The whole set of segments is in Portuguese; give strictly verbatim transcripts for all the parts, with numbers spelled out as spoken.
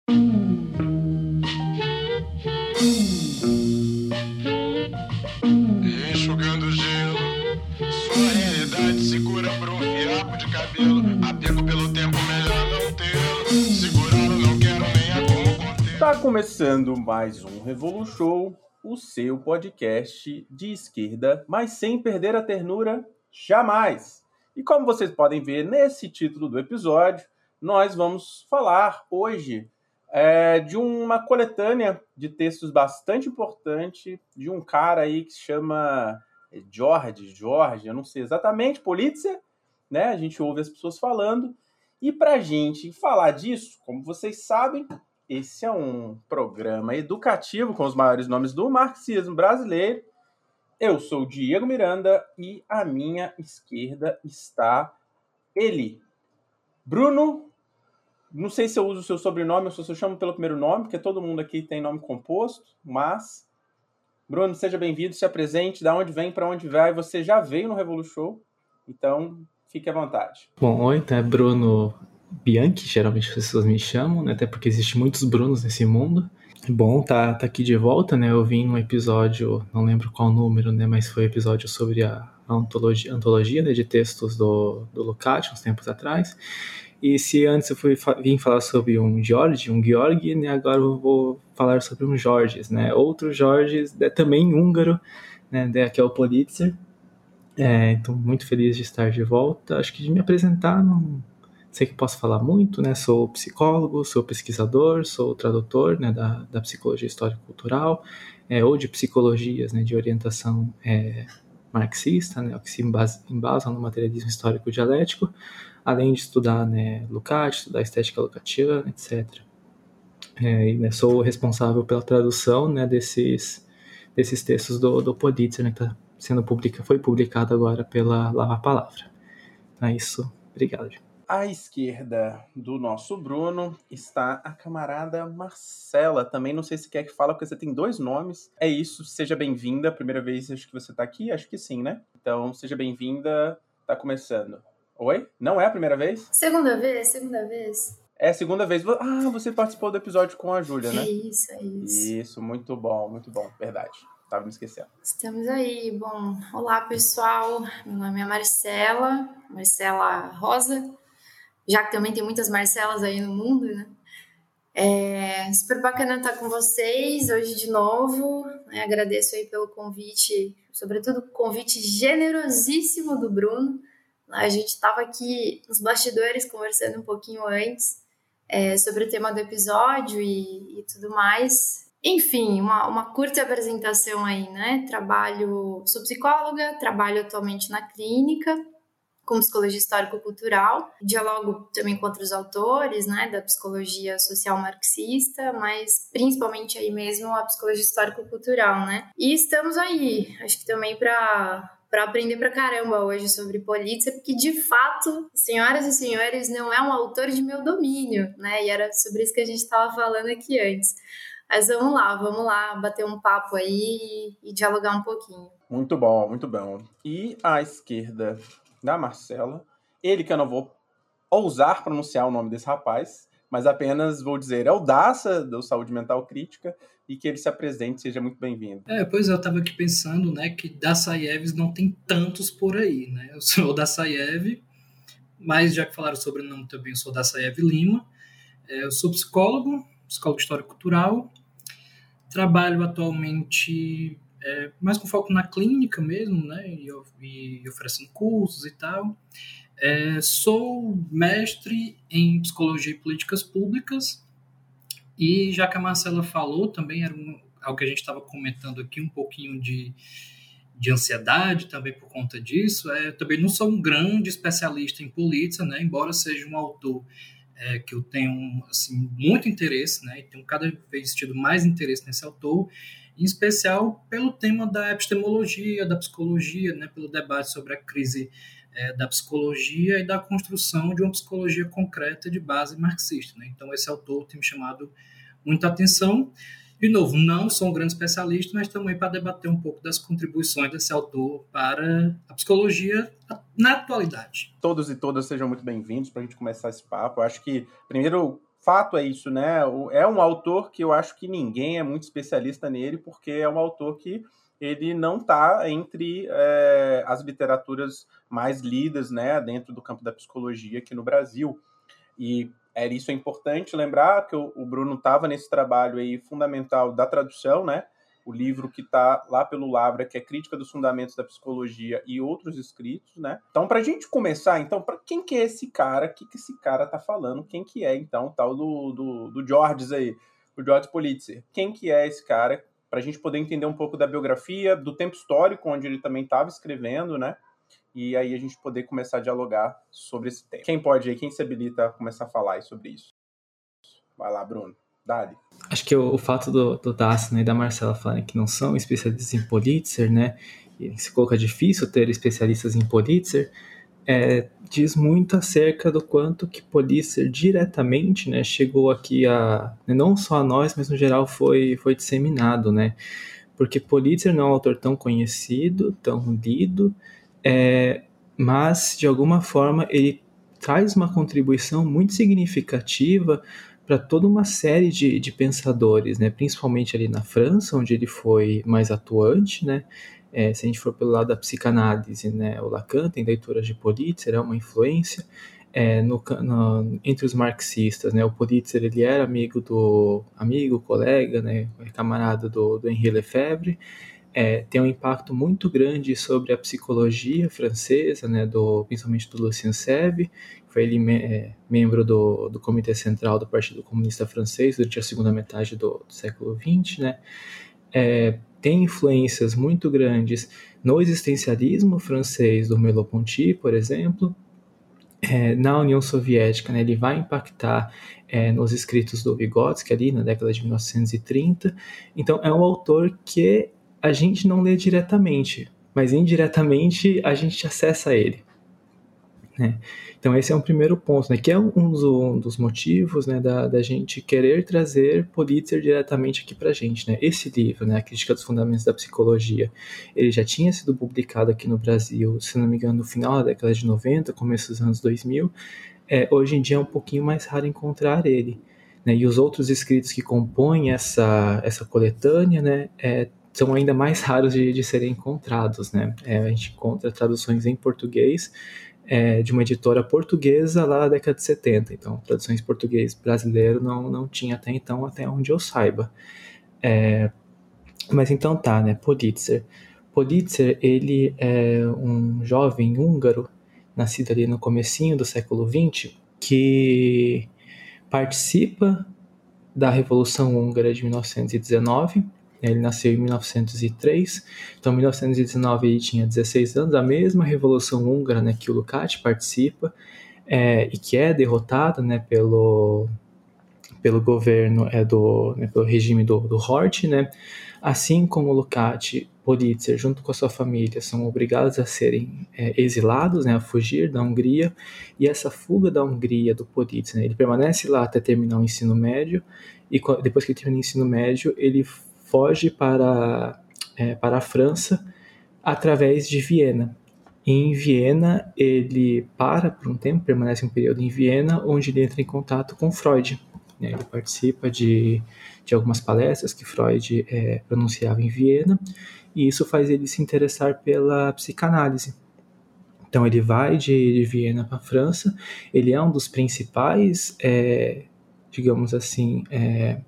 Enxugando gelo, sua realidade segura por um fiapo de cabelo. Apego pelo tempo, melhor não tê-lo. Segurá-lo não quero, nem é como conter. Tá começando mais um Revolution, o seu podcast de esquerda, mas sem perder a ternura jamais. E como vocês podem ver nesse título do episódio, nós vamos falar hoje é, de uma coletânea de textos bastante importante de um cara aí que se chama George, George, eu não sei exatamente, Politzer, né? A gente ouve as pessoas falando. E pra gente falar disso, como vocês sabem, esse é um programa educativo com os maiores nomes do marxismo brasileiro. Eu sou o Diego Miranda e à minha esquerda está ele, Bruno. Não sei se eu uso o seu sobrenome ou se eu chamo pelo primeiro nome, porque todo mundo aqui tem nome composto, mas... Bruno, seja bem-vindo, se apresente, da onde vem, para onde vai. Você já veio no Revolution, então fique à vontade. Bom, oi, então é Bruno Bianchi, geralmente as pessoas me chamam, né? Até porque existem muitos Brunos nesse mundo. Bom, tá, tá aqui de volta, né? Eu vim num episódio, não lembro qual número, né? Mas foi um episódio sobre a antologia, antologia né, de textos do, do Lukács, uns tempos atrás. E se antes eu fui, vim falar sobre um George, um Georg, né, agora eu vou falar sobre um Georges, né, outro Georges, né, também húngaro, né, que é o Politzer. É, então, muito feliz de estar de volta. Acho que de me apresentar, não sei que posso falar muito, né, sou psicólogo, sou pesquisador, sou tradutor, né, da, da psicologia histórico-cultural, é, ou de psicologias, né, de orientação é, marxista, né, que se embasa, embasa no materialismo histórico dialético, além de estudar, né, Lukács, estudar estética lucatiana, etcétera. É, e, né, sou responsável pela tradução, né, desses, desses textos do, do Politzer, né, que tá sendo publica, foi publicado agora pela Lava Palavra. É isso. Obrigado. À esquerda do nosso Bruno está a camarada Marcela. Também não sei se quer que fala, porque você tem dois nomes. É isso, seja bem-vinda. Primeira vez acho que você está aqui? Acho que sim, né? Então, seja bem-vinda. Tá começando. Oi? Não é a primeira vez? Segunda vez, segunda vez. É a segunda vez. Ah, você participou do episódio com a Júlia, né? É isso, é isso. Isso, muito bom, muito bom. Verdade. Tava me esquecendo. Estamos aí. Bom, olá, pessoal. Meu nome é Marcela, Marcela Rosa. Já que também tem muitas Marcelas aí no mundo, né? É super bacana estar com vocês hoje de novo. Né? Agradeço aí pelo convite, sobretudo o convite generosíssimo do Bruno. A gente estava aqui nos bastidores conversando um pouquinho antes é, sobre o tema do episódio e, e tudo mais. Enfim, uma, uma curta apresentação aí, né? Trabalho, sou psicóloga, trabalho atualmente na clínica com psicologia histórico-cultural, dialogo também com outros autores, né, da psicologia social marxista, mas principalmente aí mesmo a psicologia histórico-cultural, né? E estamos aí, acho que também para para aprender pra caramba hoje sobre Politzer, porque de fato, senhoras e senhores, não é um autor de meu domínio, né? E era sobre isso que a gente estava falando aqui antes. Mas vamos lá, vamos lá bater um papo aí e, e dialogar um pouquinho. Muito bom, muito bom. E à esquerda da Marcela, ele que eu não vou ousar pronunciar o nome desse rapaz, mas apenas vou dizer, é o Daça, do Saúde Mental Crítica, e que ele se apresente, seja muito bem-vindo. É, pois é, eu estava aqui pensando, né, que Dassaieves não tem tantos por aí, né? Eu sou o Dassaiev, mas já que falaram sobre o nome também, eu sou Dassaiev Lima. É, eu sou psicólogo, psicólogo histórico-cultural, trabalho atualmente é, mais com foco na clínica mesmo, né, e, e oferecendo cursos e tal. É, sou mestre em psicologia e políticas públicas, e já que a Marcela falou, também era um, algo que a gente estava comentando aqui, um pouquinho de, de ansiedade também por conta disso. É, também não sou um grande especialista em Politzer, né, embora seja um autor é, que eu tenho assim, muito interesse, né, e tenho cada vez tido mais interesse nesse autor, em especial pelo tema da epistemologia, da psicologia, né, pelo debate sobre a crise é, da psicologia e da construção de uma psicologia concreta de base marxista. Né? Então, esse autor tem me chamado muita atenção. De novo, não sou um grande especialista, mas também para debater um pouco das contribuições desse autor para a psicologia na atualidade. Todos e todas sejam muito bem-vindos para a gente começar esse papo. Eu acho que, primeiro, fato é isso, né? É um autor que eu acho que ninguém é muito especialista nele, porque é um autor que ele não está entre é, as literaturas mais lidas, né, dentro do campo da psicologia aqui no Brasil. E é, isso é importante lembrar que o, o Bruno estava nesse trabalho aí fundamental da tradução, né? O livro que está lá pelo Labra, que é Crítica dos Fundamentos da Psicologia e outros escritos, né? Então, para a gente começar, então, para quem que é esse cara? O que, que esse cara está falando? Quem que é, então, o tal do, do, do Georges aí, o Georges Politzer? Quem que é esse cara? Para a gente poder entender um pouco da biografia, do tempo histórico onde ele também estava escrevendo, né? E aí a gente poder começar a dialogar sobre esse tema. Quem pode aí, quem se habilita a começar a falar sobre isso? Vai lá, Bruno. Dale. Acho que o, o fato do, do Dacian e da Marcela falarem que não são especialistas em Pulitzer, né? E se coloca difícil ter especialistas em Pulitzer, é, diz muito acerca do quanto que Pulitzer diretamente, né, chegou aqui a, não só a nós, mas no geral foi, foi disseminado, né? Porque Pulitzer não é um autor tão conhecido, tão lido, é, mas de alguma forma ele traz uma contribuição muito significativa para toda uma série de, de pensadores, né? Principalmente ali na França, onde ele foi mais atuante, né? É, se a gente for pelo lado da psicanálise, né, o Lacan tem leituras de Pulitzer, é uma influência. É, no, no, entre os marxistas, né, o Pulitzer ele era amigo do amigo, colega, né, camarada do, do Henri Lefebvre. É, tem um impacto muito grande sobre a psicologia francesa, né, do, principalmente do Lucien Sèvres. Foi ele me, é, membro do, do Comitê Central do Partido Comunista Francês durante a segunda metade do, do século vinte, né. É, tem influências muito grandes no existencialismo francês do Merleau-Ponty, por exemplo. É, na União Soviética, né, ele vai impactar é, nos escritos do Vygotsky ali na década de mil novecentos e trinta. Então é um autor que a gente não lê diretamente, mas indiretamente a gente acessa ele, né? Então esse é um primeiro ponto, né, que é um dos, um dos motivos, né, da, da gente querer trazer Pulitzer diretamente aqui pra gente, né? Esse livro, né, A Crítica dos Fundamentos da Psicologia, ele já tinha sido publicado aqui no Brasil, se não me engano, no final da década de noventa, começo dos anos dois mil. É, hoje em dia é um pouquinho mais raro encontrar ele, né? E os outros escritos que compõem essa, essa coletânea, né, é, são ainda mais raros de, de serem encontrados, né? É, a gente encontra traduções em português é, de uma editora portuguesa lá na década de setenta. Então, traduções em português brasileiro não, não tinha até então, até onde eu saiba. É, mas então tá, né? Pulitzer. Pulitzer, ele é um jovem húngaro, nascido ali no comecinho do século vinte, que participa da Revolução Húngara de mil novecentos e dezenove. Ele nasceu em mil novecentos e três, então em mil novecentos e dezenove ele tinha dezesseis anos, a mesma Revolução Húngara, né, que o Lukács participa, é, e que é derrotada, né, pelo, pelo governo, é, do, né, pelo regime do, do Horthy, né. Assim como o Lukács, Pulitzer, junto com a sua família, são obrigados a serem é, exilados, né, a fugir da Hungria, e essa fuga da Hungria do Pulitzer, né, ele permanece lá até terminar o ensino médio, e depois que ele termina o ensino médio, ele foge para, é, para a França através de Viena. E em Viena, ele para por um tempo, permanece um período em Viena, onde ele entra em contato com Freud. Ele participa de, de algumas palestras que Freud é, pronunciava em Viena, e isso faz ele se interessar pela psicanálise. Então ele vai de, de Viena para a França, ele é um dos principais, é, digamos assim, é,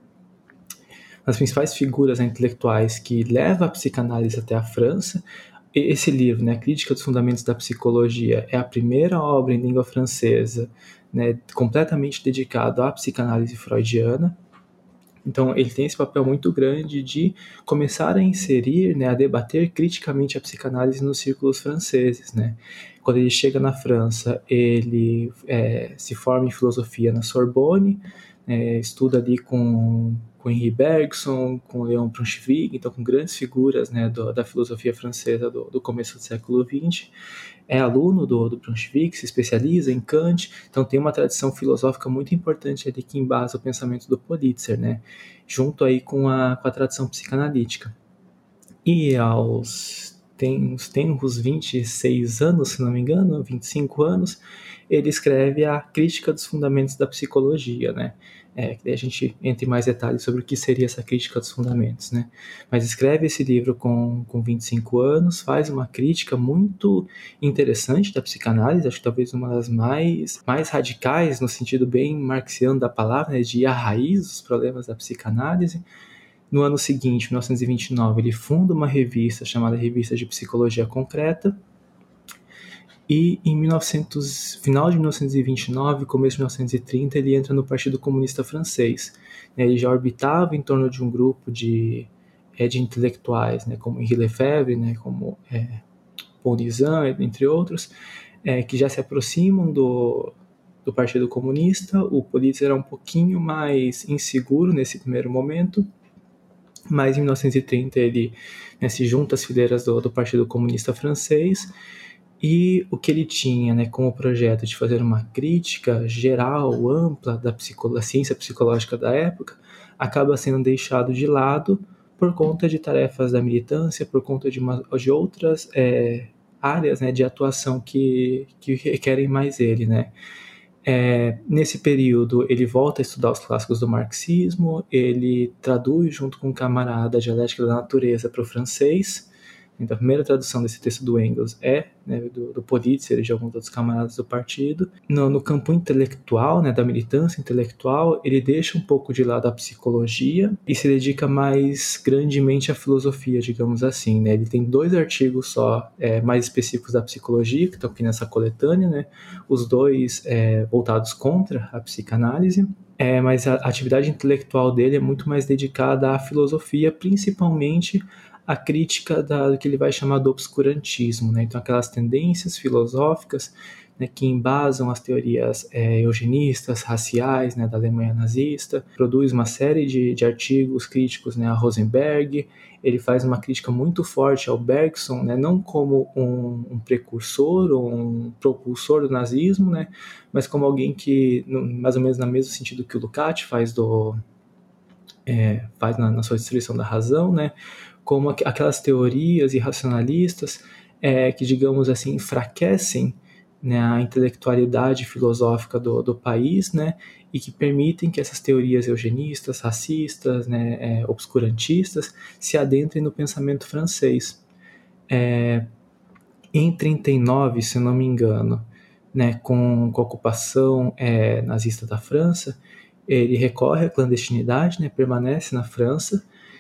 as principais figuras, né, intelectuais que leva a psicanálise até a França. Esse livro, né, A Crítica dos Fundamentos da Psicologia, é a primeira obra em língua francesa, né, completamente dedicado à psicanálise freudiana. Então ele tem esse papel muito grande de começar a inserir, né, a debater criticamente a psicanálise nos círculos franceses, né. Quando ele chega na França, ele é, se forma em filosofia na Sorbonne, é, estuda ali com, com Henri Bergson, com Leon Brunschwig, então com grandes figuras, né, do, da filosofia francesa do, do começo do século vinte. É aluno do, do Brunschwig, se especializa em Kant, então tem uma tradição filosófica muito importante ali que embasa o pensamento do Pulitzer, né, junto aí com a, com a tradição psicanalítica. E aos tem uns, tem uns vinte e seis anos, se não me engano, vinte e cinco anos, ele escreve a Crítica dos Fundamentos da Psicologia, né? É, que a gente entra em mais detalhes sobre o que seria essa crítica dos fundamentos, né? Mas escreve esse livro com, com vinte e cinco anos, faz uma crítica muito interessante da psicanálise, acho que talvez uma das mais, mais radicais, no sentido bem marxiano da palavra, né, de ir à raiz dos problemas da psicanálise. No ano seguinte, mil novecentos e vinte e nove, ele funda uma revista chamada Revista de Psicologia Concreta, e em mil e novecentos, final de mil novecentos e vinte e nove, começo de mil novecentos e trinta, ele entra no Partido Comunista Francês. Ele já orbitava em torno de um grupo de, de intelectuais, né, como Henri Lefebvre, né, como é, Paul Nizam, entre outros, é, que já se aproximam do, do Partido Comunista. O Pulitzer era um pouquinho mais inseguro nesse primeiro momento, mas em mil novecentos e trinta ele, né, se junta às fileiras do, do Partido Comunista Francês. E o que ele tinha, né, como projeto de fazer uma crítica geral, ampla da, psicolo- da ciência psicológica da época, acaba sendo deixado de lado por conta de tarefas da militância, por conta de, uma, de outras é, áreas, né, de atuação que, que requerem mais ele, né. É, nesse período, ele volta a estudar os clássicos do marxismo, ele traduz junto com um camarada a Dialética da Natureza para o francês. Então, a primeira tradução desse texto do Engels é, né, do, do Pulitzer e de alguns outros camaradas do partido. No, no campo intelectual, né, da militância intelectual, ele deixa um pouco de lado a psicologia e se dedica mais grandemente à filosofia, digamos assim, né. Ele tem dois artigos só é, mais específicos da psicologia, que estão aqui nessa coletânea, né, os dois é, voltados contra a psicanálise. É, mas a atividade intelectual dele é muito mais dedicada à filosofia, principalmente a crítica da, do que ele vai chamar do obscurantismo, né? Então, aquelas tendências filosóficas, né, que embasam as teorias é, eugenistas, raciais, né, da Alemanha nazista. Produz uma série de, de artigos críticos, né, a Rosenberg. Ele faz uma crítica muito forte ao Bergson, né, não como um, um precursor ou um propulsor do nazismo, né, mas como alguém que, no, mais ou menos no mesmo sentido que o Lukács faz, do, é, faz na, na sua Destruição da Razão, né, como aquelas teorias irracionalistas é, que, digamos assim, enfraquecem, né, a intelectualidade filosófica do, do país, né, e que permitem que essas teorias eugenistas, racistas, né, é, obscurantistas se adentrem no pensamento francês. É, em trinta e nove, se eu não me engano, né, com, com a ocupação é, nazista da França, ele recorre à clandestinidade, né, permanece na França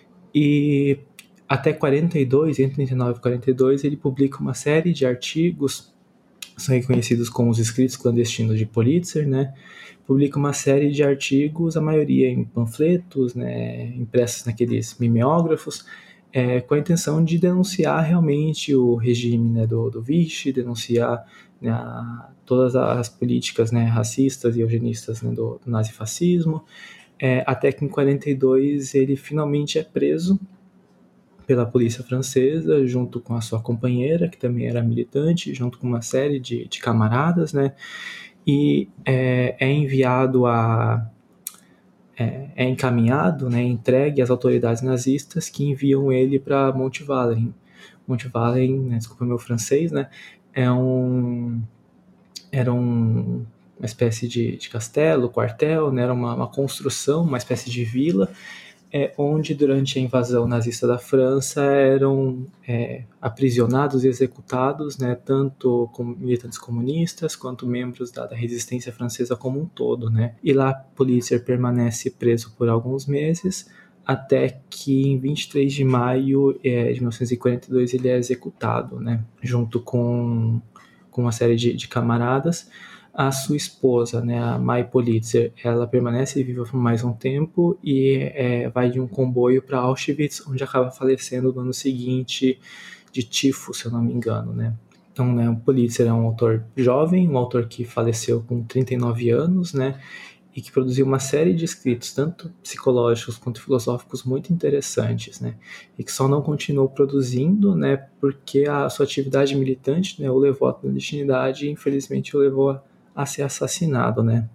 e até quarenta e dois, entre trinta e nove e quarenta e dois, ele publica uma série de artigos, são reconhecidos como os escritos clandestinos de Pulitzer, né? Publica uma série de artigos, a maioria em panfletos, né, impressos naqueles mimeógrafos, é, com a intenção de denunciar realmente o regime, né, do, do Vichy, denunciar, né, a, todas as políticas, né, racistas e eugenistas, né, do, do nazifascismo, é, até que em quarenta e dois ele finalmente é preso pela polícia francesa, junto com a sua companheira, que também era militante, junto com uma série de, de camaradas, né, e é, é enviado a... É, é encaminhado, né, entregue às autoridades nazistas que enviam ele para Montvalen. Montvalen, né, desculpa meu francês, né, é um... era um... uma espécie de, de castelo, quartel, né, era uma, uma construção, uma espécie de vila, É, onde durante a invasão nazista da França eram é, aprisionados e executados, né, tanto como militantes comunistas quanto membros da, da resistência francesa como um todo, né. E lá Pulitzer permanece preso por alguns meses, até que em vinte e três de maio é, de mil novecentos e quarenta e dois ele é executado, né, junto com, com uma série de, de camaradas. A sua esposa, né, a Mai Pulitzer, ela permanece viva por mais um tempo e é, vai de um comboio para Auschwitz, onde acaba falecendo no ano seguinte de tifo, se eu não me engano, né. Então, né, o Pulitzer é um autor jovem, um autor que faleceu com trinta e nove anos, né, e que produziu uma série de escritos, tanto psicológicos quanto filosóficos, muito interessantes, né, e que só não continuou produzindo, né, porque a sua atividade militante, né, o levou à clandestinidade e, infelizmente, o levou a a ser assassinado, né?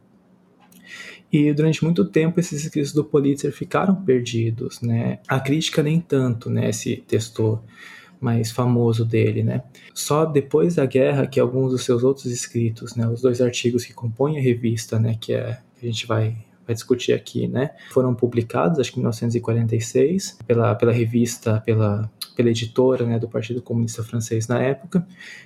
E durante muito tempo esses escritos do Pulitzer ficaram perdidos, né? A crítica nem tanto, né, se testou, mais famoso dele, né? Só depois da guerra que alguns dos seus outros escritos, né, os dois artigos que compõem a revista, né, que, é, que a gente vai, vai discutir aqui, né, foram publicados, acho que em mil novecentos e quarenta e seis, pela, pela revista, pela, pela editora, né, do Partido Comunista Francês na época,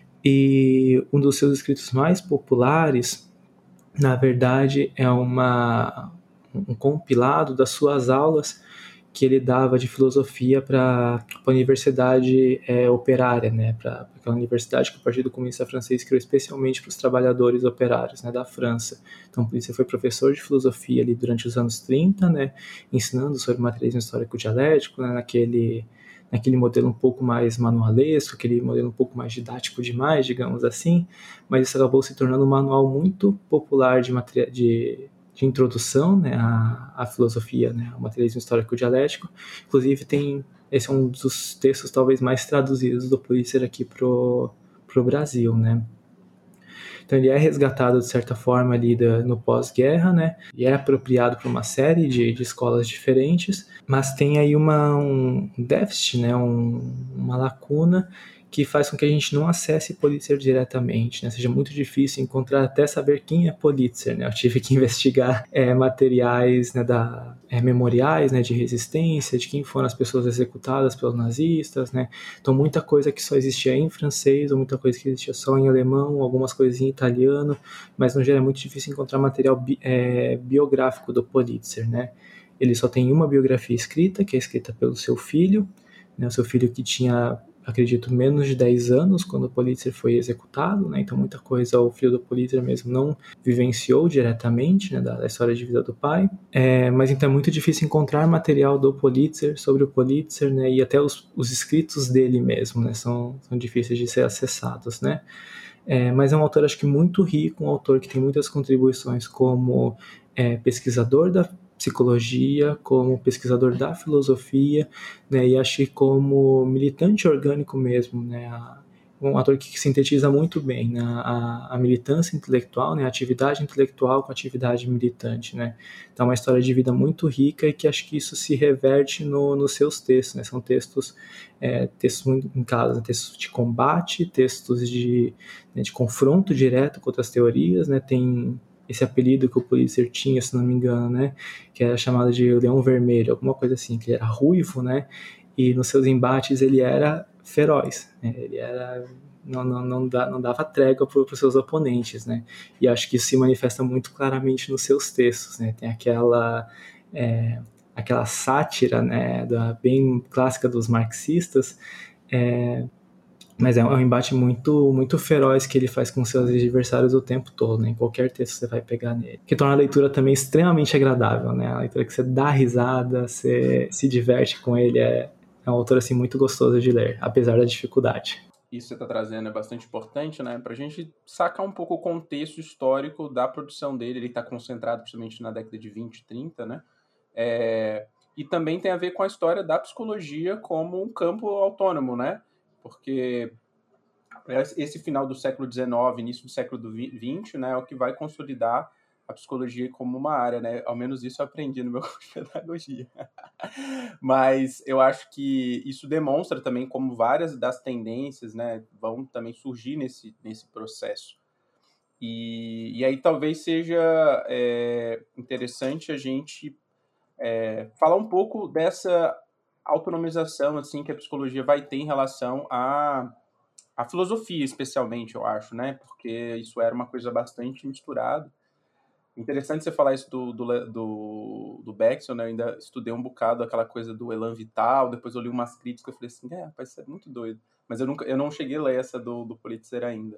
e um dos seus escritos mais populares, na verdade, é uma, um compilado das suas aulas que ele dava de filosofia para a universidade é, operária, né, para aquela universidade que o Partido Comunista Francês criou especialmente para os trabalhadores operários, né, da França. Então, por isso, ele foi professor de filosofia ali durante os anos trinta, né, ensinando sobre materialismo histórico dialético, né, naquele, naquele modelo um pouco mais manualesco, aquele modelo um pouco mais didático demais, digamos assim, mas isso acabou se tornando um manual muito popular de material de de introdução, né, à, à filosofia, né, ao materialismo histórico dialético. Inclusive, tem, esse é um dos textos talvez mais traduzidos do Pulitzer aqui pro, pro Brasil, né. Então, ele é resgatado, de certa forma, ali da, no pós-guerra, né, e é apropriado para uma série de, de escolas diferentes, mas tem aí uma, um déficit, né, um, uma lacuna que faz com que a gente não acesse Pulitzer diretamente, né? Seja muito difícil encontrar, até saber quem é Pulitzer, né? Eu tive que investigar é, materiais, né, da, é, memoriais, né, de resistência, de quem foram as pessoas executadas pelos nazistas, né? Então, muita coisa que só existia em francês, ou muita coisa que existia só em alemão, algumas coisas em italiano, mas no geral é muito difícil encontrar material bi, é, biográfico do Pulitzer, né? Ele só tem uma biografia escrita, que é escrita pelo seu filho, né? O seu filho que tinha, acredito, menos de dez anos quando o Pulitzer foi executado, né? Então muita coisa o filho do Pulitzer mesmo não vivenciou diretamente, né, da, da história de vida do pai, é, mas então é muito difícil encontrar material do Pulitzer sobre o Pulitzer, né, e até os, os escritos dele mesmo, né, são, são difíceis de ser acessados, né? É, mas é um autor, acho que muito rico, um autor que tem muitas contribuições como é, pesquisador da psicologia, como pesquisador da filosofia, né, e acho que como militante orgânico mesmo, né, um ator que sintetiza muito bem, né, a, a militância intelectual, né, a atividade intelectual com a atividade militante, né. Então é uma história de vida muito rica e que acho que isso se reverte no, nos seus textos, né, são textos, é, textos muito em casa, textos de combate, textos de, né, de confronto direto com outras teorias, né, tem esse apelido que o Pulitzer tinha, se não me engano, né, que era chamado de Leão Vermelho, alguma coisa assim, que ele era ruivo, né, e nos seus embates ele era feroz, né, ele era, não, não, não, dá, não dava trégua para os seus oponentes, né, e acho que isso se manifesta muito claramente nos seus textos, né, tem aquela, é, aquela sátira, né, da, bem clássica dos marxistas, é, mas é um embate muito, muito feroz que ele faz com seus adversários o tempo todo, né? Em qualquer texto você vai pegar nele. Que torna a leitura também extremamente agradável, né? A leitura que você dá risada, você se diverte com ele, é, é um autor assim, muito gostoso de ler, apesar da dificuldade. Isso que você está trazendo é bastante importante, né? Para a gente sacar um pouco o contexto histórico da produção dele. Ele está concentrado justamente na década de vinte, trinta, né? É... E também tem a ver com a história da psicologia como um campo autônomo, né? Porque esse final do século dezenove, início do século vinte, né, é o que vai consolidar a psicologia como uma área, né? Ao menos isso eu aprendi no meu curso de pedagogia. Mas eu acho que isso demonstra também como várias das tendências, né, vão também surgir nesse, nesse processo. E, e aí talvez seja é, interessante a gente é, falar um pouco dessa autonomização assim, que a psicologia vai ter em relação à, à filosofia, especialmente, eu acho, né? Porque isso era uma coisa bastante misturada. Interessante você falar isso do, do, do, do Bergson, né? Eu ainda estudei um bocado aquela coisa do elan vital, depois eu li umas críticas e falei assim, é, rapaz, isso é muito doido. Mas eu, nunca, eu não cheguei a ler essa do, do Pulitzer ainda.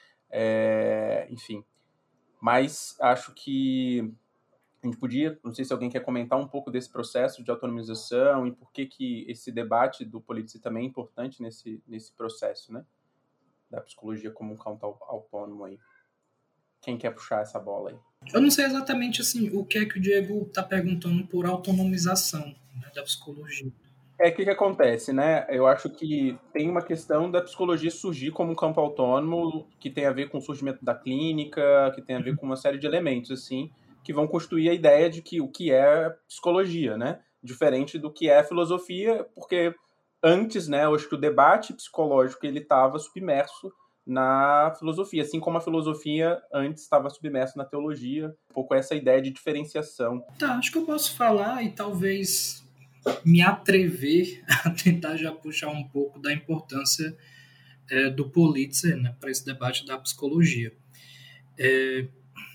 É, enfim. Mas acho que a gente podia, não sei se alguém quer comentar um pouco desse processo de autonomização e por que que esse debate do Pulitzer também é importante nesse, nesse processo, né? Da psicologia como um campo autônomo aí. Quem quer puxar essa bola aí? Eu não sei exatamente assim, o que é que o Diego está perguntando por autonomização, né, da psicologia. É, o que, que acontece, né? Eu acho que tem uma questão da psicologia surgir como um campo autônomo que tem a ver com o surgimento da clínica, que tem a ver com uma série de elementos, assim, que vão construir a ideia de que o que é psicologia, né? Diferente do que é filosofia, porque antes, né, eu acho que o debate psicológico ele estava submerso na filosofia, assim como a filosofia antes estava submersa na teologia, um pouco essa ideia de diferenciação. Tá, acho que eu posso falar e talvez me atrever a tentar já puxar um pouco da importância é, do Pulitzer, né, para esse debate da psicologia. É,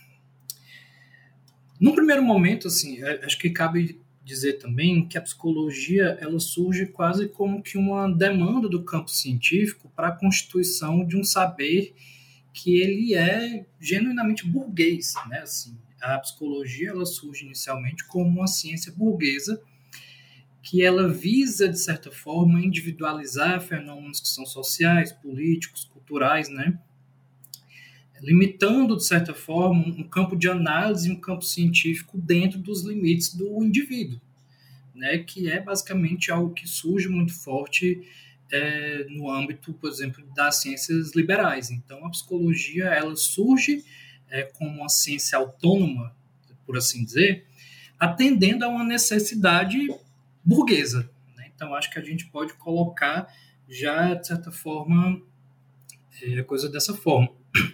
num primeiro momento, assim, acho que cabe dizer também que a psicologia ela surge quase como que uma demanda do campo científico para a constituição de um saber que ele é genuinamente burguês, né? Assim, a psicologia ela surge inicialmente como uma ciência burguesa que ela visa, de certa forma, individualizar fenômenos que são sociais, políticos, culturais, né? Limitando, de certa forma, um campo de análise e um campo científico dentro dos limites do indivíduo, né, que é basicamente algo que surge muito forte é, no âmbito, por exemplo, das ciências liberais. Então, a psicologia ela surge é, como uma ciência autônoma, por assim dizer, atendendo a uma necessidade burguesa, né? Então, acho que a gente pode colocar já, de certa forma, é, a coisa dessa forma.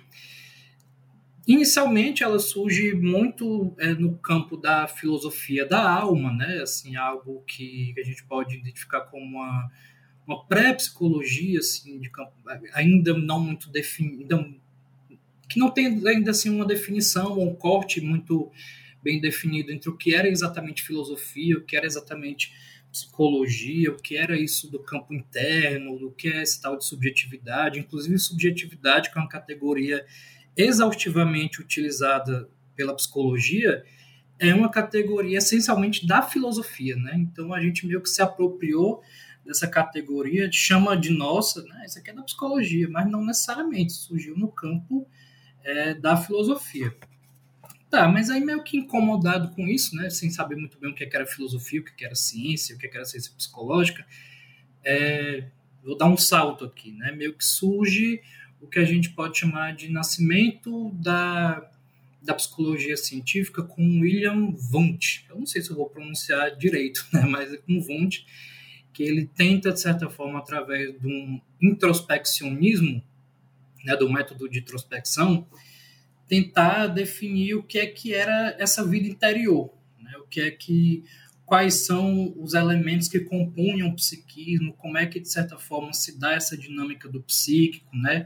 Inicialmente, ela surge muito é, no campo da filosofia da alma, né? Assim, algo que a gente pode identificar como uma, uma pré-psicologia, assim, de campo, ainda não muito definida, que não tem ainda assim uma definição ou um corte muito bem definido entre o que era exatamente filosofia, o que era exatamente psicologia, o que era isso do campo interno, o que é esse tal de subjetividade, inclusive subjetividade, que é uma categoria exaustivamente utilizada pela psicologia, é uma categoria essencialmente da filosofia, né? Então a gente meio que se apropriou dessa categoria, chama de nossa, né? Isso aqui é da psicologia, mas não necessariamente, surgiu no campo é, da filosofia. Tá, mas aí meio que incomodado com isso, né? Sem saber muito bem o que era filosofia, o que era ciência, o que era ciência psicológica, é, vou dar um salto aqui, né? Meio que surge o que a gente pode chamar de nascimento da, da psicologia científica com William Wundt. Eu não sei se eu vou pronunciar direito, né, mas é com Wundt, que ele tenta, de certa forma, através de um introspeccionismo, né, do método de introspecção, tentar definir o que é que era essa vida interior, né, o que é que, quais são os elementos que compunham o psiquismo, como é que, de certa forma, se dá essa dinâmica do psíquico, né?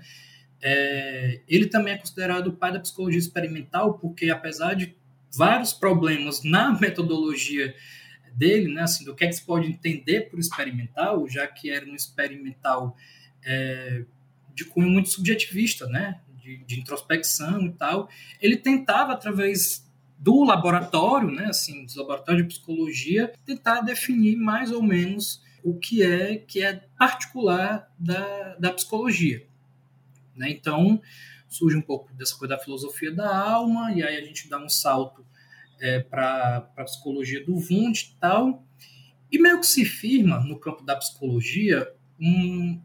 É, ele também é considerado o pai da psicologia experimental, porque apesar de vários problemas na metodologia dele, né, assim, do que é que se pode entender por experimental, já que era um experimental é, de cunho muito subjetivista, né, de, de introspecção e tal, ele tentava, através do laboratório, né, assim, dos laboratórios de psicologia, tentar definir mais ou menos o que é, que é particular da, da psicologia. Né? Então, surge um pouco dessa coisa da filosofia da alma, e aí a gente dá um salto é, para a psicologia do Wundt e tal, e meio que se firma no campo da psicologia um,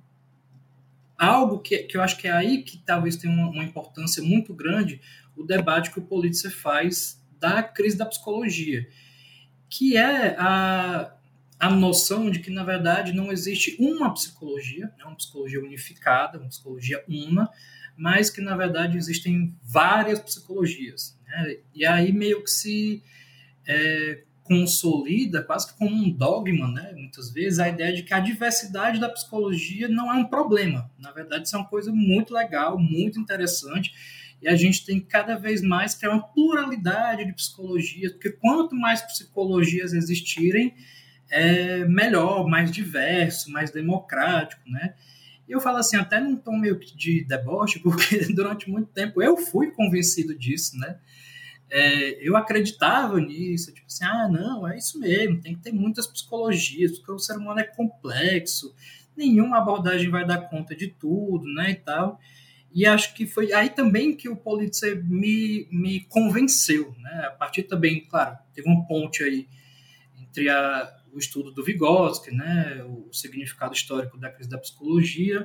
algo que, que eu acho que é aí que talvez tenha uma, uma importância muito grande, o debate que o Pulitzer faz da crise da psicologia, que é a, a noção de que, na verdade, não existe uma psicologia, né, uma psicologia unificada, uma psicologia una, mas que, na verdade, existem várias psicologias. Né? E aí meio que se é, consolida quase que como um dogma, né, muitas vezes, a ideia de que a diversidade da psicologia não é um problema. Na verdade, isso é uma coisa muito legal, muito interessante, e a gente tem cada vez mais que é uma pluralidade de psicologias, porque quanto mais psicologias existirem, é melhor, mais diverso, mais democrático, né? E eu falo assim, até num tom meio de deboche, porque durante muito tempo eu fui convencido disso, né? É, eu acreditava nisso, tipo assim, ah, não, é isso mesmo, tem que ter muitas psicologias, porque o ser humano é complexo, nenhuma abordagem vai dar conta de tudo, né, e tal. E acho que foi aí também que o Pulitzer me, me convenceu, né? A partir também, claro, teve uma ponte aí entre a, o estudo do Vygotsky, né? O significado histórico da crise da psicologia,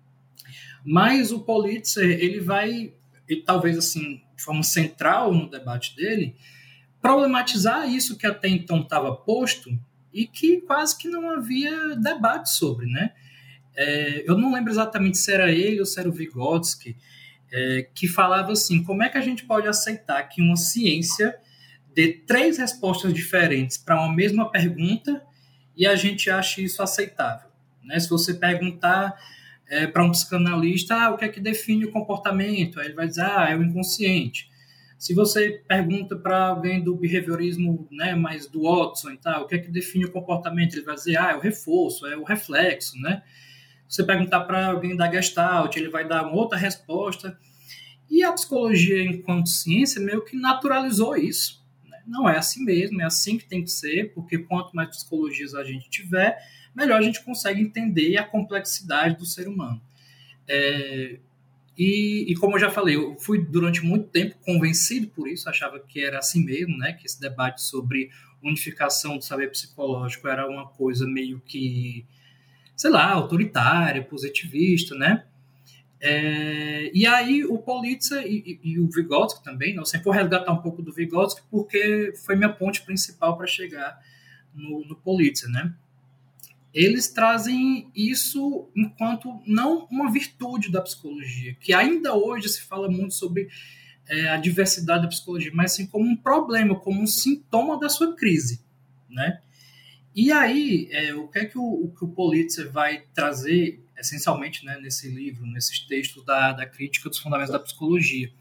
mas o Pulitzer, ele vai, ele, talvez assim, de forma central no debate dele, problematizar isso que até então estava posto, e que quase que não havia debate sobre, né? É, eu não lembro exatamente se era ele ou se era o Vygotsky, é, que falava assim, como é que a gente pode aceitar que uma ciência dê três respostas diferentes para uma mesma pergunta e a gente acha isso aceitável, né? Se você perguntar é, para um psicanalista, ah, o que é que define o comportamento? Aí ele vai dizer, ah, é o inconsciente. Se você pergunta para alguém do behaviorismo, né, mais do Watson e tal, o que é que define o comportamento? Ele vai dizer, ah, é o reforço, é o reflexo, né? Se você perguntar para alguém da Gestalt, ele vai dar uma outra resposta. E a psicologia, enquanto ciência, meio que naturalizou isso. Né? Não é assim mesmo, é assim que tem que ser, porque quanto mais psicologias a gente tiver, melhor a gente consegue entender a complexidade do ser humano. É... E, e como eu já falei, eu fui durante muito tempo convencido por isso, achava que era assim mesmo, né? Que esse debate sobre unificação do saber psicológico era uma coisa meio que, sei lá, autoritária, positivista, né? É, e aí o Politzer e, e, e o Vygotsky também, né? Eu sempre vou resgatar um pouco do Vygotsky porque foi minha ponte principal para chegar no, no Politzer, né? Eles trazem isso enquanto não uma virtude da psicologia, que ainda hoje se fala muito sobre é, a diversidade da psicologia, mas sim como um problema, como um sintoma da sua crise, né? E aí, é, o que é que o, o, que o Politzer vai trazer, essencialmente, né, nesse livro, nesses textos da, da crítica dos fundamentos da psicologia?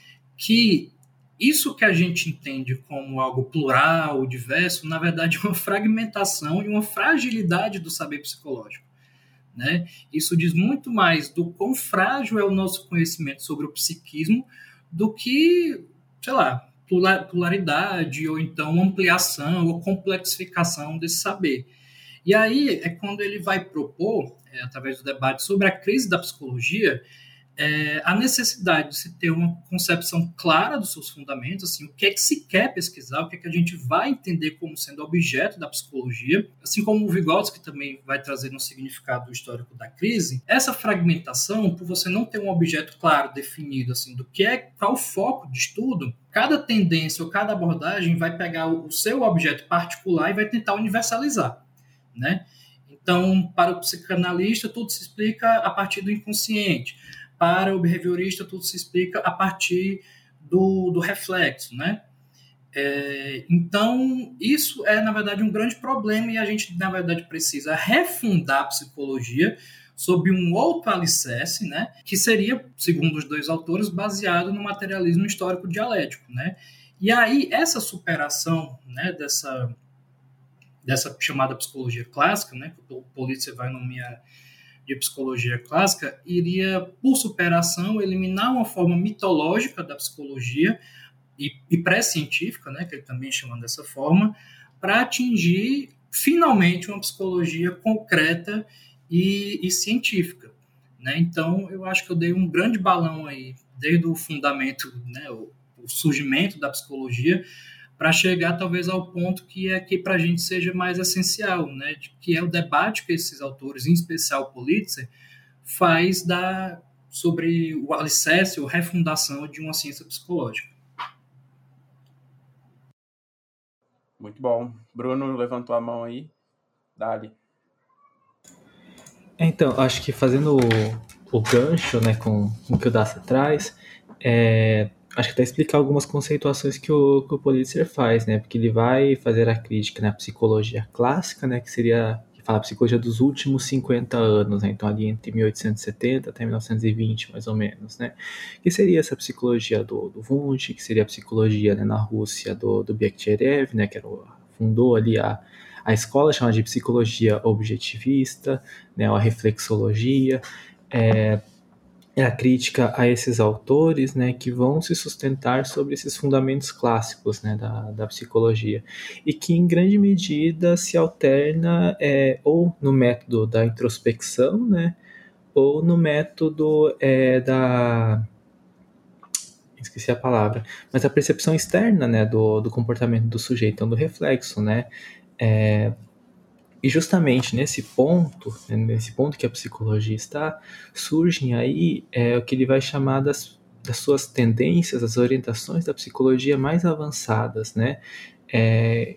Que isso que a gente entende como algo plural, diverso, na verdade é uma fragmentação e uma fragilidade do saber psicológico, né? Isso diz muito mais do quão frágil é o nosso conhecimento sobre o psiquismo do que, sei lá, pluralidade ou então ampliação ou complexificação desse saber. E aí é quando ele vai propor, é, através do debate sobre a crise da psicologia, É, a necessidade de se ter uma concepção clara dos seus fundamentos, assim, o que é que se quer pesquisar, o que é que a gente vai entender como sendo objeto da psicologia, assim como o Vygotsky também vai trazer no significado histórico da crise, essa fragmentação, por você não ter um objeto claro, definido, assim, do que é, qual o foco de estudo, cada tendência ou cada abordagem vai pegar o, o seu objeto particular e vai tentar universalizar, né? Então, para o psicanalista, tudo se explica a partir do inconsciente. Para o behaviorista, tudo se explica a partir do, do reflexo, né? É, então, isso é, na verdade, um grande problema e a gente, na verdade, precisa refundar a psicologia sob um outro alicerce, né? Que seria, segundo os dois autores, baseado no materialismo histórico dialético, né? E aí, essa superação, né, dessa, dessa chamada psicologia clássica, né, que o Politzer vai nomear de psicologia clássica, iria, por superação, eliminar uma forma mitológica da psicologia e, e pré-científica, né, que ele também chama dessa forma, para atingir, finalmente, uma psicologia concreta e, e científica, né? Então, eu acho que eu dei um grande balão aí, desde o fundamento, né, o, o surgimento da psicologia, para chegar talvez ao ponto que é que para a gente seja mais essencial, né, que é o debate que esses autores, em especial Politzer, faz da, sobre o alicerce ou refundação de uma ciência psicológica. Muito bom. Bruno levantou a mão aí. Dali. Então, acho que fazendo o, o gancho, né, com, com o que o Daça traz, é... acho que até explicar algumas conceituações que o, que o Politzer faz, né? Porque ele vai fazer a crítica na psicologia clássica, né? Que seria, que fala a psicologia dos últimos cinquenta anos, né? Então ali entre mil oitocentos e setenta até mil novecentos e vinte, mais ou menos, né? Que seria essa psicologia do, do Wundt, que seria a psicologia, né, na Rússia do, do Bechsterev, né? Que era o, fundou ali a, a escola chamada de psicologia objetivista, né? A reflexologia, é... é a crítica a esses autores, né, que vão se sustentar sobre esses fundamentos clássicos, né, da, da psicologia, e que em grande medida se alterna é, ou no método da introspecção, né, ou no método é, da... esqueci a palavra, mas a percepção externa, né, do, do comportamento do sujeito, então do reflexo, né, é... E justamente nesse ponto, nesse ponto que a psicologia está, surgem aí é, o que ele vai chamar das, das suas tendências, as orientações da psicologia mais avançadas, né? É,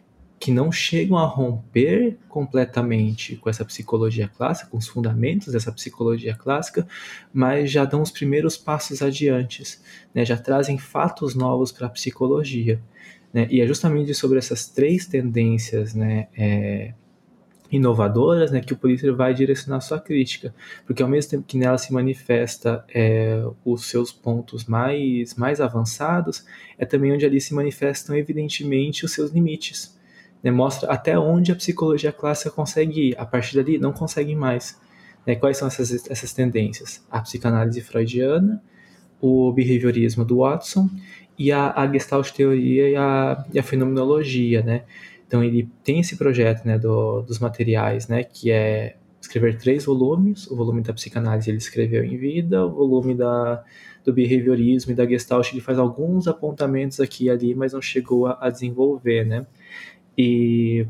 que não chegam a romper completamente com essa psicologia clássica, com os fundamentos dessa psicologia clássica, mas já dão os primeiros passos adiante, né? Já trazem fatos novos para a psicologia, né? E é justamente sobre essas três tendências, né, é, inovadoras, né, que o Pulitzer vai direcionar sua crítica, porque ao mesmo tempo que nela se manifesta é, os seus pontos mais, mais avançados, é também onde ali se manifestam evidentemente os seus limites, né, mostra até onde a psicologia clássica consegue ir, a partir dali não consegue mais, né, quais são essas, essas tendências? A psicanálise freudiana, o behaviorismo do Watson e a, a Gestalt teoria e a, e a fenomenologia, né? Então ele tem esse projeto, né, do, dos materiais, né, que é escrever três volumes. O volume da psicanálise ele escreveu em vida, o volume da, do behaviorismo e da Gestalt ele faz alguns apontamentos aqui e ali, mas não chegou a, a desenvolver, né? E,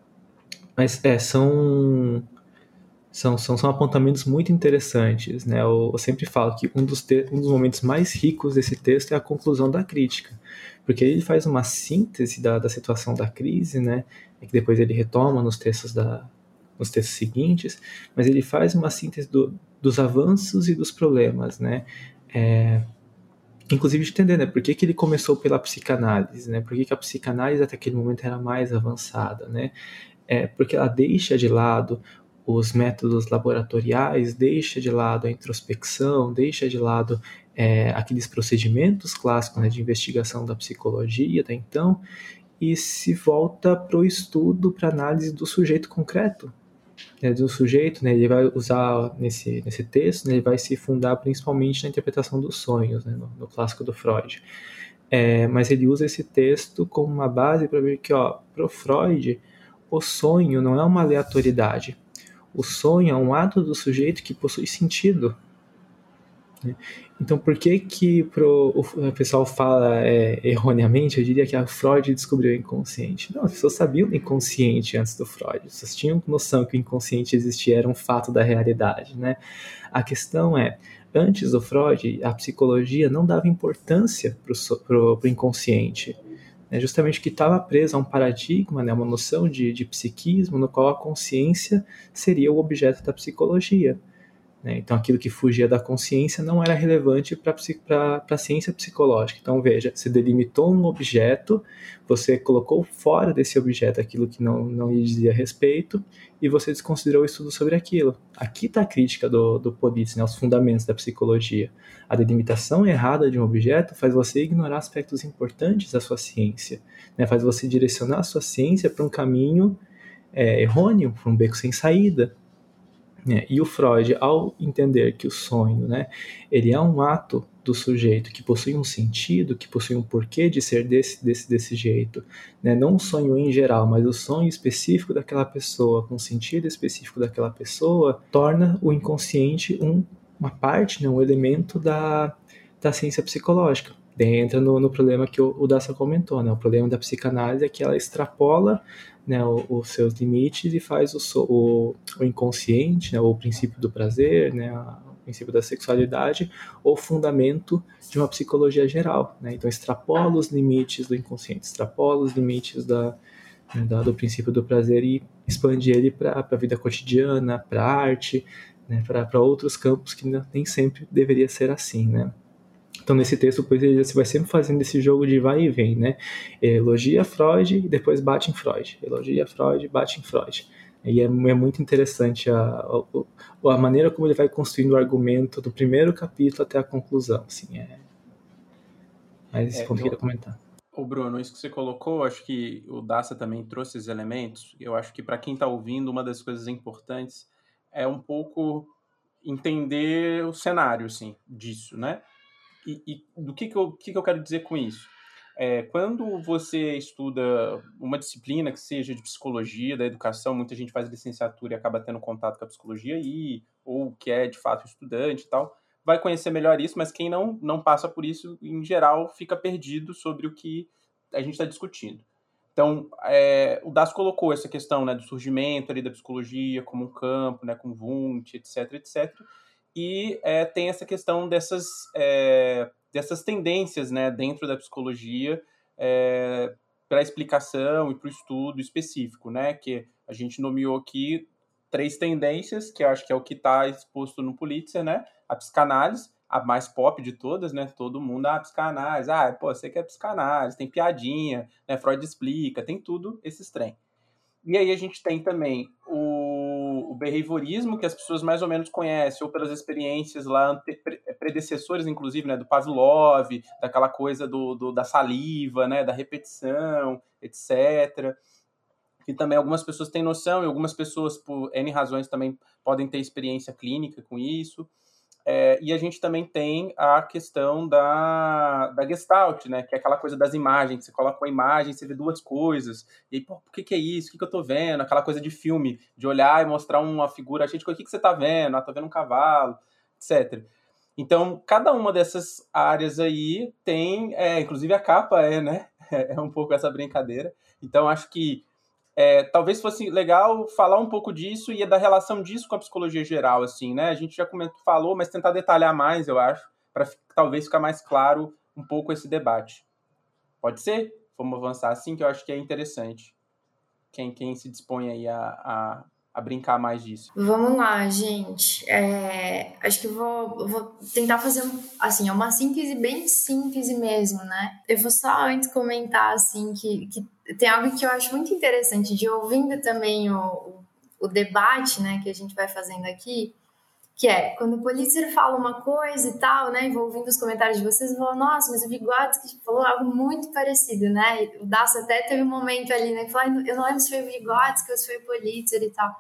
mas é, são, são, são, são apontamentos muito interessantes, né? Eu, eu sempre falo que um dos, te, um dos momentos mais ricos desse texto é a conclusão da crítica, porque ele faz uma síntese da, da situação da crise, né, que depois ele retoma nos textos, da, nos textos seguintes, mas ele faz uma síntese do, dos avanços e dos problemas, né, é, inclusive de entender, né, por que, que ele começou pela psicanálise, né, por que, que a psicanálise até aquele momento era mais avançada, né, é, porque ela deixa de lado os métodos laboratoriais, deixa de lado a introspecção, deixa de lado é, aqueles procedimentos clássicos, né, de investigação da psicologia até então, e se volta para o estudo, para a análise do sujeito concreto, né, do sujeito, né, ele vai usar nesse, nesse texto, né, ele vai se fundar principalmente na interpretação dos sonhos, né, no, no clássico do Freud. É, mas ele usa esse texto como uma base para ver que, para o Freud, o sonho não é uma aleatoriedade. O sonho é um ato do sujeito que possui sentido. Né? Então, por que que pro, o pessoal fala é, erroneamente, eu diria que a Freud descobriu o inconsciente? Não, as pessoas sabiam do inconsciente antes do Freud. As pessoas tinham noção que o inconsciente existia, era um fato da realidade. Né? A questão é, antes do Freud, a psicologia não dava importância para o inconsciente. É justamente que estava preso a um paradigma, né, uma noção de, de psiquismo, no qual a consciência seria o objeto da psicologia. Né? Então, aquilo que fugia da consciência não era relevante para a ciência psicológica. Então, veja, você delimitou um objeto, você colocou fora desse objeto aquilo que não, não lhe dizia respeito, e você desconsiderou o estudo sobre aquilo. Aqui está a crítica do, do Pulitzer, né, os fundamentos da psicologia. A delimitação errada de um objeto faz você ignorar aspectos importantes da sua ciência, né, faz você direcionar a sua ciência para um caminho é, errôneo, para um beco sem saída. É, e o Freud, ao entender que o sonho, né, ele é um ato do sujeito que possui um sentido, que possui um porquê de ser desse, desse, desse jeito, né, não um sonho em geral, mas o sonho específico daquela pessoa, com o sentido específico daquela pessoa, torna o inconsciente um, uma parte, né, um elemento da, da ciência psicológica. Daí entra no, no problema que o, o Daça comentou, né, o problema da psicanálise é que ela extrapola, né, os seus limites e faz o, o, o inconsciente, né, o princípio do prazer, né, o princípio da sexualidade, o fundamento de uma psicologia geral. Né? Então, extrapola os limites do inconsciente, extrapola os limites da, né, da, do princípio do prazer e expande ele para a vida cotidiana, para a arte, né, para outros campos que nem sempre deveria ser assim, né? Então, nesse texto, você vai sempre fazendo esse jogo de vai e vem, né? Elogia Freud e depois bate em Freud. Elogia Freud, bate em Freud. E é, é muito interessante a, a, a maneira como ele vai construindo o argumento do primeiro capítulo até a conclusão. Assim, é... Mas, é, como eu queria comentar. Ô Bruno, isso que você colocou, acho que o Daça também trouxe esses elementos. Eu acho que para quem está ouvindo, uma das coisas importantes é um pouco entender o cenário, assim, disso, né? E, e do que que eu, que que eu quero dizer com isso? É, quando você estuda uma disciplina que seja de psicologia, da educação, muita gente faz licenciatura e acaba tendo contato com a psicologia aí, ou que é de fato estudante e tal, vai conhecer melhor isso, mas quem não, não passa por isso, em geral, fica perdido sobre o que a gente está discutindo. Então, é, o Das colocou essa questão, né, do surgimento ali da psicologia como um campo, né, com Wundt, etc, etcétera. E é, tem essa questão dessas, é, dessas tendências, né, dentro da psicologia, é, para a explicação e para o estudo específico, né? Que a gente nomeou aqui três tendências, que eu acho que é o que está exposto no Pulitzer, né? A psicanálise, a mais pop de todas, né? Todo mundo, ah, psicanálise, ah, pô, você quer psicanálise, tem piadinha, né? Freud explica, tem tudo esses trem. E aí a gente tem também o, o behaviorismo, que as pessoas mais ou menos conhecem, ou pelas experiências lá, ante, predecessores, inclusive, né, do Pavlov, daquela coisa do, do, da saliva, né, da repetição, etcétera. Que também algumas pessoas têm noção, e algumas pessoas, por N razões, também podem ter experiência clínica com isso. É, e a gente também tem a questão da, da Gestalt, né? Que é aquela coisa das imagens. Você coloca uma imagem, você vê duas coisas. E aí, pô, por que, que é isso? O que, que eu tô vendo? Aquela coisa de filme, de olhar e mostrar uma figura cheia de coisa. O que, que você tá vendo? Ah, tô vendo um cavalo, etcétera. Então, cada uma dessas áreas aí tem... É, inclusive a capa é, né? É um pouco essa brincadeira. Então, acho que É, talvez fosse legal falar um pouco disso e da relação disso com a psicologia geral, assim, né? A gente já comentou, falou, mas tentar detalhar mais, eu acho, para talvez ficar mais claro um pouco esse debate. Pode ser? Vamos avançar assim, que eu acho que é interessante. Quem, quem se dispõe aí a, a, a brincar mais disso. Vamos lá, gente. É, acho que eu vou, vou tentar fazer assim, uma síntese bem síntese mesmo, né? Eu vou só antes comentar assim que, que tem algo que eu acho muito interessante de ouvindo também o, o, o debate, né, que a gente vai fazendo aqui, que é quando o Pulitzer fala uma coisa e tal, né, e vou ouvindo os comentários de vocês e vou, nossa, mas o Vygotsky falou algo muito parecido, né? E o Dasso até teve um momento ali, né, que falou, eu não lembro se foi o Vygotsky ou se foi o Pulitzer e tal.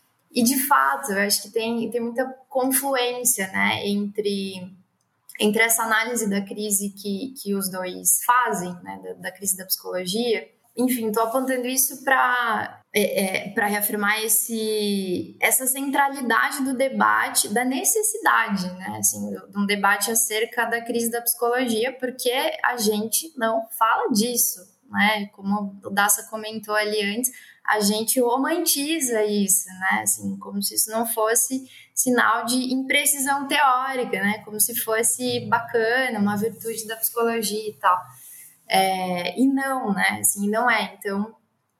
E de fato, eu acho que tem, tem muita confluência, né, entre, entre essa análise da crise que, que os dois fazem, né, da, da crise da psicologia. Enfim, estou apontando isso para é, é, para reafirmar esse, essa centralidade do debate, da necessidade, né, assim, de um debate acerca da crise da psicologia, porque a gente não fala disso, né, como o Dassa comentou ali antes, a gente romantiza isso, né, assim, como se isso não fosse sinal de imprecisão teórica, né, como se fosse bacana, uma virtude da psicologia e tal. É, e não, né? Assim, não é. Então,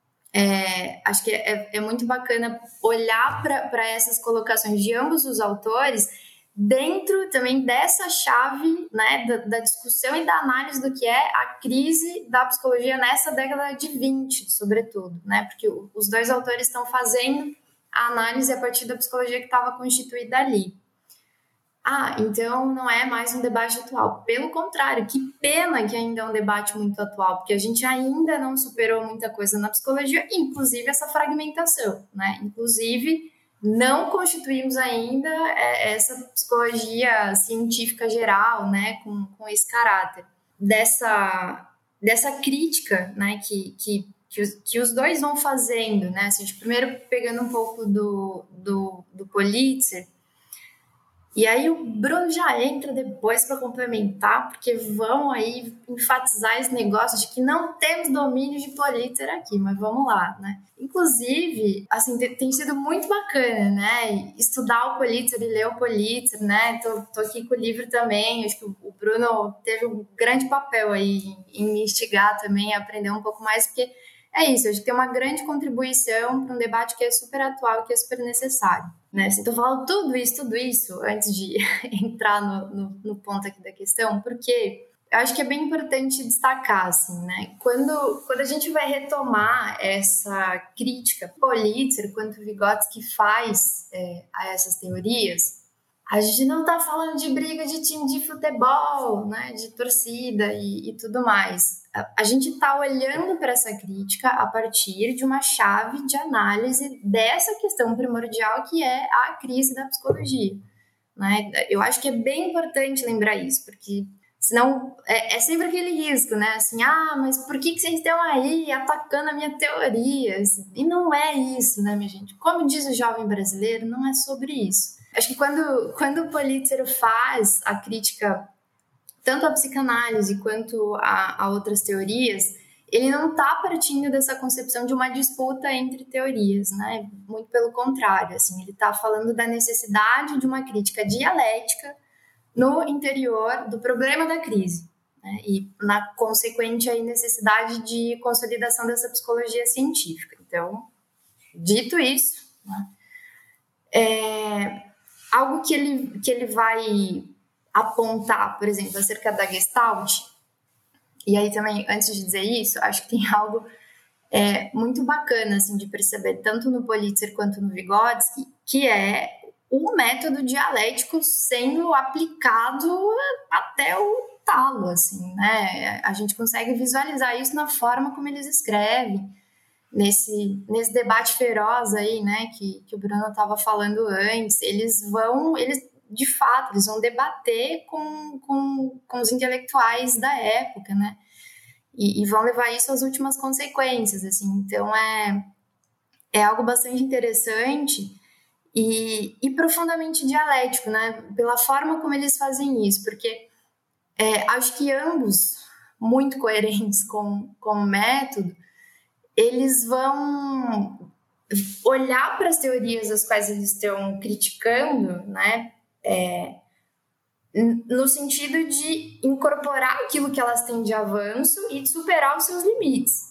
é, acho que é, é muito bacana olhar para essas colocações de ambos os autores dentro também dessa chave, né, da, da discussão e da análise do que é a crise da psicologia nessa década de vinte, sobretudo, né? Porque os dois autores estão fazendo a análise a partir da psicologia que estava constituída ali. Ah, então não é mais um debate atual. Pelo contrário, que pena que ainda é um debate muito atual, porque a gente ainda não superou muita coisa na psicologia, inclusive essa fragmentação, né? Inclusive, não constituímos ainda essa psicologia científica geral, né? Com, com esse caráter. Dessa, dessa crítica, né? Que, que, que, os, que os dois vão fazendo, né? Assim, primeiro pegando um pouco do, do, do Pulitzer. E aí o Bruno já entra depois para complementar, porque vão aí enfatizar esse negócio de que não temos domínio de Pulitzer aqui, mas vamos lá, né? Inclusive, assim, tem sido muito bacana, né? Estudar o Pulitzer e ler o Pulitzer, né? Tô, tô aqui com o livro também, acho que o Bruno teve um grande papel aí em me instigar também a aprender um pouco mais, porque é isso, acho que tem uma grande contribuição para um debate que é super atual e que é super necessário, né? Assim, tô falando tudo isso, tudo isso, antes de entrar no, no, no ponto aqui da questão, porque eu acho que é bem importante destacar, assim, né? Quando, quando a gente vai retomar essa crítica Pulitzer, quanto o Vygotsky faz é, a essas teorias, a gente não tá falando de briga de time de futebol, né? De torcida e, e tudo mais. A gente está olhando para essa crítica a partir de uma chave de análise dessa questão primordial que é a crise da psicologia, né? Eu acho que é bem importante lembrar isso, porque senão é, é sempre aquele risco, né? Assim, ah, mas por que, que vocês estão aí atacando a minha teoria? E não é isso, né, minha gente? Como diz o jovem brasileiro, não é sobre isso. Acho que quando, quando o Pulitzer faz a crítica tanto a psicanálise quanto a, a outras teorias, ele não está partindo dessa concepção de uma disputa entre teorias, né? Muito pelo contrário, assim, ele está falando da necessidade de uma crítica dialética no interior do problema da crise, né? E na consequente aí, necessidade de consolidação dessa psicologia científica. Então, dito isso, né, é, algo que ele, que ele vai apontar, por exemplo, acerca da Gestalt, e aí também, antes de dizer isso, acho que tem algo é, muito bacana assim, de perceber, tanto no Politzer quanto no Vygotsky, que é o método dialético sendo aplicado até o talo, assim, né? A gente consegue visualizar isso na forma como eles escrevem, nesse, nesse debate feroz aí, né, que, que o Bruno estava falando antes. Eles vão, eles, de fato, eles vão debater com, com, com os intelectuais da época, né? E, e vão levar isso às últimas consequências, assim. Então, é, é algo bastante interessante e, e profundamente dialético, né? Pela forma como eles fazem isso, porque é, acho que ambos, muito coerentes com, com o método, eles vão olhar para as teorias as quais eles estão criticando, né? É, no sentido de incorporar aquilo que elas têm de avanço e de superar os seus limites.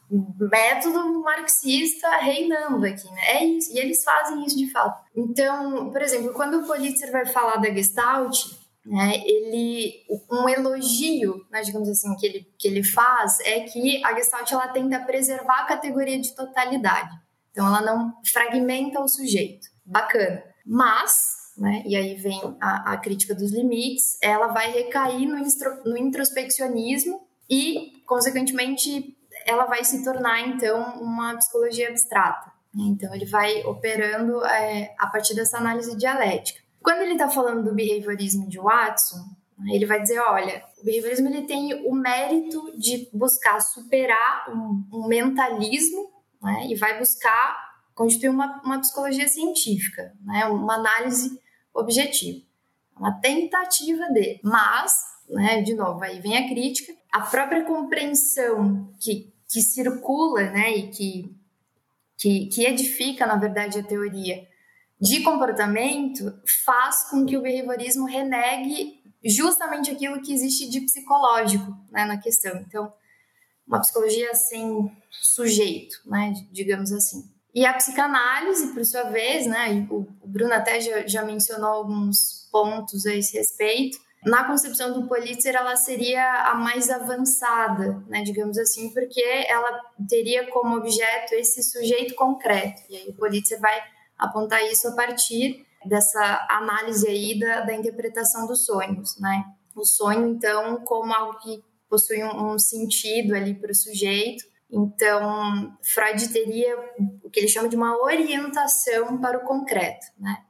Método marxista reinando aqui, né? É isso, e eles fazem isso de fato. Então, por exemplo, quando o Politzer vai falar da Gestalt, né, ele, um elogio, né, digamos assim, que ele, que ele faz é que a Gestalt ela tenta preservar a categoria de totalidade. Então, ela não fragmenta o sujeito. Bacana. Mas, né, e aí vem a, a crítica dos limites, ela vai recair no, instro, no introspeccionismo e, consequentemente, ela vai se tornar, então, uma psicologia abstrata. Então, ele vai operando é, a partir dessa análise dialética. Quando ele está falando do behaviorismo de Watson, ele vai dizer, olha, o behaviorismo ele tem o mérito de buscar superar um, um mentalismo, né, e vai buscar constituir uma, uma psicologia científica, né, uma análise objetiva, uma tentativa de, mas, né, de novo, aí vem a crítica, a própria compreensão que, que circula, né, e que, que, que edifica, na verdade, a teoria de comportamento faz com que o behaviorismo renegue justamente aquilo que existe de psicológico, né, na questão. Então, uma psicologia sem sujeito, né, digamos assim. E a psicanálise, por sua vez, né, o Bruno até já, já mencionou alguns pontos a esse respeito, na concepção do Politzer ela seria a mais avançada, né, digamos assim, porque ela teria como objeto esse sujeito concreto. E aí o Politzer vai apontar isso a partir dessa análise aí da, da interpretação dos sonhos, né? O sonho, então, como algo que possui um, um sentido ali para o sujeito. Então, Freud teria o que ele chama de uma orientação para o concreto, né?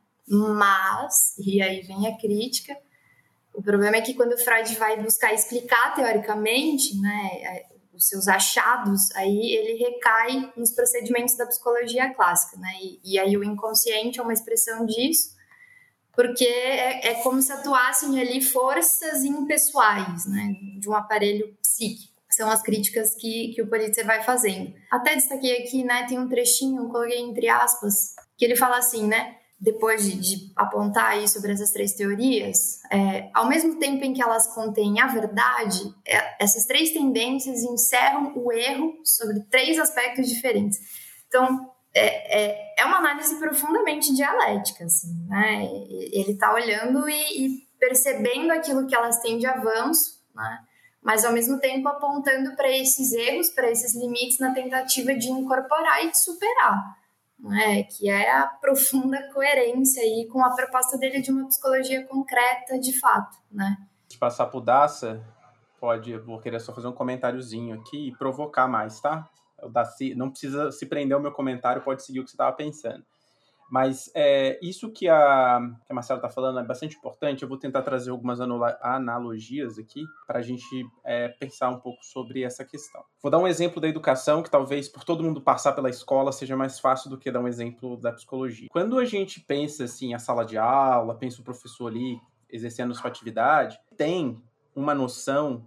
Mas, e aí vem a crítica, o problema é que quando Freud vai buscar explicar teoricamente, né, os seus achados, aí ele recai nos procedimentos da psicologia clássica, né? E, e aí o inconsciente é uma expressão disso, porque é, é como se atuassem ali forças impessoais, né, de um aparelho psíquico. São as críticas que, que o Politzer vai fazendo. Até destaquei aqui, né, tem um trechinho, coloquei entre aspas, que ele fala assim, né, depois de, de apontar aí sobre essas três teorias, é, ao mesmo tempo em que elas contêm a verdade, é, essas três tendências encerram o erro sobre três aspectos diferentes. Então, é, é, é uma análise profundamente dialética, assim, né? Ele está olhando e, e percebendo aquilo que elas têm de avanço, né? Mas, ao mesmo tempo, apontando para esses erros, para esses limites na tentativa de incorporar e de superar. É, que é a profunda coerência aí com a proposta dele de uma psicologia concreta de fato, né? De passar pro Daça, pode, eu vou querer só fazer um comentáriozinho aqui e provocar mais, tá? O Daci, não precisa se prender ao meu comentário, pode seguir o que você estava pensando. Mas é, isso que a, que a Marcela está falando é bastante importante. Eu vou tentar trazer algumas analogias aqui para a gente é, pensar um pouco sobre essa questão. Vou dar um exemplo da educação que talvez por todo mundo passar pela escola seja mais fácil do que dar um exemplo da psicologia. Quando a gente pensa assim, a sala de aula, pensa o professor ali exercendo sua atividade, tem uma noção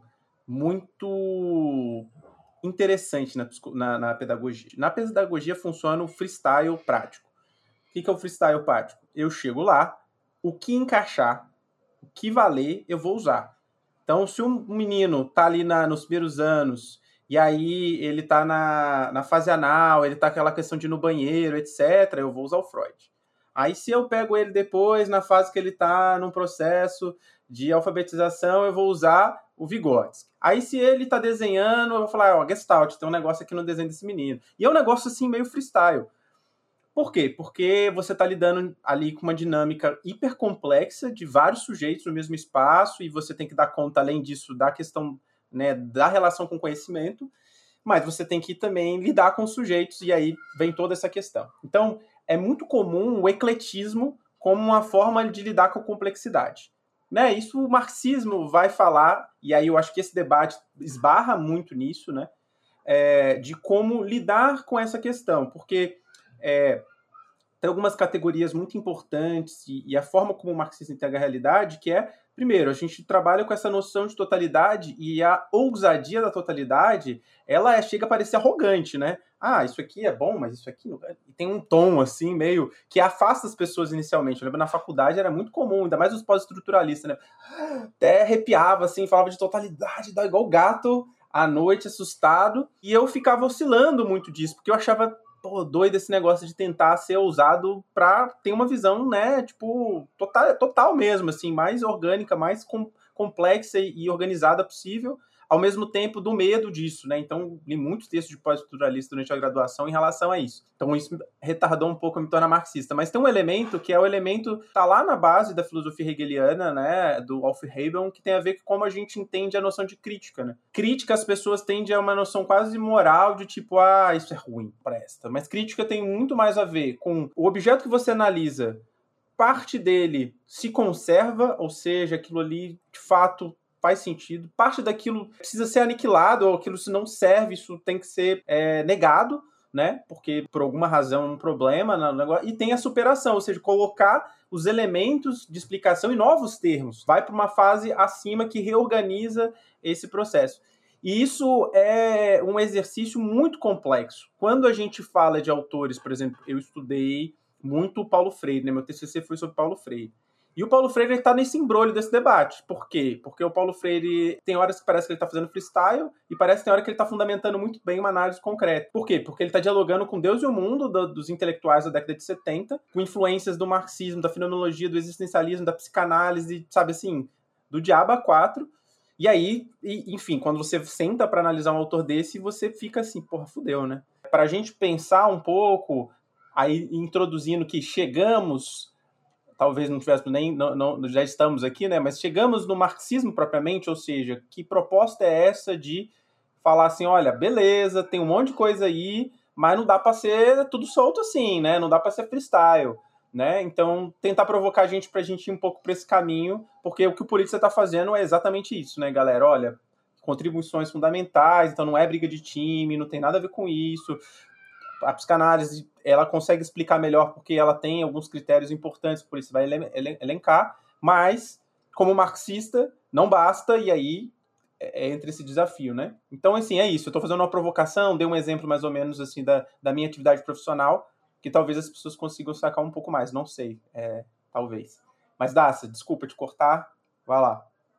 muito interessante na, na, na pedagogia. Na pedagogia funciona o freestyle prático. O que é o freestyle prático? Eu chego lá, o que encaixar, o que valer, eu vou usar. Então, se um menino tá ali na, nos primeiros anos, e aí ele tá na, na fase anal, ele tá aquela questão de ir no banheiro, etcétera, eu vou usar o Freud. Aí, se eu pego ele depois, na fase que ele tá num processo de alfabetização, eu vou usar o Vygotsky. Aí, se ele tá desenhando, eu vou falar, ó, Gestalt, tem um negócio aqui no desenho desse menino. E é um negócio, assim, meio freestyle. Por quê? Porque você está lidando ali com uma dinâmica hipercomplexa de vários sujeitos no mesmo espaço e você tem que dar conta, além disso, da questão, né, da relação com o conhecimento, mas você tem que também lidar com os sujeitos e aí vem toda essa questão. Então, é muito comum o ecletismo como uma forma de lidar com a complexidade. Né? Isso o marxismo vai falar, e aí eu acho que esse debate esbarra muito nisso, né? É, de como lidar com essa questão, porque é, tem algumas categorias muito importantes e, e a forma como o marxismo integra a realidade, que é, primeiro, a gente trabalha com essa noção de totalidade e a ousadia da totalidade, ela é, chega a parecer arrogante, né? Ah, isso aqui é bom, mas isso aqui não é. E tem um tom, assim, meio que afasta as pessoas inicialmente. Eu lembro, na faculdade era muito comum, ainda mais os pós-estruturalistas, né? Até arrepiava, assim, falava de totalidade, igual gato à noite, assustado. E eu ficava oscilando muito disso, porque eu achava, pô, doido esse negócio de tentar ser ousado pra ter uma visão, né, tipo, total, total mesmo, assim, mais orgânica, mais com, complexa e organizada possível, ao mesmo tempo do medo disso, né? Então, li muitos textos de pós-estruturalista durante a graduação em relação a isso. Então, isso retardou um pouco a me tornar marxista. Mas tem um elemento que é o elemento que tá lá na base da filosofia hegeliana, né, do Aufhebung, que tem a ver com como a gente entende a noção de crítica, né? Crítica, as pessoas tendem a uma noção quase moral de tipo, ah, isso é ruim, presta. Mas crítica tem muito mais a ver com o objeto que você analisa, parte dele se conserva, ou seja, aquilo ali, de fato, faz sentido. Parte daquilo precisa ser aniquilado, ou aquilo se não serve, isso tem que ser é, negado, né? Porque por alguma razão é um problema no negócio. E tem a superação, ou seja, colocar os elementos de explicação em novos termos. Vai para uma fase acima que reorganiza esse processo. E isso é um exercício muito complexo. Quando a gente fala de autores, por exemplo, eu estudei muito o Paulo Freire, né? Meu T C C foi sobre Paulo Freire. E o Paulo Freire está nesse embrolho desse debate. Por quê? Porque o Paulo Freire tem horas que parece que ele está fazendo freestyle e parece que tem hora que ele está fundamentando muito bem uma análise concreta. Por quê? Porque ele está dialogando com Deus e o mundo do, dos intelectuais da década de setenta, com influências do marxismo, da fenomenologia, do existencialismo, da psicanálise, sabe assim, do diabo a quatro. E aí, e, enfim, quando você senta para analisar um autor desse, você fica assim, porra, fudeu, né? Para a gente pensar um pouco, aí introduzindo que chegamos... talvez não tivéssemos nem, não, não, já estamos aqui, né? Mas chegamos no marxismo propriamente, ou seja, que proposta é essa de falar assim, olha, beleza, tem um monte de coisa aí, mas não dá para ser tudo solto assim, né? Não dá para ser freestyle, né? Então, tentar provocar a gente para a gente ir um pouco para esse caminho, porque o que o Política está fazendo é exatamente isso, né, galera? Olha, contribuições fundamentais, então não é briga de time, não tem nada a ver com isso. A psicanálise, ela consegue explicar melhor porque ela tem alguns critérios importantes, por isso vai elencar, mas, como marxista, não basta, e aí é entre esse desafio, né? Então, assim, é isso. Eu estou fazendo uma provocação, dei um exemplo mais ou menos, assim, da, da minha atividade profissional, que talvez as pessoas consigam sacar um pouco mais, não sei, é, talvez. Mas, Dacia, desculpa te cortar, vai lá.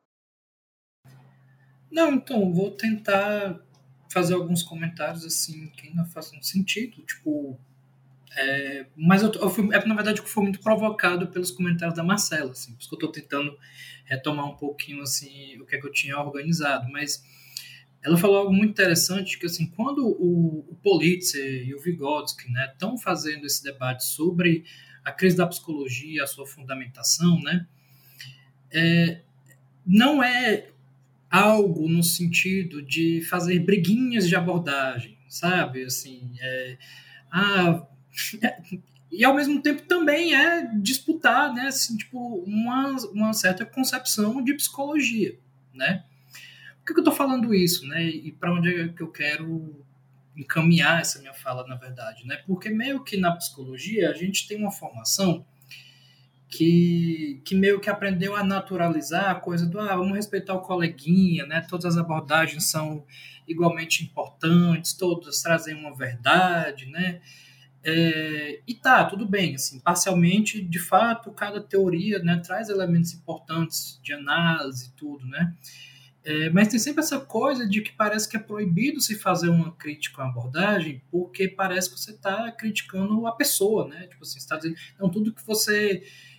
Não, então, vou tentar fazer alguns comentários assim que ainda fazem sentido, tipo, é, mas eu, eu fui, é na verdade que foi muito provocado pelos comentários da Marcela, assim, por isso que eu estou tentando retomar um pouquinho assim o que é que eu tinha organizado, mas ela falou algo muito interessante, que assim, quando o, o Politzer e o Vygotsky, né, estão fazendo esse debate sobre a crise da psicologia, a sua fundamentação, né, é, não é algo no sentido de fazer briguinhas de abordagem, sabe? Assim, é, ah, é, e ao mesmo tempo também é disputar, né, assim, tipo, uma, uma certa concepção de psicologia, né? Por que, que eu estou falando isso, né? E para onde é que eu quero encaminhar essa minha fala, na verdade, né? Porque meio que na psicologia a gente tem uma formação Que, que meio que aprendeu a naturalizar a coisa do, ah, vamos respeitar o coleguinha, né? Todas as abordagens são igualmente importantes, todas trazem uma verdade, né? É, e tá, tudo bem, assim, parcialmente, de fato, cada teoria, né, traz elementos importantes de análise e tudo, né? É, mas tem sempre essa coisa de que parece que é proibido se fazer uma crítica, uma abordagem, porque parece que você está criticando a pessoa, né? Tipo assim, você está dizendo, então tudo que você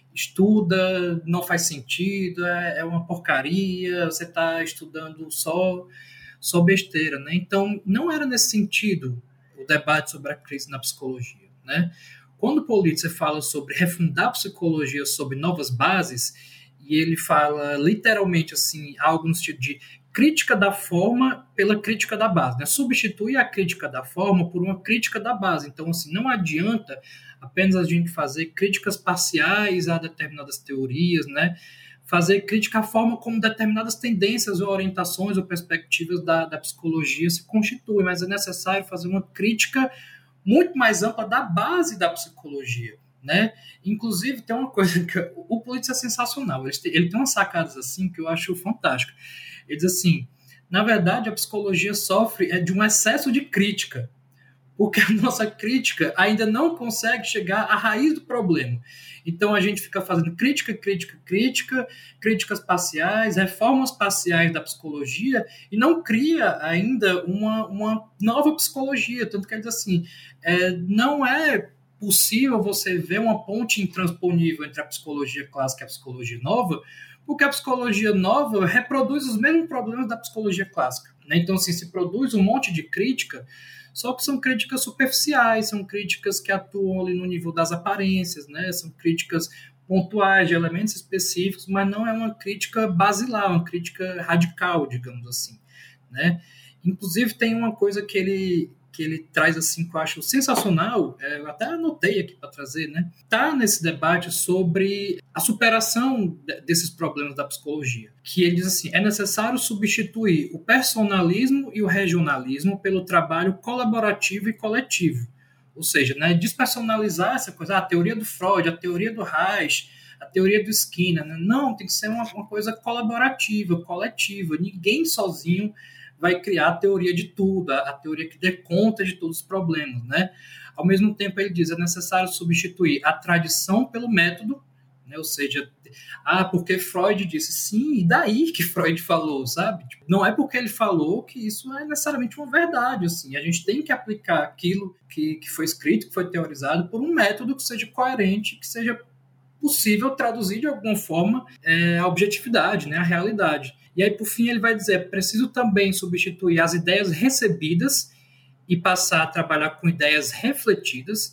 estuda não faz sentido, é, é uma porcaria, você está estudando só, só besteira, né? Então, não era nesse sentido o debate sobre a crise na psicologia, né? Quando o Politzer fala sobre refundar a psicologia sob novas bases, e ele fala literalmente assim, algo no sentido de crítica da forma pela crítica da base, né? Substituir a crítica da forma por uma crítica da base. Então, assim, não adianta apenas a gente fazer críticas parciais a determinadas teorias, né? Fazer crítica à forma como determinadas tendências ou orientações ou perspectivas da, da psicologia se constituem, mas é necessário fazer uma crítica muito mais ampla da base da psicologia, né? Inclusive, tem uma coisa que o Politzer é sensacional, ele tem, ele tem umas sacadas assim que eu acho fantásticas. Ele diz assim, na verdade, a psicologia sofre é de um excesso de crítica, porque a nossa crítica ainda não consegue chegar à raiz do problema. Então, a gente fica fazendo crítica, crítica, crítica, críticas parciais, reformas parciais da psicologia, e não cria ainda uma, uma nova psicologia. Tanto que ele diz assim, é, não é possível você ver uma ponte intransponível entre a psicologia clássica e a psicologia nova, porque a psicologia nova reproduz os mesmos problemas da psicologia clássica, né? Então, assim, se produz um monte de crítica, só que são críticas superficiais, são críticas que atuam ali no nível das aparências, né? São críticas pontuais de elementos específicos, mas não é uma crítica basilar, uma crítica radical, digamos assim, né? Inclusive, tem uma coisa que ele, que ele traz assim, que eu acho sensacional, é, eu até anotei aqui para trazer, né? Tá nesse debate sobre a superação desses problemas da psicologia, que ele diz assim, é necessário substituir o personalismo e o regionalismo pelo trabalho colaborativo e coletivo, ou seja, né, despersonalizar essa coisa, ah, a teoria do Freud, a teoria do Reich, a teoria do Skinner, né? Não, tem que ser uma, uma coisa colaborativa, coletiva, ninguém sozinho vai criar a teoria de tudo, a, a teoria que dê conta de todos os problemas, né? Ao mesmo tempo, ele diz, é necessário substituir a tradição pelo método, né? Ou seja, ah, porque Freud disse, sim, e daí que Freud falou, sabe? Tipo, não é porque ele falou que isso é necessariamente uma verdade, assim, a gente tem que aplicar aquilo que, que foi escrito, que foi teorizado, por um método que seja coerente, que seja possível traduzir de alguma forma é, a objetividade, né? A realidade. E aí, por fim, ele vai dizer, é preciso também substituir as ideias recebidas e passar a trabalhar com ideias refletidas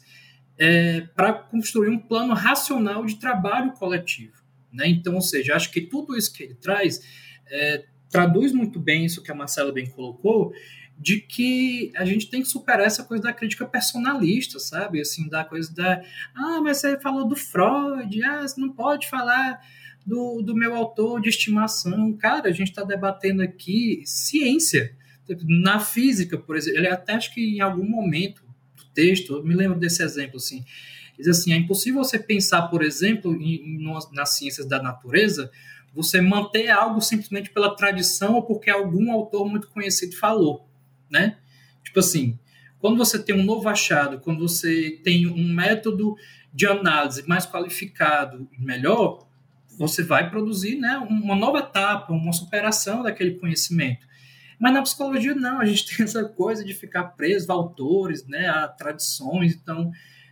é, para construir um plano racional de trabalho coletivo, né? Então, ou seja, acho que tudo isso que ele traz é, traduz muito bem isso que a Marcela bem colocou, de que a gente tem que superar essa coisa da crítica personalista, sabe? Assim, da coisa da... Ah, mas você falou do Freud, ah, você não pode falar do, do meu autor de estimação. Cara, a gente está debatendo aqui ciência. Na física, por exemplo, ele até acho que em algum momento do texto, eu me lembro desse exemplo, assim, diz assim, é impossível você pensar, por exemplo, em, em, nas ciências da natureza, você manter algo simplesmente pela tradição ou porque algum autor muito conhecido falou, né? Tipo assim, quando você tem um novo achado, quando você tem um método de análise mais qualificado e melhor, você vai produzir, né, uma nova etapa, uma superação daquele conhecimento. Mas na psicologia não, a gente tem essa coisa de ficar preso a autores, né, a tradições. Então,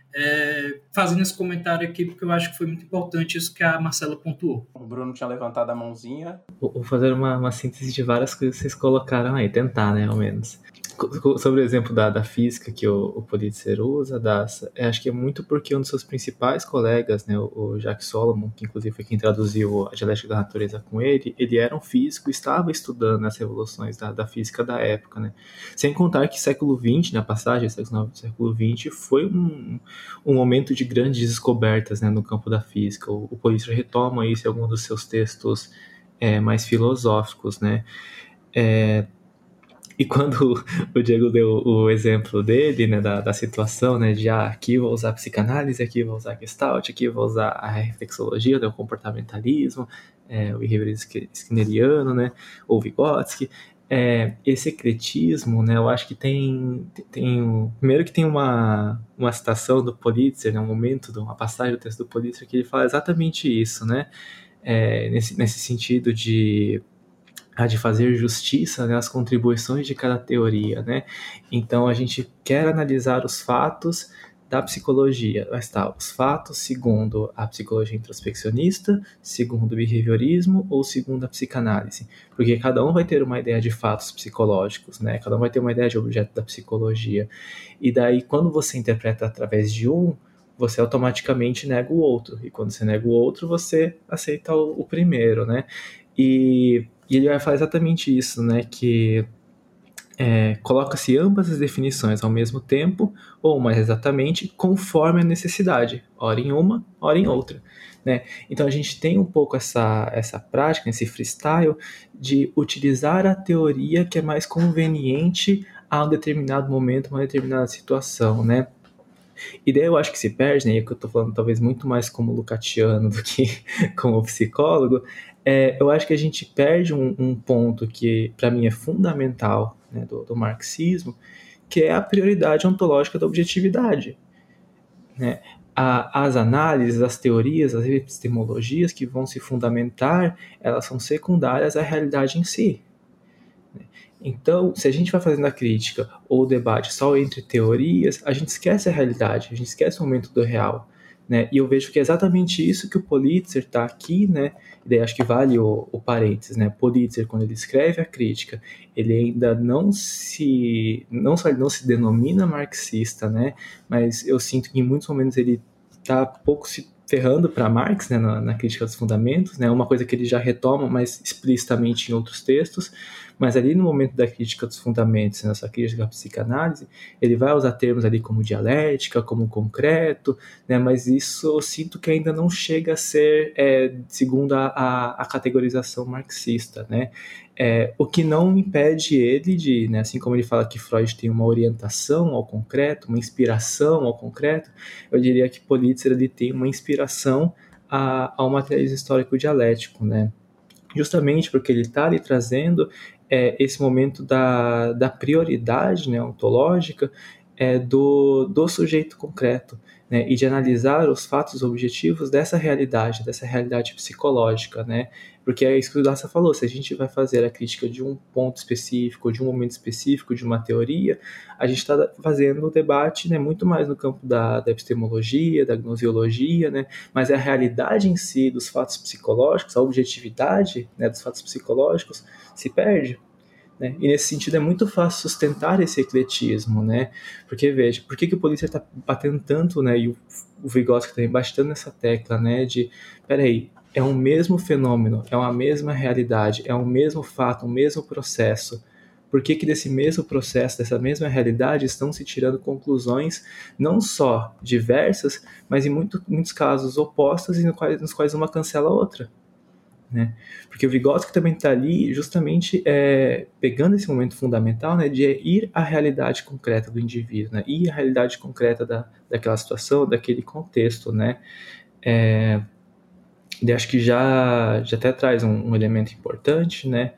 é, fazendo esse comentário aqui, porque eu acho que foi muito importante isso que a Marcela pontuou. O Bruno tinha levantado a mãozinha. Vou fazer uma, uma síntese de várias coisas que vocês colocaram aí, tentar, né, ao menos. Sobre o exemplo da, da física que o, o Politzer usa, das, acho que é muito porque um dos seus principais colegas, né, o, o Jacques Solomon, que inclusive foi quem traduziu a Dialética da Natureza com ele, ele era um físico e estava estudando as revoluções da, da física da época, né? Sem contar que século vinte, na passagem do século nove do século vinte, foi um, um momento de grandes descobertas, né, no campo da física. O, o Politzer retoma isso em alguns dos seus textos é, mais filosóficos, né? É, E quando o Diego deu o exemplo dele, né, da, da situação, né, de ah, aqui vou usar psicanálise, aqui vou usar Gestalt, aqui vou usar a reflexologia, né, o comportamentalismo, é, o behaviorismo skinneriano, né, ou Vygotsky, é, esse ecletismo, né, eu acho que tem, tem primeiro que tem uma, uma citação do Politzer, né, um momento, uma passagem do texto do Politzer que ele fala exatamente isso, né, é, nesse, nesse sentido de a de fazer justiça, né, às contribuições de cada teoria, né? Então a gente quer analisar os fatos da psicologia, mas tá, os fatos segundo a psicologia introspeccionista, segundo o behaviorismo ou segundo a psicanálise, porque cada um vai ter uma ideia de fatos psicológicos, né? Cada um vai ter uma ideia de objeto da psicologia, e daí quando você interpreta através de um, você automaticamente nega o outro, e quando você nega o outro, você aceita o, o primeiro, né? E, e ele vai falar exatamente isso, né? Que É, coloca-se ambas as definições ao mesmo tempo, ou mais exatamente, conforme a necessidade, ora em uma, ora em outra, né? Então a gente tem um pouco essa, essa prática, esse freestyle, de utilizar a teoria que é mais conveniente a um determinado momento, uma determinada situação, né? E daí eu acho que se perde, né, e que eu tô falando talvez muito mais como lucatiano do que como psicólogo, é, eu acho que a gente perde um, um ponto que para mim é fundamental, né, do, do marxismo, que é a prioridade ontológica da objetividade, né? A, as análises, as teorias, as epistemologias que vão se fundamentar, elas são secundárias à realidade em si. Então, se a gente vai fazendo a crítica ou o debate só entre teorias, a gente esquece a realidade, a gente esquece o momento do real, né? E eu vejo que é exatamente isso que o Politzer está aqui, né? E daí acho que vale o, o parênteses, né? Politzer, quando ele escreve a crítica, ele ainda não se, não só ele não se denomina marxista, né? Mas eu sinto que em muitos momentos ele está pouco se ferrando para Marx, né, na, na crítica dos fundamentos, né, uma coisa que ele já retoma mais explicitamente em outros textos, mas ali no momento da crítica dos fundamentos, nessa crítica à psicanálise, ele vai usar termos ali como dialética, como concreto, né, mas isso eu sinto que ainda não chega a ser, é, segundo a, a, a categorização marxista, né, é, o que não impede ele de, né, assim como ele fala que Freud tem uma orientação ao concreto, uma inspiração ao concreto, eu diria que Politzer ele tem uma inspiração a, ao materialismo histórico dialético, né? Justamente porque ele está ali trazendo é, esse momento da, da prioridade, né, ontológica é, do, do sujeito concreto, né, e de analisar os fatos objetivos dessa realidade, dessa realidade psicológica, né? Porque é isso que o Daça falou, se a gente vai fazer a crítica de um ponto específico, de um momento específico, de uma teoria, a gente está fazendo o debate, né, muito mais no campo da, da epistemologia, da gnosiologia, né, mas a realidade em si dos fatos psicológicos, a objetividade, né, dos fatos psicológicos se perde. Né? E nesse sentido é muito fácil sustentar esse ecletismo, né? Porque veja, por que, que o Politzer está batendo tanto, né? E o, o Vygotsky também batendo nessa tecla, né? De, peraí, é um mesmo fenômeno, é uma mesma realidade, é um mesmo fato, um mesmo processo. Por que que desse mesmo processo, dessa mesma realidade, estão se tirando conclusões não só diversas, mas em muito, muitos casos opostas e nos quais, nos quais uma cancela a outra? Né? Porque o Vygotsky também está ali justamente é, pegando esse momento fundamental, né, de ir à realidade concreta do indivíduo, né, ir à realidade concreta da, daquela situação, daquele contexto, né. É, e acho que já, já até traz um, um elemento importante, né,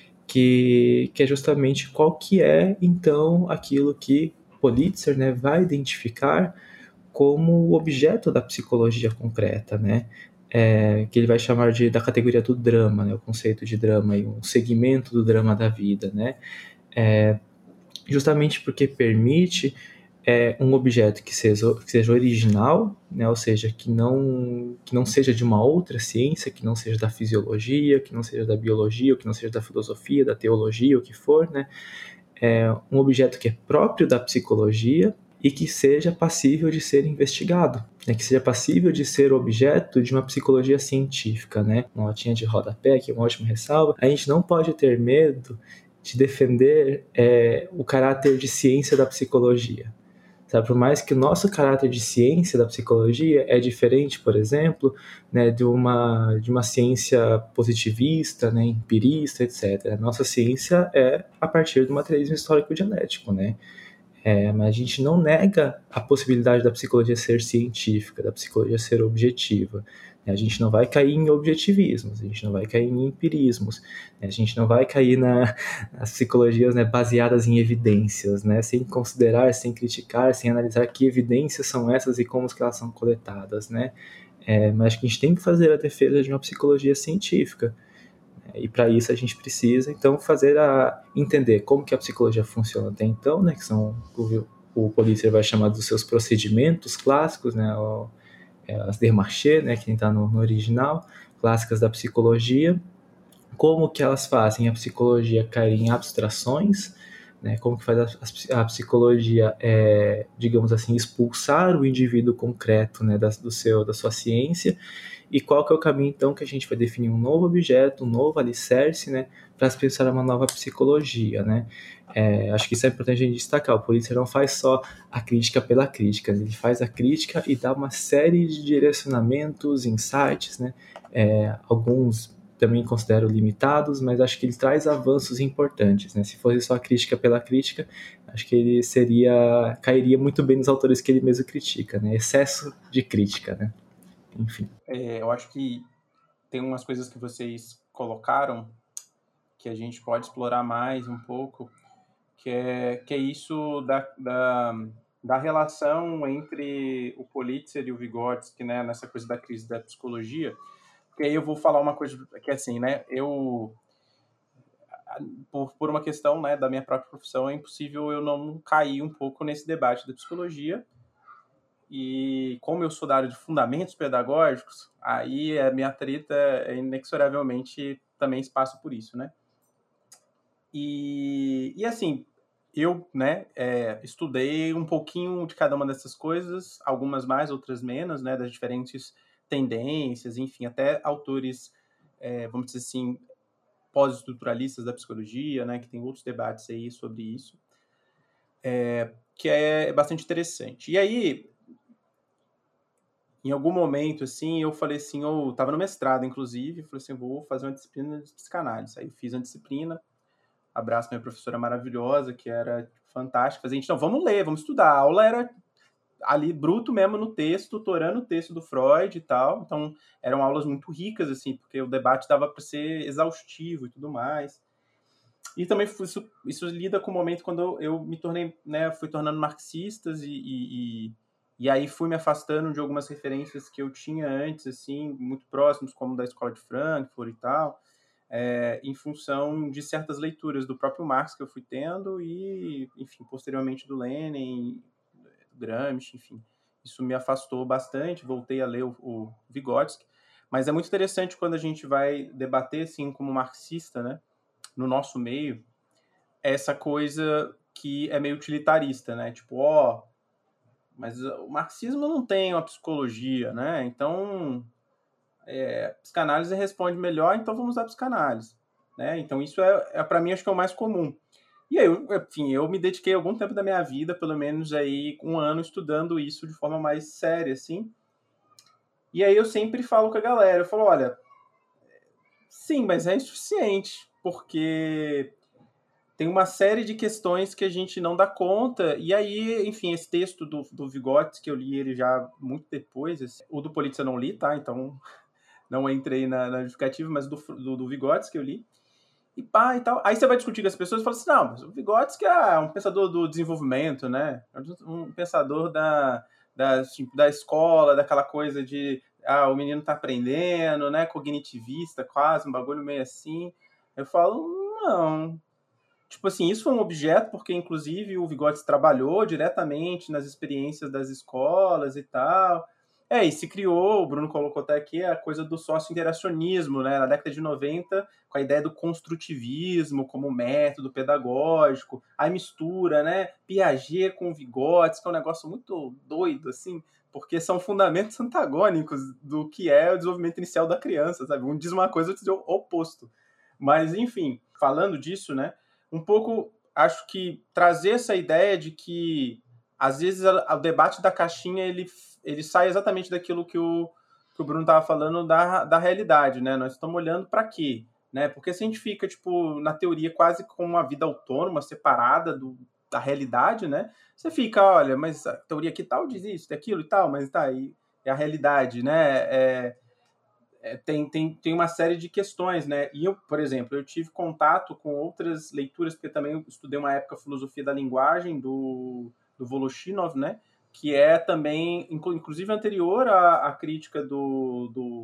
que, que é justamente qual que é, então, aquilo que Politzer, né, vai identificar como o objeto da psicologia concreta, né, É, que ele vai chamar de, da categoria do drama, né, o conceito de drama, e um segmento do drama da vida, né, é, justamente porque permite é, um objeto que seja, que seja original, né, ou seja, que não, que não seja de uma outra ciência, que não seja da fisiologia, que não seja da biologia, ou que não seja da filosofia, da teologia, o que for, né, é um objeto que é próprio da psicologia, e que seja passível de ser investigado, né? Que seja passível de ser objeto de uma psicologia científica, né? Uma notinha de rodapé, que é uma ótima ressalva. A gente não pode ter medo de defender é, o caráter de ciência da psicologia. Sabe? Por mais que o nosso caráter de ciência da psicologia é diferente, por exemplo, né, de, uma, de uma ciência positivista, né, empirista, etcétera. A nossa ciência é a partir do materialismo histórico dialético, né? É, mas a gente não nega a possibilidade da psicologia ser científica, da psicologia ser objetiva. A gente não vai cair em objetivismos, a gente não vai cair em empirismos, a gente não vai cair na, nas psicologias, né, baseadas em evidências, né, sem considerar, sem criticar, sem analisar que evidências são essas e como que elas são coletadas. Né? É, mas acho que a gente tem que fazer a defesa de uma psicologia científica. E para isso a gente precisa, então, fazer a entender como que a psicologia funciona até então, né, que são o, o Pulitzer vai chamar dos seus procedimentos clássicos, né, o, é, as Desmarchais, né, que está no, no original, clássicas da psicologia, como que elas fazem a psicologia cair em abstrações, né, como que faz a, a psicologia, é, digamos assim, expulsar o indivíduo concreto, né, da, do seu, da sua ciência, e qual que é o caminho, então, que a gente vai definir um novo objeto, um novo alicerce, né, para pensar uma nova psicologia, né. É, acho que isso é importante a gente destacar. O Pulitzer não faz só a crítica pela crítica, ele faz a crítica e dá uma série de direcionamentos, insights, né, é, alguns também considero limitados, mas acho que ele traz avanços importantes, né? Se fosse só a crítica pela crítica, acho que ele seria, cairia muito bem nos autores que ele mesmo critica, né? Excesso de crítica, né? Enfim. É, eu acho que tem umas coisas que vocês colocaram que a gente pode explorar mais um pouco, que é, que é isso da, da, da relação entre o Pulitzer e o Vygotsky, né? Nessa coisa da crise da psicologia. Porque aí eu vou falar uma coisa que é assim, né, eu, por, por uma questão, né, da minha própria profissão, é impossível eu não cair um pouco nesse debate da psicologia, e como eu sou da área de fundamentos pedagógicos, aí a minha treta é inexoravelmente também espaço por isso, né. E, e assim, eu, né, é, estudei um pouquinho de cada uma dessas coisas, algumas mais, outras menos, né, das diferentes tendências, enfim, até autores, é, vamos dizer assim, pós-estruturalistas da psicologia, né, que tem outros debates aí sobre isso, é, que é bastante interessante. E aí, em algum momento, assim, eu falei assim, eu estava no mestrado, inclusive, falei assim, vou fazer uma disciplina de psicanálise. Aí eu fiz uma disciplina, abraço minha professora maravilhosa, que era fantástica, fazia, então, vamos ler, vamos estudar. A aula era ali bruto mesmo no texto, torando o texto do Freud e tal, então eram aulas muito ricas, assim, porque o debate dava para ser exaustivo e tudo mais. E também isso, isso lida com o momento quando eu, eu me tornei, né, fui tornando marxistas e, e, e, e aí fui me afastando de algumas referências que eu tinha antes, assim, muito próximos, como da Escola de Frankfurt e tal, é, em função de certas leituras do próprio Marx que eu fui tendo e, enfim, posteriormente do Lenin, Gramsci, enfim. Isso me afastou bastante, voltei a ler o, o Vygotsky, mas é muito interessante quando a gente vai debater, assim, como marxista, né, no nosso meio, essa coisa que é meio utilitarista, né, tipo, ó, mas o marxismo não tem uma psicologia, né, então é, psicanálise responde melhor, então vamos usar psicanálise, né, então isso é, é para mim, acho que é o mais comum. E aí, eu, enfim, eu me dediquei algum tempo da minha vida, pelo menos aí um ano, estudando isso de forma mais séria, assim. E aí eu sempre falo com a galera, eu falo, olha, sim, mas é insuficiente, porque tem uma série de questões que a gente não dá conta, e aí, enfim, esse texto do, do Vygotsky, que eu li ele já muito depois, assim, o do Pulitzer eu não li, tá? Então, não entrei na, na justificativa, mas do, do, do Vygotsky que eu li, e pá, e tal. Aí você vai discutir com as pessoas e fala assim, não, mas o Vygotsky é um pensador do desenvolvimento, né? Um pensador da, da, tipo, da escola, daquela coisa de, ah, o menino tá aprendendo, né? Cognitivista, quase, um bagulho meio assim. Eu falo, não. Tipo assim, isso foi um objeto porque, inclusive, o Vygotsky trabalhou diretamente nas experiências das escolas e tal. É, e se criou, o Bruno colocou até aqui, a coisa do sócio-interacionismo, né? Na década de noventa, com a ideia do construtivismo como método pedagógico, aí mistura, né? Piaget com Vygotsky, que é um negócio muito doido, assim, porque são fundamentos antagônicos do que é o desenvolvimento inicial da criança, sabe? Um diz uma coisa, outro diz o oposto. Mas, enfim, falando disso, né? Um pouco, acho que trazer essa ideia de que, às vezes, o debate da caixinha, ele, ele sai exatamente daquilo que o, que o Bruno estava falando da, da realidade, né? Nós estamos olhando para quê? Né? Porque se a gente fica, tipo, na teoria, quase com uma vida autônoma, separada do, da realidade, né? Você fica, olha, mas a teoria aqui tal diz isso, aquilo e tal, mas tá, e, e a realidade, né? É... É, tem, tem, tem uma série de questões, né? E eu, por exemplo, eu tive contato com outras leituras, porque também eu estudei uma época a filosofia da linguagem do, do Voloshinov, né? Que é também, inclusive, anterior à, à crítica do, do,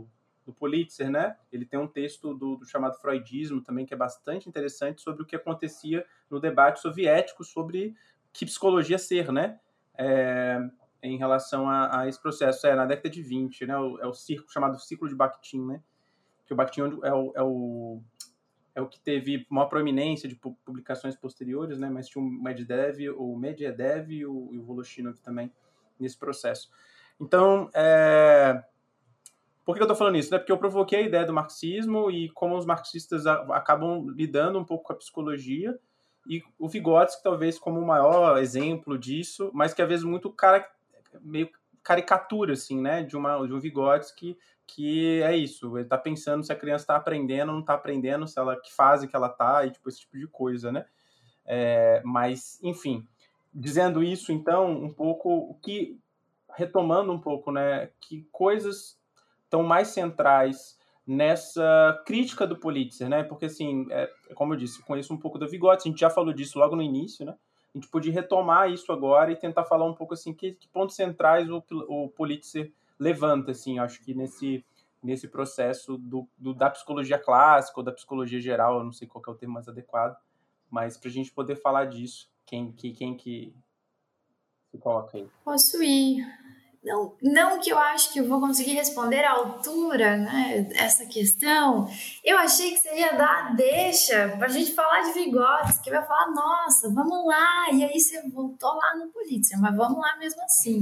do Pulitzer, né? Ele tem um texto do, do chamado Freudismo também, que é bastante interessante, sobre o que acontecia no debate soviético sobre que psicologia ser, né? É, em relação a, a esse processo. É, na década de vinte, né? O, é o ciclo chamado ciclo de Bakhtin, né? Que o Bakhtin é o, é o, é o que teve maior proeminência de publicações posteriores, né? Mas tinha o Medvedev, o Medvedev e o, e o Voloshinov também nesse processo. Então, é... por que eu estou falando isso? Né? Porque eu provoquei a ideia do marxismo e como os marxistas a, acabam lidando um pouco com a psicologia, e o Vygotsky talvez como o maior exemplo disso, mas que às vezes muito cara, meio caricatura assim, né? de, uma, de um Vygotsky que é isso, ele está pensando se a criança está aprendendo ou não está aprendendo, se ela, que fase que ela está, e tipo, esse tipo de coisa, né? É, mas, enfim, dizendo isso, então, um pouco, o que, retomando um pouco, né, que coisas estão mais centrais nessa crítica do Pulitzer, né? Porque, assim, é, como eu disse, eu conheço um pouco do Vygotsky, a gente já falou disso logo no início, né? A gente podia retomar isso agora e tentar falar um pouco, assim, que, que pontos centrais o, o Pulitzer levanta, assim, acho que nesse, nesse processo do, do, da psicologia clássica ou da psicologia geral, eu não sei qual que é o termo mais adequado, mas para a gente poder falar disso, quem que, quem que se coloca aí? Posso ir. Não, não que eu acho que eu vou conseguir responder à altura, né, essa questão. Eu achei que você ia dar deixa pra gente falar de Vygotsky, que vai falar, nossa, vamos lá, e aí você voltou lá no Pulitzer, mas vamos lá mesmo assim.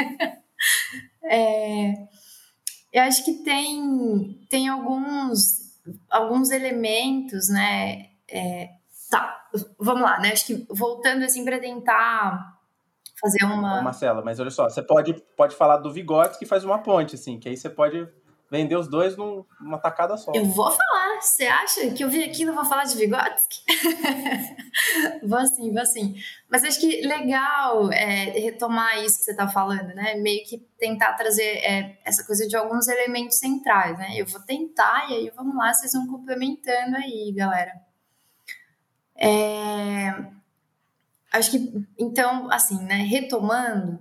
é, eu acho que tem, tem alguns, alguns elementos, né, é, tá, vamos lá, né, acho que voltando assim para tentar fazer uma... Ô, Marcela, mas olha só, você pode, pode falar do Vygotsky e faz uma ponte, assim, que aí você pode vender os dois num, numa tacada só. Eu vou falar, você acha que eu vim aqui e não vou falar de Vygotsky? Vou sim, vou sim. Mas acho que legal é, retomar isso que você está falando, né? Meio que tentar trazer é, essa coisa de alguns elementos centrais, né? Eu vou tentar e aí vamos lá, vocês vão complementando aí, galera. É... Acho que, então, assim, né, retomando,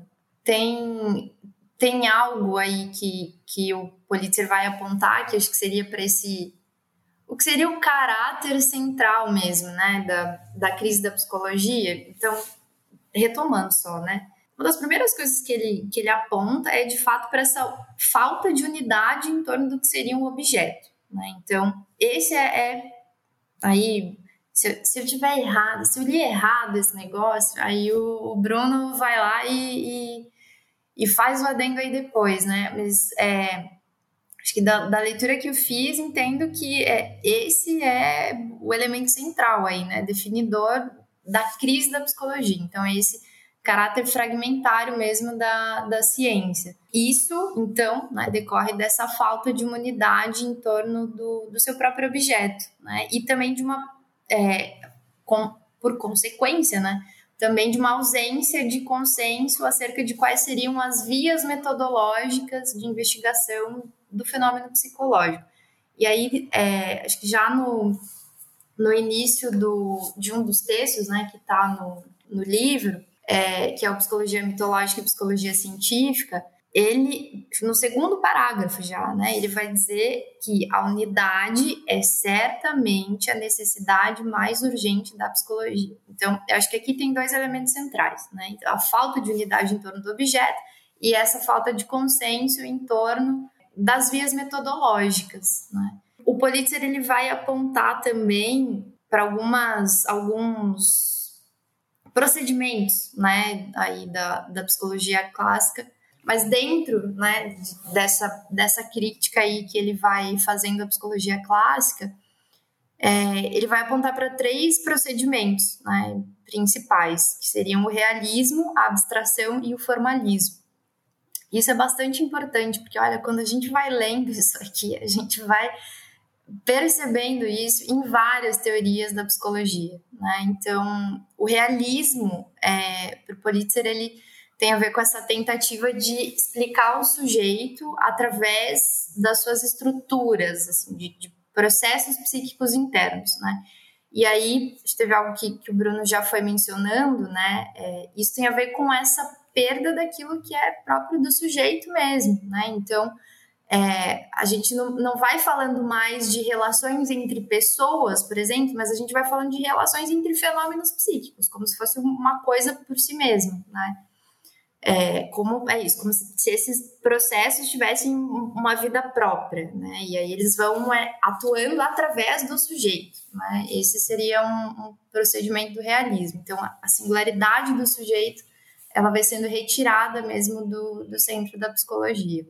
tem, tem algo aí que, que o Pulitzer vai apontar, que acho que seria para esse... O que seria o caráter central mesmo, né, da, da crise da psicologia. Então, retomando só, né, uma das primeiras coisas que ele, que ele aponta é, de fato, para essa falta de unidade em torno do que seria um objeto, né. Então, esse é, é aí... Se eu, se eu tiver errado, se eu li errado esse negócio, aí o, o Bruno vai lá e, e, e faz o adendo aí depois, né? Mas é, acho que da, da leitura que eu fiz, entendo que é, esse é o elemento central aí, né? Definidor da crise da psicologia. Então, é esse caráter fragmentário mesmo da, da ciência. Isso, então, né, decorre dessa falta de uma unidade em torno do, do seu próprio objeto, né? E também de uma É, com, por consequência, né, também de uma ausência de consenso acerca de quais seriam as vias metodológicas de investigação do fenômeno psicológico. E aí, é, acho que já no, no início do, de um dos textos, né, que está no, no livro, é, que é o Psicologia Mitológica e Psicologia Científica, ele, no segundo parágrafo já, né, ele vai dizer que a unidade é certamente a necessidade mais urgente da psicologia. Então, eu acho que aqui tem dois elementos centrais, né, a falta de unidade em torno do objeto e essa falta de consenso em torno das vias metodológicas, né. O Pulitzer, ele vai apontar também para algumas, alguns procedimentos, né, aí da, da psicologia clássica. Mas dentro, né, dessa, dessa crítica aí que ele vai fazendo à psicologia clássica, é, ele vai apontar para três procedimentos, né, principais, que seriam o realismo, a abstração e o formalismo. Isso é bastante importante, porque, olha, quando a gente vai lendo isso aqui, a gente vai percebendo isso em várias teorias da psicologia, né? Então, o realismo, é, para o Pulitzer, ele tem a ver com essa tentativa de explicar o sujeito através das suas estruturas, assim, de, de processos psíquicos internos, né? E aí, teve algo que, que o Bruno já foi mencionando, né? É, isso tem a ver com essa perda daquilo que é próprio do sujeito mesmo, né? Então, É, a gente não, não vai falando mais de relações entre pessoas, por exemplo, mas a gente vai falando de relações entre fenômenos psíquicos, como se fosse uma coisa por si mesmo, né? É, como, é isso, como se, se esses processos tivessem uma vida própria, né? E aí eles vão é, atuando através do sujeito, né? Esse seria um, um procedimento do realismo. Então, a, a singularidade do sujeito, ela vai sendo retirada mesmo do, do centro da psicologia.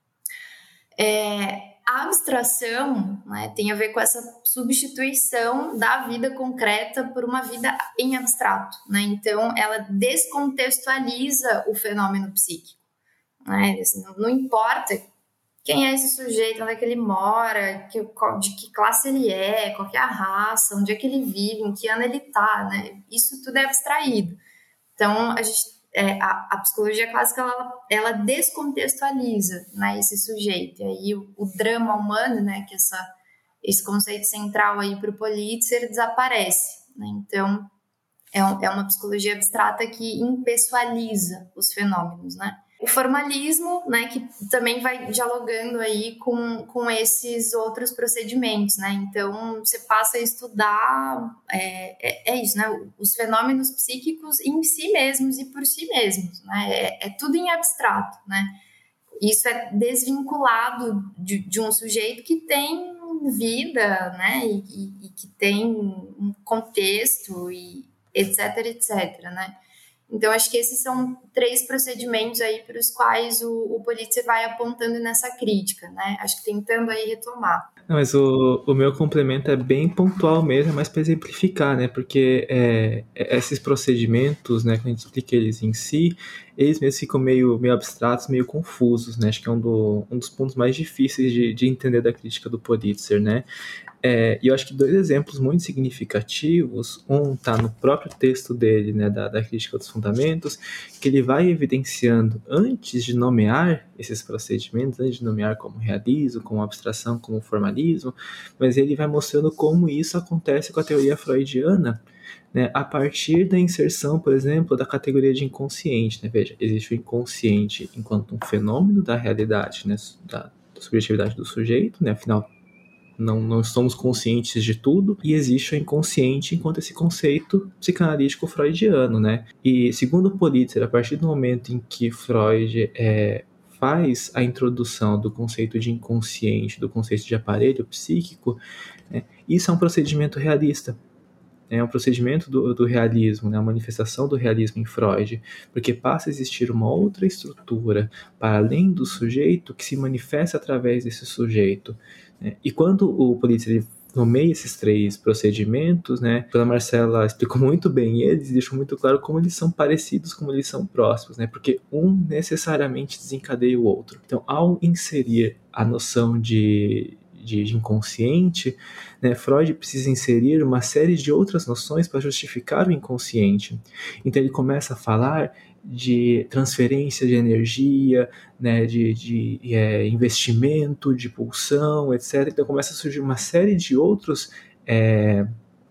É, a abstração, né, tem a ver com essa substituição da vida concreta por uma vida em abstrato, né? Então, ela descontextualiza o fenômeno psíquico, né? Assim, não, não importa quem é esse sujeito, onde é que ele mora, que, de que classe ele é, qual que é a raça, onde é que ele vive, em que ano ele está, né? Isso tudo é abstraído. Então, a gente É, a, a psicologia clássica ela, ela descontextualiza, né, esse sujeito, e aí o, o drama humano, né, que essa, esse conceito central aí para o Politzer desaparece, né? Então é, um, é uma psicologia abstrata que impessoaliza os fenômenos, né? O formalismo, né, que também vai dialogando aí com, com esses outros procedimentos, né? Então, você passa a estudar, é, é, é isso, né? Os fenômenos psíquicos em si mesmos e por si mesmos, né? É, é tudo em abstrato, né? Isso é desvinculado de, de um sujeito que tem vida, né? E, e, e que tem um contexto, e etc, etc, né? Então, acho que esses são três procedimentos aí para os quais o, o Politzer vai apontando nessa crítica, né? Acho que tentando aí retomar. Não, mas o, o meu complemento é bem pontual mesmo, é mais para exemplificar, né? Porque é, esses procedimentos, né, quando a gente explica eles em si, eles mesmos ficam meio, meio abstratos, meio confusos, né? Acho que é um, do, um dos pontos mais difíceis de, de entender da crítica do Politzer, né? É, e eu acho que dois exemplos muito significativos, um está no próprio texto dele, né, da, da crítica dos fundamentos, que ele vai evidenciando antes de nomear esses procedimentos, antes de nomear como realismo, como abstração, como formalismo, mas ele vai mostrando como isso acontece com a teoria freudiana, né, a partir da inserção, por exemplo, da categoria de inconsciente, né? Veja, existe o inconsciente enquanto um fenômeno da realidade, né, da, da subjetividade do sujeito, né, afinal, Não, não estamos conscientes de tudo, e existe o inconsciente enquanto esse conceito psicanalítico freudiano, né? E segundo Politzer, a partir do momento em que Freud é, faz a introdução do conceito de inconsciente, do conceito de aparelho psíquico, né, isso é um procedimento realista. É um procedimento do, do realismo, né, a manifestação do realismo em Freud, porque passa a existir uma outra estrutura para além do sujeito que se manifesta através desse sujeito. Né? E quando o Politzer nomeia esses três procedimentos, né, pela Marcela explicou muito bem eles e deixou muito claro como eles são parecidos, como eles são próximos, né, porque um necessariamente desencadeia o outro. Então, ao inserir a noção de... De, de inconsciente, né, Freud precisa inserir uma série de outras noções para justificar o inconsciente. Então ele começa a falar de transferência de energia, né, de, de é, investimento, de pulsão, etcétera. Então começa a surgir uma série de outros é,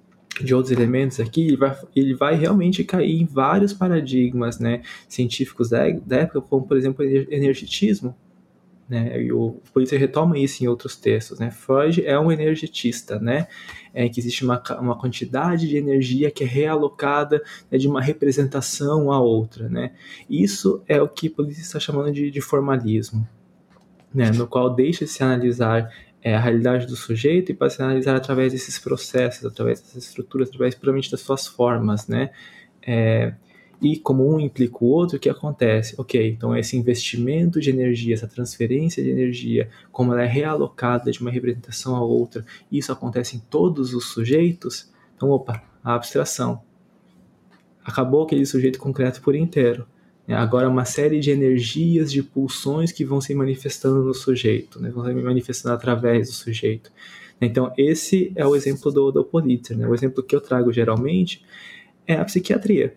de outros elementos aqui. Ele vai, ele vai realmente cair em vários paradigmas, né, científicos da, da época, como por exemplo o energetismo. Né, e o Politzer retoma isso em outros textos, né? Freud é um energetista, né? É que existe uma, uma quantidade de energia que é realocada, né, de uma representação a outra, né? Isso é o que Politzer está chamando de, de formalismo, né? No qual deixa de se analisar é, a realidade do sujeito e passa a se analisar através desses processos, através dessas estruturas, através puramente das suas formas, né? É, E como um implica o outro, o que acontece? Ok, então esse investimento de energia, essa transferência de energia, como ela é realocada de uma representação a outra, isso acontece em todos os sujeitos, então, opa, a abstração. Acabou aquele sujeito concreto por inteiro. Agora uma série de energias, de pulsões que vão se manifestando no sujeito, né? Vão se manifestando através do sujeito. Então esse é o exemplo do, do Politzer, né? O exemplo que eu trago geralmente é a psiquiatria.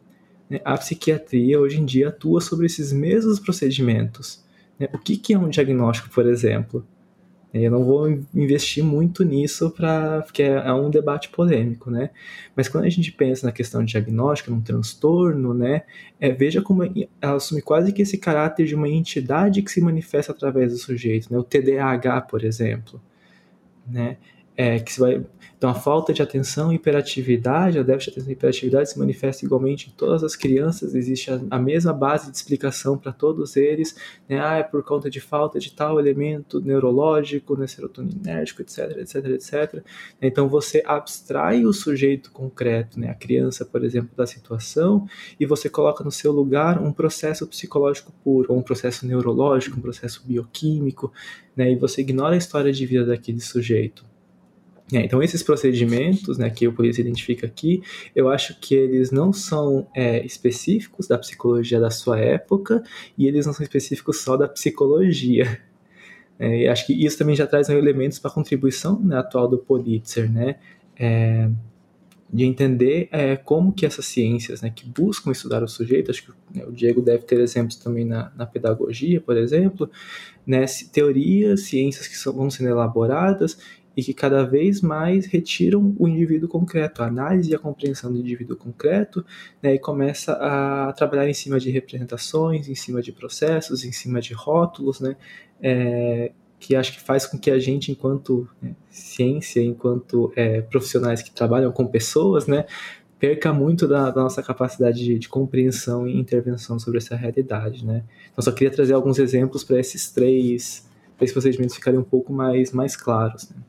A psiquiatria hoje em dia atua sobre esses mesmos procedimentos. O que é um diagnóstico, por exemplo? Eu não vou investir muito nisso, pra, porque é um debate polêmico, né? Mas quando a gente pensa na questão de diagnóstico, num transtorno, né, é, veja como ela assume quase que esse caráter de uma entidade que se manifesta através do sujeito, né? O T D A H, por exemplo, né? É, que se vai, então a falta de atenção e hiperatividade, a déficit de atenção e hiperatividade se manifesta igualmente em todas as crianças, existe a, a mesma base de explicação para todos eles, né? Ah, é por conta de falta de tal elemento neurológico, né, serotoninérgico, etc, etc, etcétera. Então você abstrai o sujeito concreto, né, a criança, por exemplo, da situação, e você coloca no seu lugar um processo psicológico puro, ou um processo neurológico, um processo bioquímico, né, e você ignora a história de vida daquele sujeito. É, então esses procedimentos, né, que o Polícia identifica aqui, eu acho que eles não são é, específicos da psicologia da sua época, e eles não são específicos só da psicologia. É, e acho que isso também já traz elementos para a contribuição, né, atual do Politzer, né, é, de entender é, como que essas ciências, né, que buscam estudar o sujeito, acho que, né, o Diego deve ter exemplos também na, na pedagogia, por exemplo, né, teorias, ciências que são, vão sendo elaboradas e que cada vez mais retiram o indivíduo concreto, a análise e a compreensão do indivíduo concreto, né, e começa a trabalhar em cima de representações, em cima de processos, em cima de rótulos, né, é, que acho que faz com que a gente, enquanto né, ciência, enquanto é, profissionais que trabalham com pessoas, né, perca muito da, da nossa capacidade de, de compreensão e intervenção sobre essa realidade, né. Então, só queria trazer alguns exemplos para esses três, para esses procedimentos ficarem um pouco mais, mais claros, né.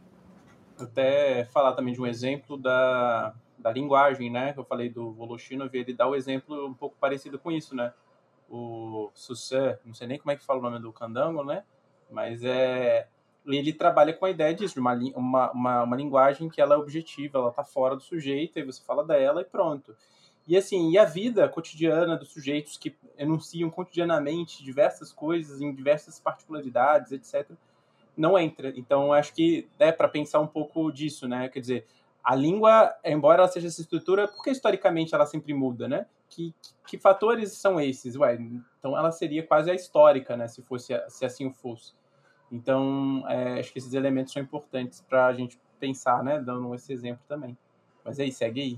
Até falar também de um exemplo da, da linguagem, né, que eu falei do Voloshinov, ele dá o um exemplo um pouco parecido com isso, né, o Susser, não sei nem como é que fala o nome do candango, né, mas é, ele trabalha com a ideia disso, de uma, uma, uma, uma linguagem que ela é objetiva, ela está fora do sujeito, aí você fala dela e pronto. E assim, e a vida cotidiana dos sujeitos que enunciam cotidianamente diversas coisas, em diversas particularidades, etcétera, não entra. Então, acho que é para pensar um pouco disso, né? Quer dizer, a língua, embora ela seja essa estrutura, porque historicamente ela sempre muda, né? Que, que, que fatores são esses? Ué, então, ela seria quase a histórica, né? Se, fosse, se assim fosse. Então, é, acho que esses elementos são importantes para a gente pensar, né? Dando esse exemplo também. Mas aí, segue aí.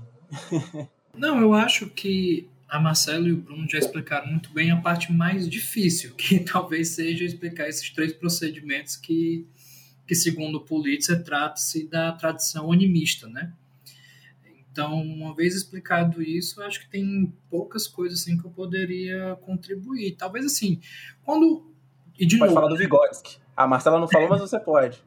Não, eu acho que a Marcela e o Bruno já explicaram muito bem a parte mais difícil, que talvez seja explicar esses três procedimentos que, que segundo o Politzer, trata-se da tradição animista, né? Então, uma vez explicado isso, eu acho que tem poucas coisas assim que eu poderia contribuir. Talvez assim, quando... E de pode novo, falar do Vygotsky. A Marcela não falou, mas você pode.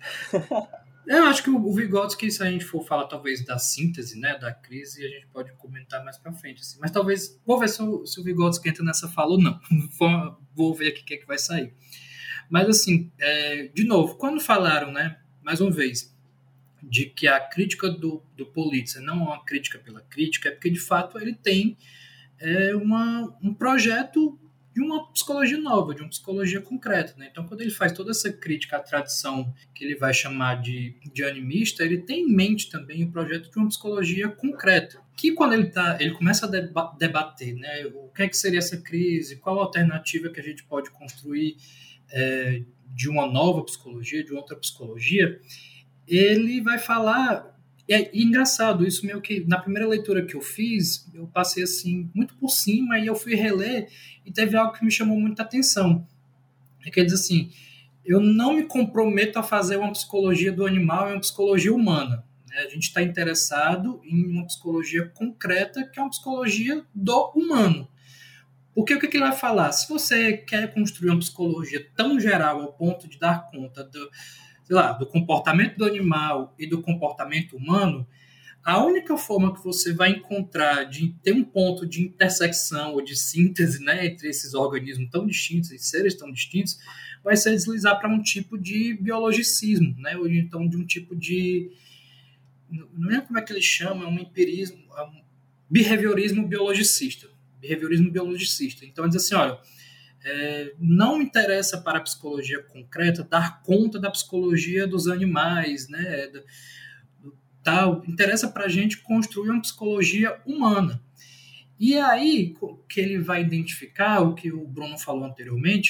Eu acho que o Vygotsky, se a gente for falar talvez da síntese, né, da crise, a gente pode comentar mais para frente. Assim. Mas talvez, vou ver se o, se o Vygotsky entra nessa fala ou não. Vou ver aqui o que é que vai sair. Mas assim, é, de novo, quando falaram, né, mais uma vez, de que a crítica do, do Politzer não é uma crítica pela crítica, é porque de fato ele tem é, uma, um projeto de uma psicologia nova, de uma psicologia concreta. Né? Então, quando ele faz toda essa crítica à tradição que ele vai chamar de, de animista, ele tem em mente também o projeto de uma psicologia concreta, que quando ele, tá, ele começa a deba- debater né, o que é que seria essa crise, qual a alternativa que a gente pode construir é, de uma nova psicologia, de outra psicologia, ele vai falar... É engraçado, isso meio que na primeira leitura que eu fiz, eu passei assim muito por cima e eu fui reler e teve algo que me chamou muita atenção. É que ele diz assim, eu não me comprometo a fazer uma psicologia do animal e uma psicologia humana. Né? A gente está interessado em uma psicologia concreta, que é uma psicologia do humano. Porque o que, que ele vai falar? Se você quer construir uma psicologia tão geral ao ponto de dar conta do... sei lá, do comportamento do animal e do comportamento humano, a única forma que você vai encontrar de ter um ponto de intersecção ou de síntese né, entre esses organismos tão distintos e seres tão distintos vai ser deslizar para um tipo de biologicismo, né, ou então de um tipo de... não lembro como é que ele chama, é um empirismo, é um behaviorismo biologicista. Behaviorismo biologicista. Então, ele diz assim, olha... É, não interessa para a psicologia concreta dar conta da psicologia dos animais, né, do, do, tal. Interessa para a gente construir uma psicologia humana. E aí que ele vai identificar o que o Bruno falou anteriormente,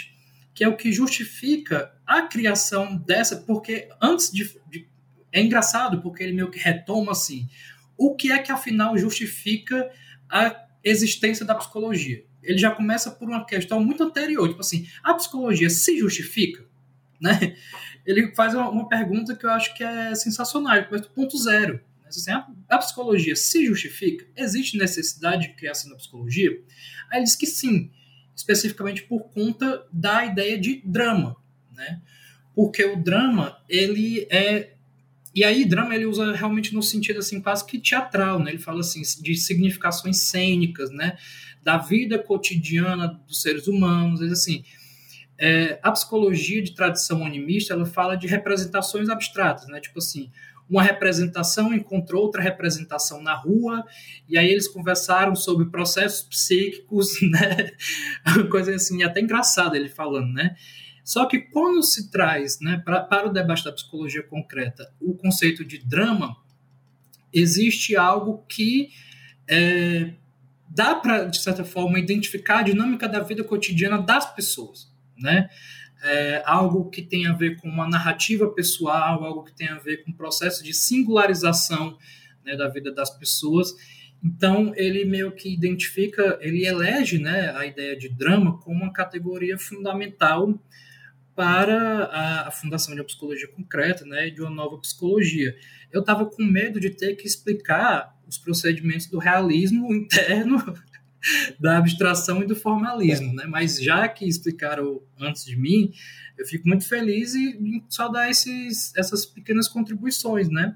que é o que justifica a criação dessa, porque antes de, de... É engraçado, porque ele meio que retoma assim, o que é que afinal justifica a existência da psicologia? Ele já começa por uma questão muito anterior, tipo assim, a psicologia se justifica? Né? Ele faz uma, uma pergunta que eu acho que é sensacional, ele começa do ponto zero. Assim, a, a psicologia se justifica? Existe necessidade de criação da psicologia? Aí ele diz que sim, especificamente por conta da ideia de drama, né? Porque o drama, ele é... E aí, drama ele usa realmente no sentido assim, quase que teatral, né? Ele fala assim, de significações cênicas, né? Da vida cotidiana dos seres humanos, assim... É, a psicologia de tradição animista, ela fala de representações abstratas, né? Tipo assim, uma representação encontrou outra representação na rua, e aí eles conversaram sobre processos psíquicos, né? Coisa assim, até engraçada ele falando, né? Só que quando se traz, né, pra, para o debate da psicologia concreta o conceito de drama, existe algo que é, dá para, de certa forma, identificar a dinâmica da vida cotidiana das pessoas. Né? É, algo que tem a ver com uma narrativa pessoal, algo que tem a ver com um processo de singularização, né, da vida das pessoas. Então, ele meio que identifica, ele elege, né, a ideia de drama como uma categoria fundamental para a, a fundação de uma psicologia concreta, né, e de uma nova psicologia. Eu estava com medo de ter que explicar os procedimentos do realismo interno da abstração e do formalismo, né? Mas já que explicaram antes de mim, eu fico muito feliz e só dar esses, essas pequenas contribuições, né?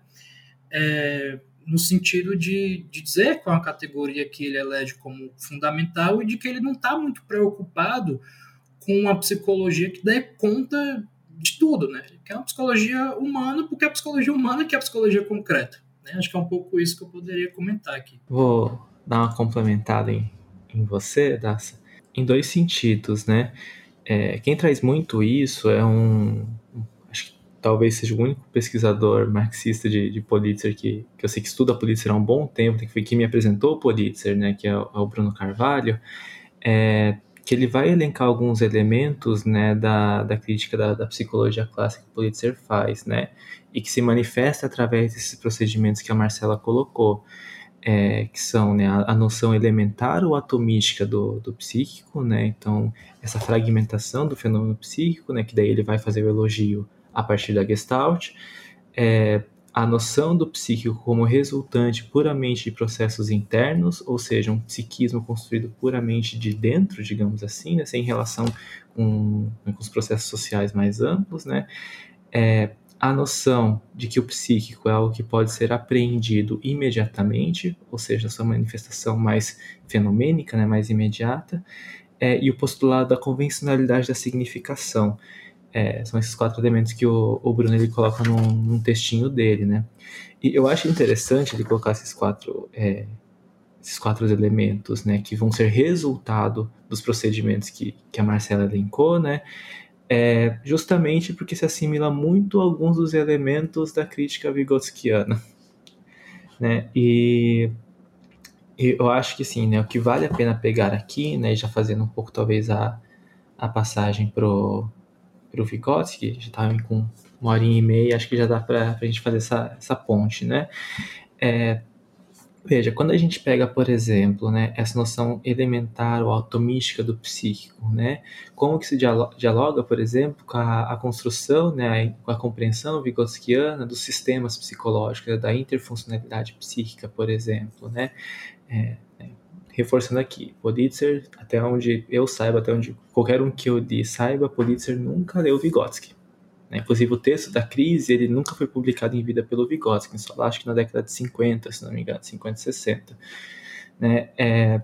É, no sentido de, de dizer qual é a categoria que ele elege como fundamental e de que ele não está muito preocupado com uma psicologia que dê conta de tudo, né? Que é uma psicologia humana, porque é a psicologia humana que é a psicologia concreta, né? Acho que é um pouco isso que eu poderia comentar aqui. Vou dar uma complementada em, em você, Daça, em dois sentidos, né? É, quem traz muito isso é um... Acho que talvez seja o único pesquisador marxista de, de Pulitzer que, que eu sei que estuda Pulitzer há um bom tempo, que foi quem me apresentou o Pulitzer, né? Que é o, é o Bruno Carvalho, é, que ele vai elencar alguns elementos, né, da, da crítica da, da psicologia clássica que Pulitzer faz, né? E que se manifesta através desses procedimentos que a Marcela colocou. É, que são, né, a, a noção elementar ou atomística do, do psíquico, né, então essa fragmentação do fenômeno psíquico, né, que daí ele vai fazer o elogio a partir da Gestalt, é, a noção do psíquico como resultante puramente de processos internos, ou seja, um psiquismo construído puramente de dentro, digamos assim, né, sem relação com, com os processos sociais mais amplos, né, é, a noção de que o psíquico é algo que pode ser apreendido imediatamente, ou seja, sua manifestação mais fenomênica, né, mais imediata, é, e o postulado da convencionalidade da significação. É, são esses quatro elementos que o, o Bruno ele coloca num, num textinho dele, né? E eu acho interessante ele colocar esses quatro, é, esses quatro elementos, né, que vão ser resultado dos procedimentos que, que a Marcela elencou, né? É justamente porque se assimila muito a alguns dos elementos da crítica vigotskiana, né? E, e eu acho que sim, né, o que vale a pena pegar aqui, né, já fazendo um pouco talvez a, a passagem pro, pro Vygotsky, já estava com uma horinha e meia, acho que já dá para a gente fazer essa, essa ponte, né? É, Veja, quando a gente pega, por exemplo, né, essa noção elementar ou atomística do psíquico, né, como que se dialoga, por exemplo, com a, a construção, né, com a compreensão vigotskiana dos sistemas psicológicos, da interfuncionalidade psíquica, por exemplo, né, é, é, reforçando aqui, Pulitzer, até onde eu saiba, até onde qualquer um que eu li saiba, Pulitzer nunca leu Vygotsky. Inclusive o texto da crise, ele nunca foi publicado em vida pelo Vygotsky, só lá acho que na década de cinquenta, se não me engano, cinquenta, sessenta. Né? É,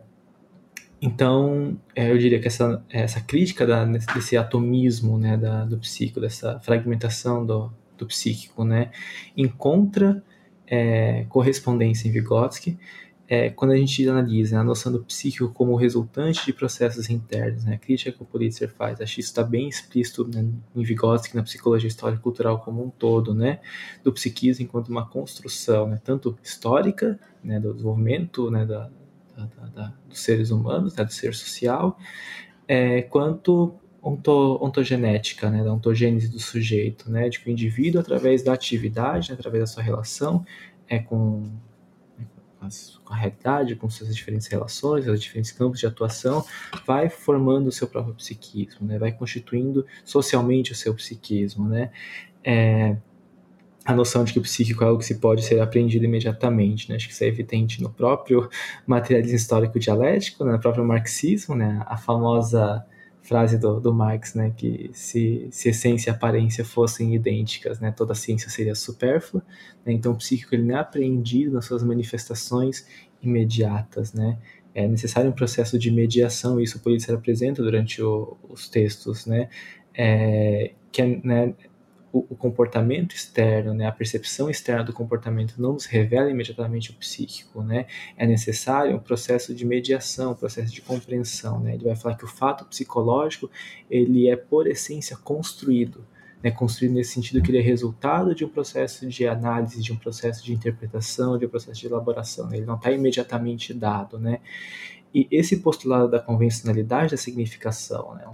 então, é, eu diria que essa, essa crítica da, desse atomismo, né, da, do psíquico, dessa fragmentação do, do psíquico, né, encontra é, correspondência em Vygotsky, É, quando a gente analisa, né, a noção do psíquico como resultante de processos internos, né, a crítica que o Pulitzer faz, acho que isso está bem explícito, né, em Vygotsky, na psicologia histórica e cultural como um todo, né, do psiquismo enquanto uma construção, né, tanto histórica, né, do desenvolvimento, né, da, da, da, dos seres humanos, né, do ser social, é, quanto onto, ontogenética, né, da ontogênese do sujeito, né, de que o indivíduo, através da atividade, né, através da sua relação é, com, com a realidade, com suas diferentes relações, os diferentes campos de atuação, vai formando o seu próprio psiquismo, né, vai constituindo socialmente o seu psiquismo, né, é, a noção de que o psíquico é algo que se pode ser aprendido imediatamente, né? Acho que isso é evidente no próprio materialismo histórico dialético, né? No próprio marxismo, né? A famosa frase do, do Marx, né? Que se, se essência e aparência fossem idênticas, né? Toda ciência seria supérflua, né? Então o psíquico ele não é aprendido nas suas manifestações imediatas, né? É necessário um processo de mediação, e isso o Pulitzer apresenta durante o, os textos, né? É, que é, né, o, o comportamento externo, né, a percepção externa do comportamento não nos revela imediatamente o psíquico, né, é necessário um processo de mediação, um processo de compreensão, né, ele vai falar que o fato psicológico, ele é por essência construído, né, construído nesse sentido que ele é resultado de um processo de análise, de um processo de interpretação, de um processo de elaboração, né, ele não está imediatamente dado, né, e esse postulado da convencionalidade da significação, né,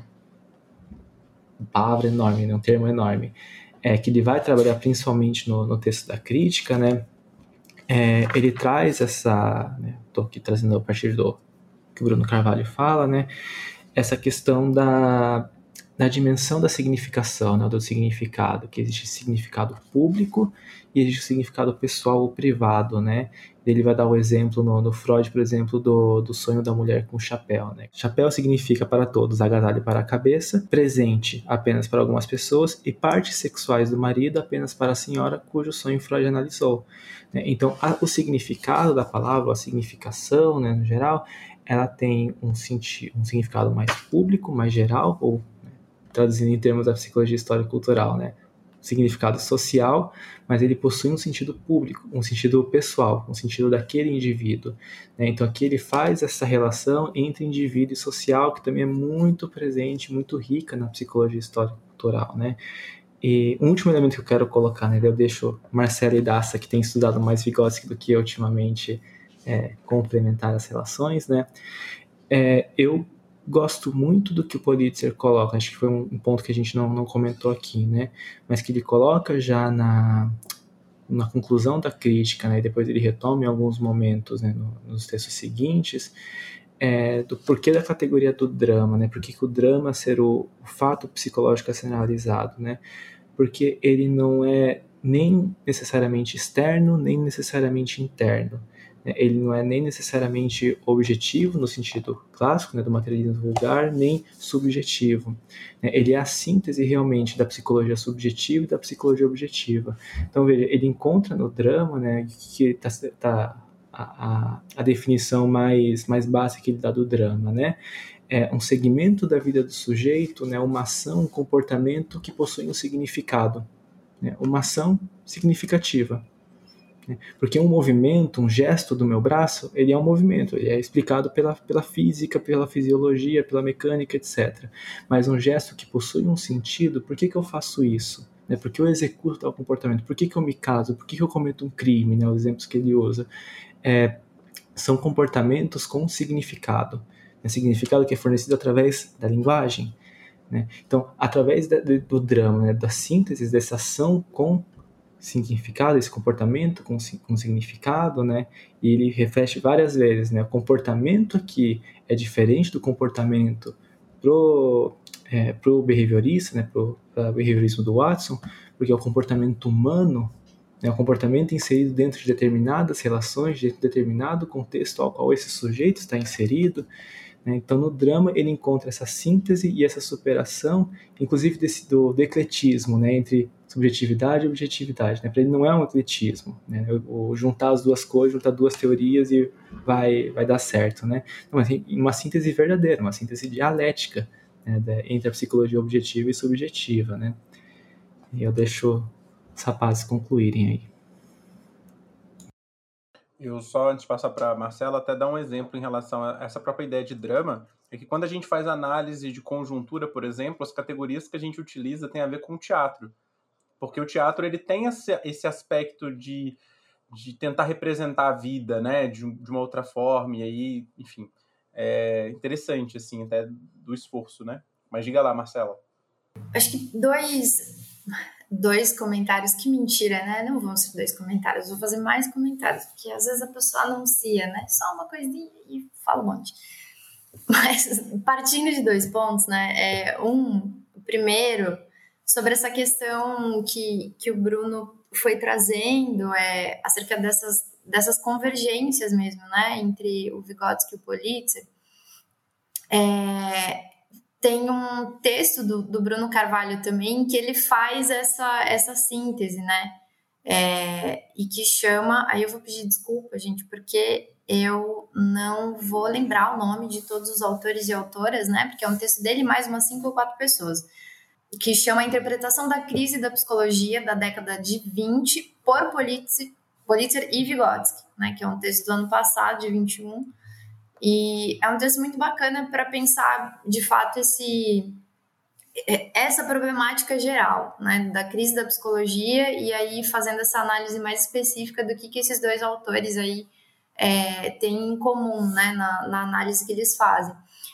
uma palavra enorme, né, um termo enorme, é, que ele vai trabalhar principalmente no, no texto da crítica, né, é, ele traz essa, estou né, aqui trazendo a partir do que o Bruno Carvalho fala, né, essa questão da, da dimensão da significação, né, do significado, que existe significado público e existe significado pessoal ou privado, né. Ele vai dar o exemplo no, no Freud, por exemplo, do, do sonho da mulher com chapéu, né. Chapéu significa para todos, agasalho para a cabeça, presente apenas para algumas pessoas e partes sexuais do marido apenas para a senhora cujo sonho Freud analisou. Né? Então, a, o significado da palavra, a significação, né, no geral, ela tem um, senti- um significado mais público, mais geral, ou né, traduzindo em termos da psicologia histórico-cultural, né, significado social, mas ele possui um sentido público, um sentido pessoal, um sentido daquele indivíduo. Né? Então aqui ele faz essa relação entre indivíduo e social, que também é muito presente, muito rica na psicologia histórico-cultural. Né? E um último elemento que eu quero colocar, né, eu deixo Marcela e Daça, que tem estudado mais Vygotsky do que eu ultimamente, é, complementar as relações, né? É, eu gosto muito do que o Pulitzer coloca, acho que foi um ponto que a gente não, não comentou aqui, né? Mas que ele coloca já na, na conclusão da crítica, né? E depois ele retoma em alguns momentos, né, no, nos textos seguintes, é, do porquê da categoria do drama, né? Por que, que o drama ser o, o fato psicológico a ser analisado, né? Porque ele não é nem necessariamente externo, nem necessariamente interno. Ele não é nem necessariamente objetivo, no sentido clássico, né, do materialismo vulgar, nem subjetivo. Ele é a síntese realmente da psicologia subjetiva e da psicologia objetiva. Então, veja, ele encontra no drama, né, que está tá, a, a, a definição mais, mais básica que ele dá do drama, né, é um segmento da vida do sujeito, né, uma ação, um comportamento que possui um significado, né, uma ação significativa. Porque um movimento, um gesto do meu braço, ele é um movimento, ele é explicado pela, pela física, pela fisiologia, pela mecânica, etcétera. Mas um gesto que possui um sentido, por que, que eu faço isso? Né? Por que eu executo tal comportamento? Por que, que eu me caso? Por que, que eu cometo um crime? Né? Os exemplos que ele usa. É, são comportamentos com significado. Né? Significado que é fornecido através da linguagem. Né? Então, através da, do drama, né? Da síntese dessa ação com significado, esse comportamento com, com significado, né? E ele reflete várias vezes, né? O comportamento aqui é diferente do comportamento pro, é, pro behaviorista, né? Pro, pro behaviorismo do Watson, porque é o comportamento humano, né? O comportamento inserido dentro de determinadas relações, dentro de determinado contexto ao qual esse sujeito está inserido. Então, no drama, ele encontra essa síntese e essa superação, inclusive desse, do, do ecletismo, né, entre subjetividade e objetividade. Né? Para ele não é um ecletismo. Né? O, o juntar as duas coisas, juntar duas teorias e vai, vai dar certo. Né? Não, mas uma síntese verdadeira, uma síntese dialética, né, entre a psicologia objetiva e subjetiva. Né? E eu deixo os rapazes concluírem aí. Eu só, antes de passar para a Marcela, até dar um exemplo em relação a essa própria ideia de drama, é que quando a gente faz análise de conjuntura, por exemplo, as categorias que a gente utiliza têm a ver com o teatro. Porque o teatro ele tem esse, esse aspecto de, de tentar representar a vida, né, de, de uma outra forma, e aí, enfim, é interessante, assim, até do esforço, né? Mas diga lá, Marcela. Acho que dois, dois comentários, que mentira, né? Não vão ser dois comentários, vou fazer mais comentários, porque às vezes a pessoa anuncia, né? Só uma coisinha e fala um monte. Mas partindo de dois pontos, né? É, um, o primeiro, sobre essa questão que, que o Bruno foi trazendo, é, acerca dessas, dessas convergências mesmo, né? Entre o Vygotsky e o Politzer. É, tem um texto do, do Bruno Carvalho também que ele faz essa, essa síntese, né? É, e que chama... Aí eu vou pedir desculpa, gente, porque eu não vou lembrar o nome de todos os autores e autoras, né? Porque é um texto dele mais umas cinco ou quatro pessoas, que chama A Interpretação da Crise da Psicologia da década de vinte por Politzer, Politzer e Vygotsky, né? Que é um texto do ano passado, de vinte e um. E é um texto muito bacana para pensar, de fato, esse... essa problemática geral, né, da crise da psicologia, e aí fazendo essa análise mais específica do que, que esses dois autores aí é, têm em comum, né, na, na análise que eles fazem.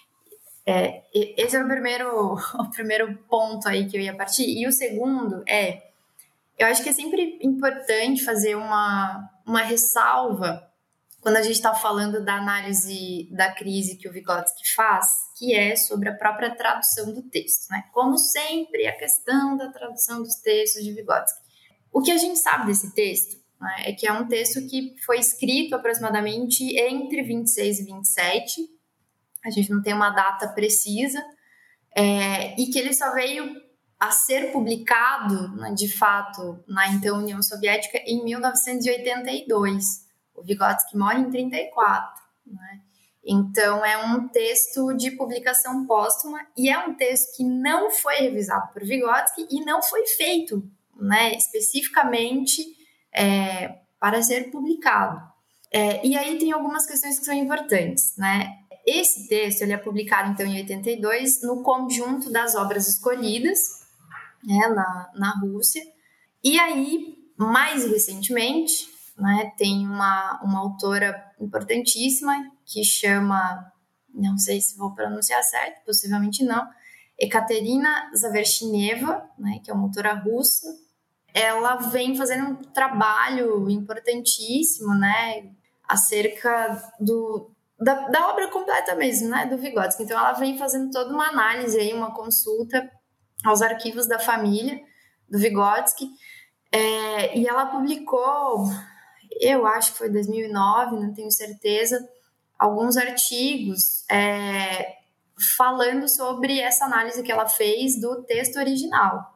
É, esse é o primeiro, o primeiro ponto aí que eu ia partir. E o segundo é, eu acho que é sempre importante fazer uma, uma ressalva quando a gente está falando da análise da crise que o Vygotsky faz, que é sobre a própria tradução do texto, né? Como sempre, a questão da tradução dos textos de Vygotsky. O que a gente sabe desse texto, né, é que é um texto que foi escrito aproximadamente entre vinte e seis e vinte e sete, a gente não tem uma data precisa, é, e que ele só veio a ser publicado, né, de fato, na então União Soviética em mil novecentos e oitenta e dois. O Vygotsky morre em trinta e quatro, né? Então é um texto de publicação póstuma e é um texto que não foi revisado por Vygotsky e não foi feito, né, especificamente é, para ser publicado. É, e aí tem algumas questões que são importantes, né? Esse texto ele é publicado então em oitenta e dois no conjunto das obras escolhidas, né, na, na Rússia. E aí, mais recentemente, né, tem uma, uma autora importantíssima que chama, não sei se vou pronunciar certo, possivelmente não, Ekaterina Zavershineva, né, que é uma autora russa. Ela vem fazendo um trabalho importantíssimo, né, acerca do, da, da obra completa mesmo, né, do Vygotsky. Então ela vem fazendo toda uma análise, aí, uma consulta aos arquivos da família do Vygotsky, é, e ela publicou, eu acho que foi dois mil e nove, não tenho certeza, alguns artigos é, falando sobre essa análise que ela fez do texto original.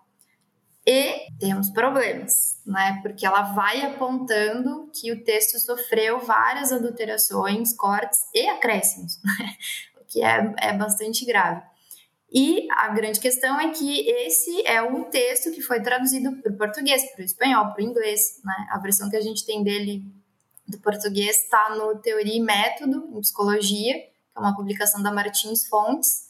E temos problemas, né? Porque ela vai apontando que o texto sofreu várias adulterações, cortes e acréscimos, né? O que é, é bastante grave. E a grande questão é que esse é o texto que foi traduzido para o português, para o espanhol, para o inglês, né? A versão que a gente tem dele do português está no Teoria e Método em Psicologia, que é uma publicação da Martins Fontes.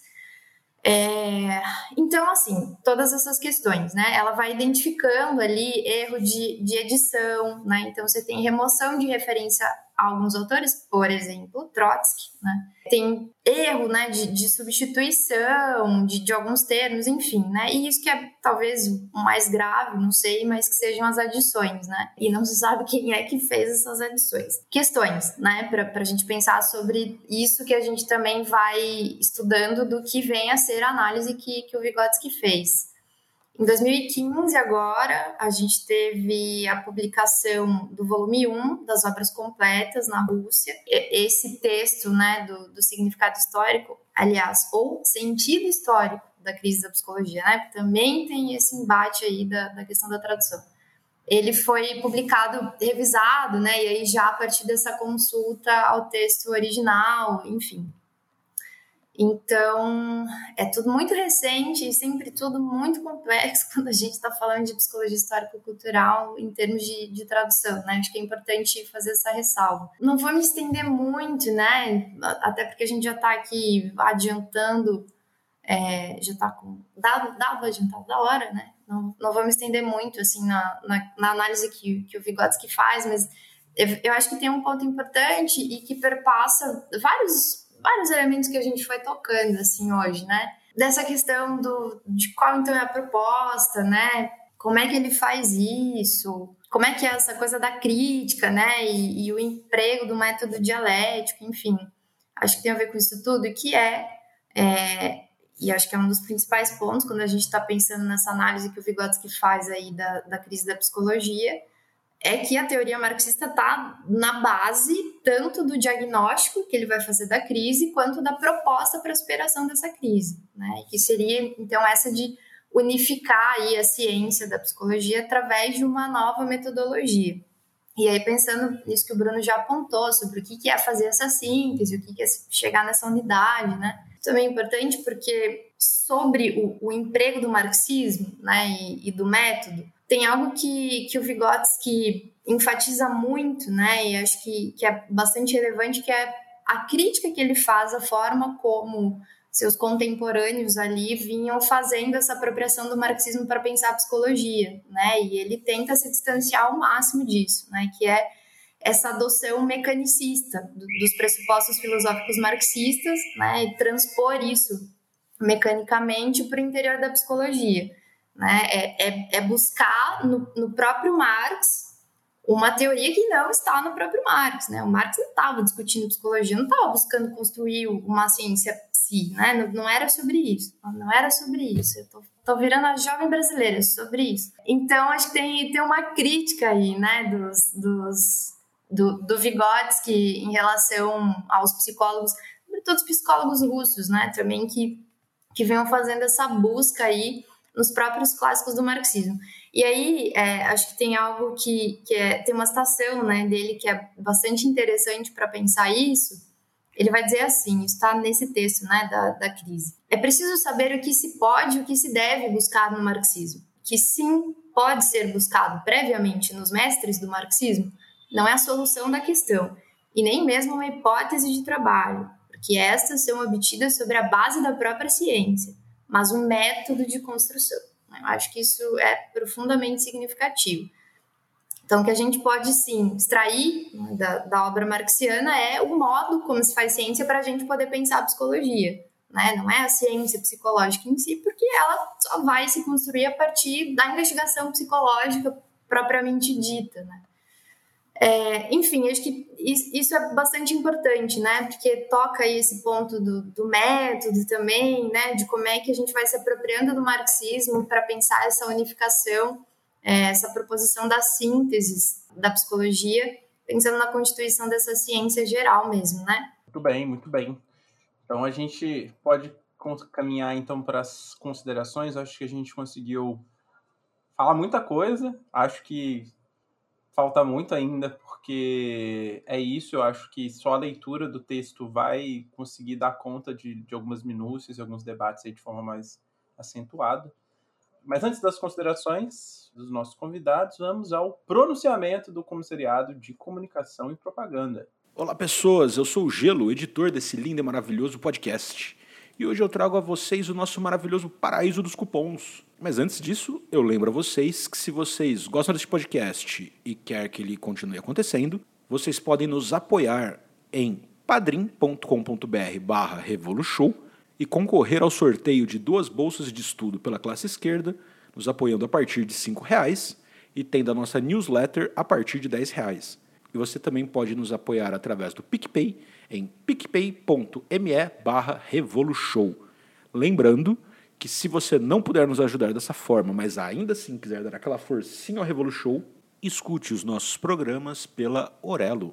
É, então, assim, todas essas questões, né? Ela vai identificando ali erro de, de edição, né? Então, você tem remoção de referência a alguns autores, por exemplo, Trotsky, né? Tem erro, né, de, de substituição de, de alguns termos, enfim, né? E isso que é talvez o mais grave, não sei, mas que sejam as adições, né? E não se sabe quem é que fez essas adições. Questões, né, para a gente pensar sobre isso que a gente também vai estudando do que vem a ser a análise que, que o Vygotsky fez. Em dois mil e quinze, agora, a gente teve a publicação do volume um das obras completas na Rússia. Esse texto, né, do, do significado histórico, aliás, ou sentido histórico da crise da psicologia, né, também tem esse embate aí da, da questão da tradução. Ele foi publicado, revisado, né, e aí já a partir dessa consulta ao texto original, enfim. Então, é tudo muito recente e sempre tudo muito complexo quando a gente está falando de psicologia histórico-cultural em termos de, de tradução, né? Acho que é importante fazer essa ressalva. Não vou me estender muito, né? Até porque a gente já está aqui adiantando, é, já está com dado, dado adiantado da hora, né? Não, não vou me estender muito, assim, na, na, na análise que, que o Vygotsky faz, mas eu, eu acho que tem um ponto importante e que perpassa vários... vários elementos que a gente foi tocando, assim, hoje, né? dessa questão do, de qual então é a proposta, né? Como é que ele faz isso? Como é que é essa coisa da crítica, né? E, e o emprego do método dialético, enfim. Acho que tem a ver com isso tudo, e que é, é e acho que é um dos principais pontos quando a gente está pensando nessa análise que o Vygotsky faz aí da, da crise da psicologia, é que a teoria marxista está na base tanto do diagnóstico que ele vai fazer da crise, quanto da proposta para a superação dessa crise, né? Que seria, então, essa de unificar aí a ciência da psicologia através de uma nova metodologia. E aí, pensando nisso que o Bruno já apontou, sobre o que é fazer essa síntese, o que é chegar nessa unidade, né? Também é importante porque sobre o, o emprego do marxismo, né, e, e do método, tem algo que, que o Vygotsky enfatiza muito, né, e acho que, que é bastante relevante, que é a crítica que ele faz à forma como seus contemporâneos ali vinham fazendo essa apropriação do marxismo para pensar a psicologia, né, e ele tenta se distanciar ao máximo disso, né, que é essa adoção mecanicista dos pressupostos filosóficos marxistas, né, e transpor isso mecanicamente para o interior da psicologia. Né? É, é, é buscar no, no próprio Marx uma teoria que não está no próprio Marx. Né? O Marx não estava discutindo psicologia, não estava buscando construir uma ciência psi, né? não, não era sobre isso, não era sobre isso. Eu tô, tô virando a jovem brasileira sobre isso. Então, acho que tem, tem uma crítica aí, né, dos, dos, do, do Vygotsky em relação aos psicólogos, sobretudo os psicólogos russos, né, também que, que venham fazendo essa busca aí nos próprios clássicos do marxismo. E aí, é, acho que tem algo que, que é, tem uma citação, né, dele que é bastante interessante para pensar isso. Ele vai dizer assim, está nesse texto, né, da, da crise. É preciso saber o que se pode e o que se deve buscar no marxismo. Que sim, pode ser buscado previamente nos mestres do marxismo, não é a solução da questão, e nem mesmo uma hipótese de trabalho, porque estas são obtidas sobre a base da própria ciência, mas um método de construção. Eu acho que isso é profundamente significativo. Então, o que a gente pode, sim, extrair da, da obra marxiana é o modo como se faz ciência para a gente poder pensar a psicologia. Né? Não é a ciência psicológica em si, porque ela só vai se construir a partir da investigação psicológica propriamente dita. Né? É, enfim, acho que isso é bastante importante, né? Porque toca aí esse ponto do, do método também, né? De como é que a gente vai se apropriando do marxismo para pensar essa unificação, é, essa proposição das sínteses da psicologia, pensando na constituição dessa ciência geral mesmo, né? Muito bem, muito bem. Então a gente pode caminhar então para as considerações. Acho que a gente conseguiu falar muita coisa. Acho que falta muito ainda, porque é isso, eu acho que só a leitura do texto vai conseguir dar conta de, de algumas minúcias e alguns debates aí de forma mais acentuada. Mas antes das considerações dos nossos convidados, vamos ao pronunciamento do Comissariado de Comunicação e Propaganda. Olá, pessoas, eu sou o Gelo, editor desse lindo e maravilhoso podcast. E hoje eu trago a vocês o nosso maravilhoso paraíso dos cupons. Mas antes disso, eu lembro a vocês que se vocês gostam desse podcast e quer que ele continue acontecendo, vocês podem nos apoiar em padrim.com.br barra revolushow e concorrer ao sorteio de duas bolsas de estudo pela classe esquerda, nos apoiando a partir de cinco reais e tendo a nossa newsletter a partir de dez reais. E você também pode nos apoiar através do PicPay em picpay.me barra revolushow. Lembrando que se você não puder nos ajudar dessa forma, mas ainda assim quiser dar aquela forcinha ao Revolushow, escute os nossos programas pela Orelo.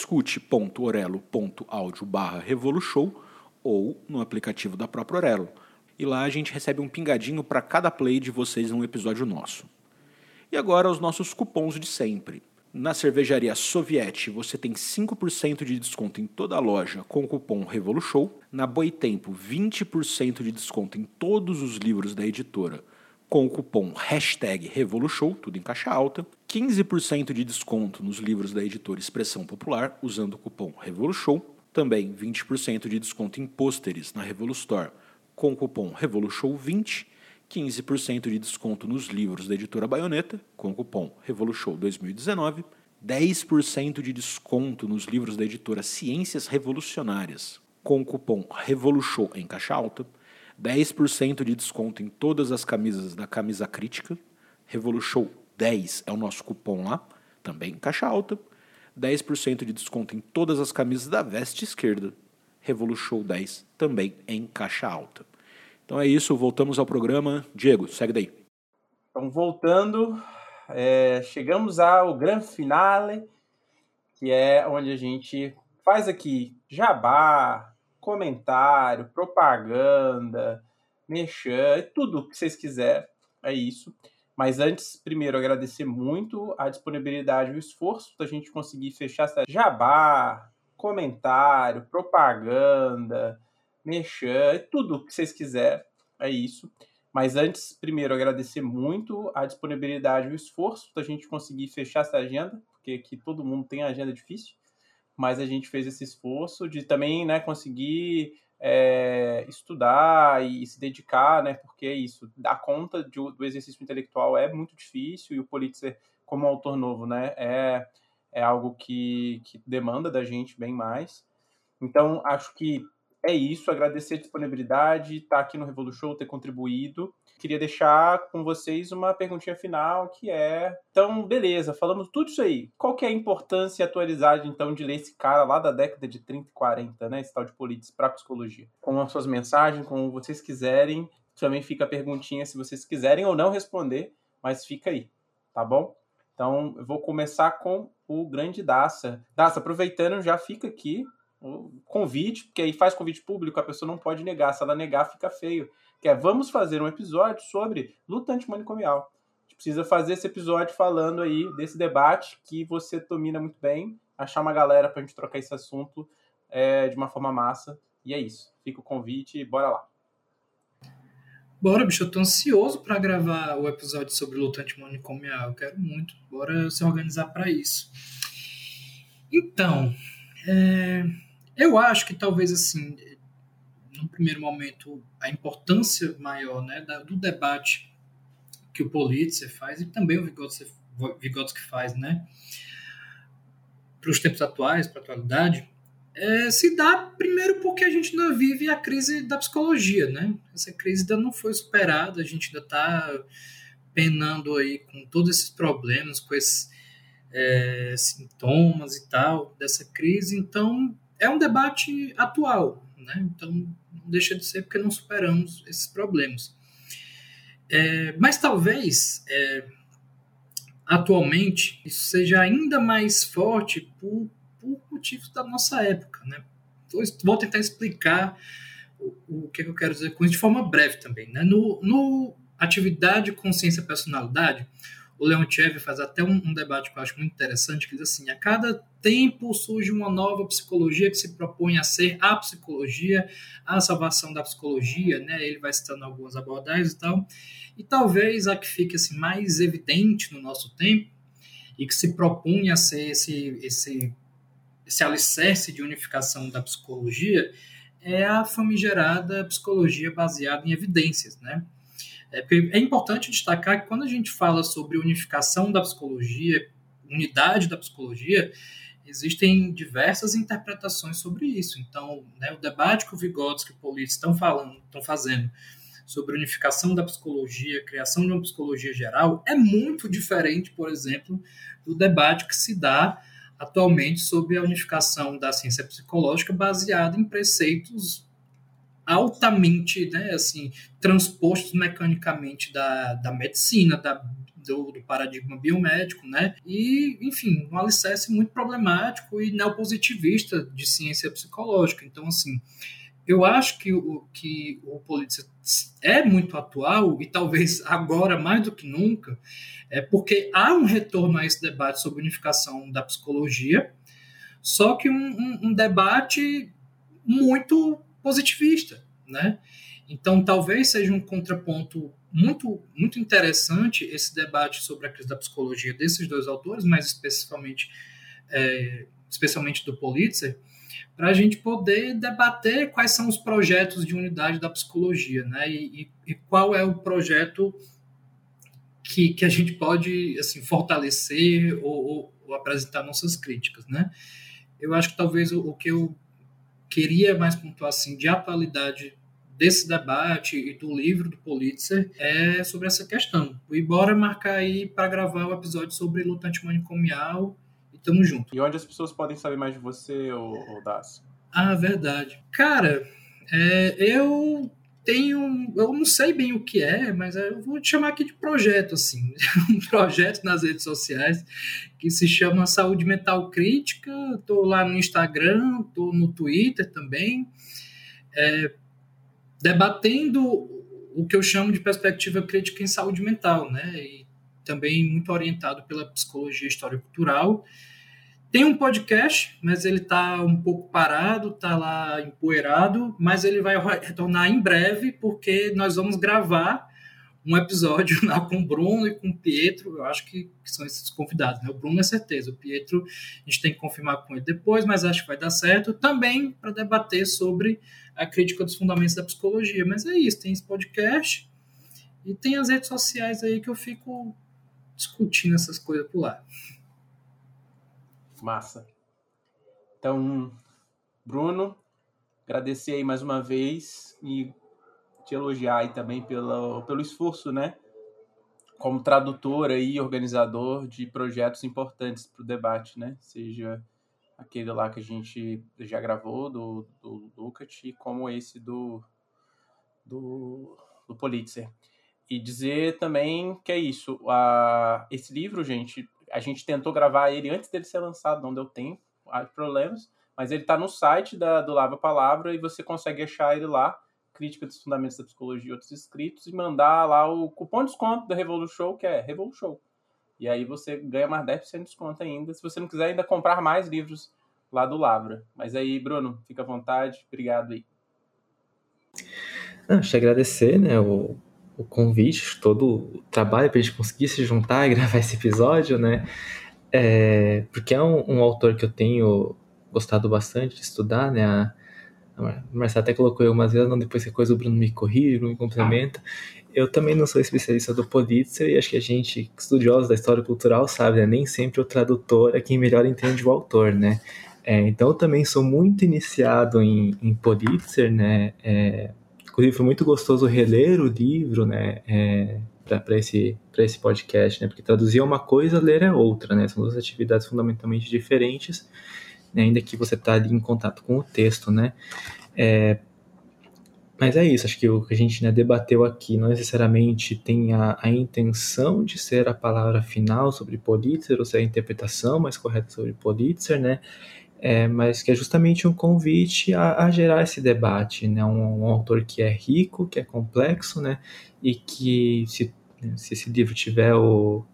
escute.orelo.audio barra revolushow ou no aplicativo da própria Orelo. E lá a gente recebe um pingadinho para cada play de vocês num episódio nosso. E agora os nossos cupons de sempre. Na cervejaria Soviete você tem cinco por cento de desconto em toda a loja com o cupom Revolushow. Na Boitempo, vinte por cento de desconto em todos os livros da editora com o cupom hashtag Revolushow, tudo em caixa alta. quinze por cento de desconto nos livros da editora Expressão Popular usando o cupom Revolushow. Também vinte por cento de desconto em pôsteres na Revolustore com o cupom Revolushow vinte. quinze por cento de desconto nos livros da editora Baioneta, com o cupom Revolushow dois mil e dezenove, dez por cento de desconto nos livros da editora Ciências Revolucionárias, com o cupom Revolushow em caixa alta, dez por cento de desconto em todas as camisas da Camisa Crítica. Revolution dez é o nosso cupom lá, também em caixa alta. dez por cento de desconto em todas as camisas da Veste Esquerda. Revolution dez, também em caixa alta. Então é isso, voltamos ao programa. Diego, segue daí. Então, voltando, é, chegamos ao grande finale, que é onde a gente faz aqui jabá, comentário, propaganda, merchan, tudo que vocês quiserem, é isso. Mas antes, primeiro, agradecer muito a disponibilidade e o esforço da gente conseguir fechar essa jabá, comentário, propaganda, merchan, tudo que vocês quiserem, é isso. Mas antes, primeiro, agradecer muito a disponibilidade e o esforço da gente conseguir fechar essa agenda, porque aqui todo mundo tem agenda difícil, mas a gente fez esse esforço de também, né, conseguir é, estudar e se dedicar, né, porque é isso, dar conta de, do exercício intelectual é muito difícil, e o Pulitzer, como autor novo, né, é, é algo que, que demanda da gente bem mais. Então, acho que é isso, agradecer a disponibilidade, estar aqui no Revolution, ter contribuído. Queria deixar com vocês uma perguntinha final, que é... Então, beleza, falamos tudo isso aí. Qual que é a importância e atualidade, então, de ler esse cara lá da década de trinta e quarenta, né? Esse tal de Pulitzer para psicologia. Com as suas mensagens, como vocês quiserem. Também fica a perguntinha se vocês quiserem ou não responder, mas fica aí, tá bom? Então, eu vou começar com o grande Daça. Daça, aproveitando, já fica aqui o convite, porque aí faz convite público, a pessoa não pode negar, se ela negar fica feio, que é, vamos fazer um episódio sobre luta antimanicomial. A gente precisa fazer esse episódio falando aí desse debate que você domina muito bem, achar uma galera pra gente trocar esse assunto é, de uma forma massa, e é isso, fica o convite e bora lá. Bora, bicho, eu tô ansioso pra gravar o episódio sobre luta antimanicomial, eu quero muito, bora se organizar pra isso. Então, é... eu acho que talvez, assim, no primeiro momento, a importância maior, né, do debate que o Pulitzer faz, e também o Vygotsky, Vygotsky faz, né, para os tempos atuais, para a atualidade, é, se dá primeiro porque a gente ainda vive a crise da psicologia, né? Essa crise ainda não foi superada, a gente ainda está penando aí com todos esses problemas, com esses é, sintomas e tal dessa crise, então é um debate atual, né? Então não deixa de ser porque não superamos esses problemas. É, mas talvez é, atualmente isso seja ainda mais forte por, por motivos da nossa época, né? Vou tentar explicar o, o que eu quero dizer com isso de forma breve também, né? No, no Atividade, Consciência e Personalidade, o Leontiev faz até um, um debate que eu acho muito interessante, que diz assim, a cada tempo surge uma nova psicologia que se propõe a ser a psicologia, a salvação da psicologia, né? Ele vai citando algumas abordagens e tal, e talvez a que fique assim, mais evidente no nosso tempo, e que se propõe a ser esse, esse, esse alicerce de unificação da psicologia, é a famigerada psicologia baseada em evidências, né? É, é importante destacar que quando a gente fala sobre unificação da psicologia, unidade da psicologia, existem diversas interpretações sobre isso. Então, né, o debate que o Vygotsky e o Pulitzer estão falando, estão fazendo sobre unificação da psicologia, criação de uma psicologia geral, é muito diferente, por exemplo, do debate que se dá atualmente sobre a unificação da ciência psicológica baseada em preceitos altamente, né, assim, transpostos mecanicamente da, da medicina, da, do, do paradigma biomédico, né, e, enfim, um alicerce muito problemático e neopositivista de ciência psicológica. Então, assim, eu acho que o, que o Pulitzer é muito atual e talvez agora mais do que nunca, é porque há um retorno a esse debate sobre unificação da psicologia, só que um, um, um debate muito positivista, né? Então, talvez seja um contraponto muito, muito interessante esse debate sobre a crise da psicologia desses dois autores, mas especificamente, é, especialmente do Pulitzer, para a gente poder debater quais são os projetos de unidade da psicologia, né? E, e, e qual é o projeto que, que a gente pode assim, fortalecer ou, ou, ou apresentar nossas críticas, né? Eu acho que talvez o, o que eu queria mais pontuar assim, de atualidade desse debate e do livro do Pulitzer é sobre essa questão. E bora marcar aí para gravar o episódio sobre luta antimanicomial e tamo junto. E onde as pessoas podem saber mais de você, ô, ô Dácio? Ah, verdade. Cara, é, eu tenho... Eu não sei bem o que é, mas eu vou te chamar aqui de projeto, assim. Um projeto nas redes sociais que se chama Saúde Mental Crítica. Tô lá no Instagram, tô no Twitter também. É, debatendo o que eu chamo de perspectiva crítica em saúde mental, né? E também muito orientado pela psicologia histórico-cultural. Tem um podcast, mas ele está um pouco parado, está lá empoeirado, mas ele vai retornar em breve, porque nós vamos gravar um episódio lá com o Bruno e com o Pietro. Eu acho que, que são esses convidados, né? O Bruno é certeza, o Pietro a gente tem que confirmar com ele depois, mas acho que vai dar certo, também para debater sobre a crítica dos fundamentos da psicologia. Mas é isso, tem esse podcast e tem as redes sociais aí que eu fico discutindo essas coisas por lá. Massa. Então, Bruno, agradecer aí mais uma vez e te elogiar aí também pelo, pelo esforço, né? Como tradutor e organizador de projetos importantes para o debate, né? Seja aquele lá que a gente já gravou, do, do Lukács, como esse do, do, do Pulitzer. E dizer também que é isso. A, esse livro, gente... A gente tentou gravar ele antes dele ser lançado, não deu tempo, há problemas, mas ele está no site da, do Lava Palavra e você consegue achar ele lá, Crítica dos Fundamentos da Psicologia e outros escritos, e mandar lá o cupom de desconto da Revolution, que é Revolution. E aí você ganha mais dez por cento de desconto ainda, se você não quiser ainda comprar mais livros lá do Lavra. Mas aí, Bruno, fica à vontade, obrigado aí. Não, deixa eu agradecer, né, o... o convite, todo o trabalho para a gente conseguir se juntar e gravar esse episódio, né? É, porque é um, um autor que eu tenho gostado bastante de estudar, né? A, a Marcela até colocou eu umas vezes, não, depois que coisa o Bruno me corrige, me complementa. Eu também não sou especialista do Pulitzer e acho que a gente, estudiosos da história cultural, sabe, né? Nem sempre o tradutor é quem melhor entende o autor, né? É, então eu também sou muito iniciado em, em Pulitzer, né? É, Inclusive, foi muito gostoso reler o livro, né, é, para esse, esse podcast, né, porque traduzir é uma coisa, ler é outra, né, são duas atividades fundamentalmente diferentes, né, ainda que você está ali em contato com o texto, né. É, mas é isso, acho que o que a gente, né, debateu aqui não necessariamente tem a, a intenção de ser a palavra final sobre Pulitzer, ou ser a interpretação mais correta sobre Pulitzer, né, É, mas que é justamente um convite a, a gerar esse debate, né? Um, um autor que é rico, que é complexo, né? E que, se, se esse livro tiver o,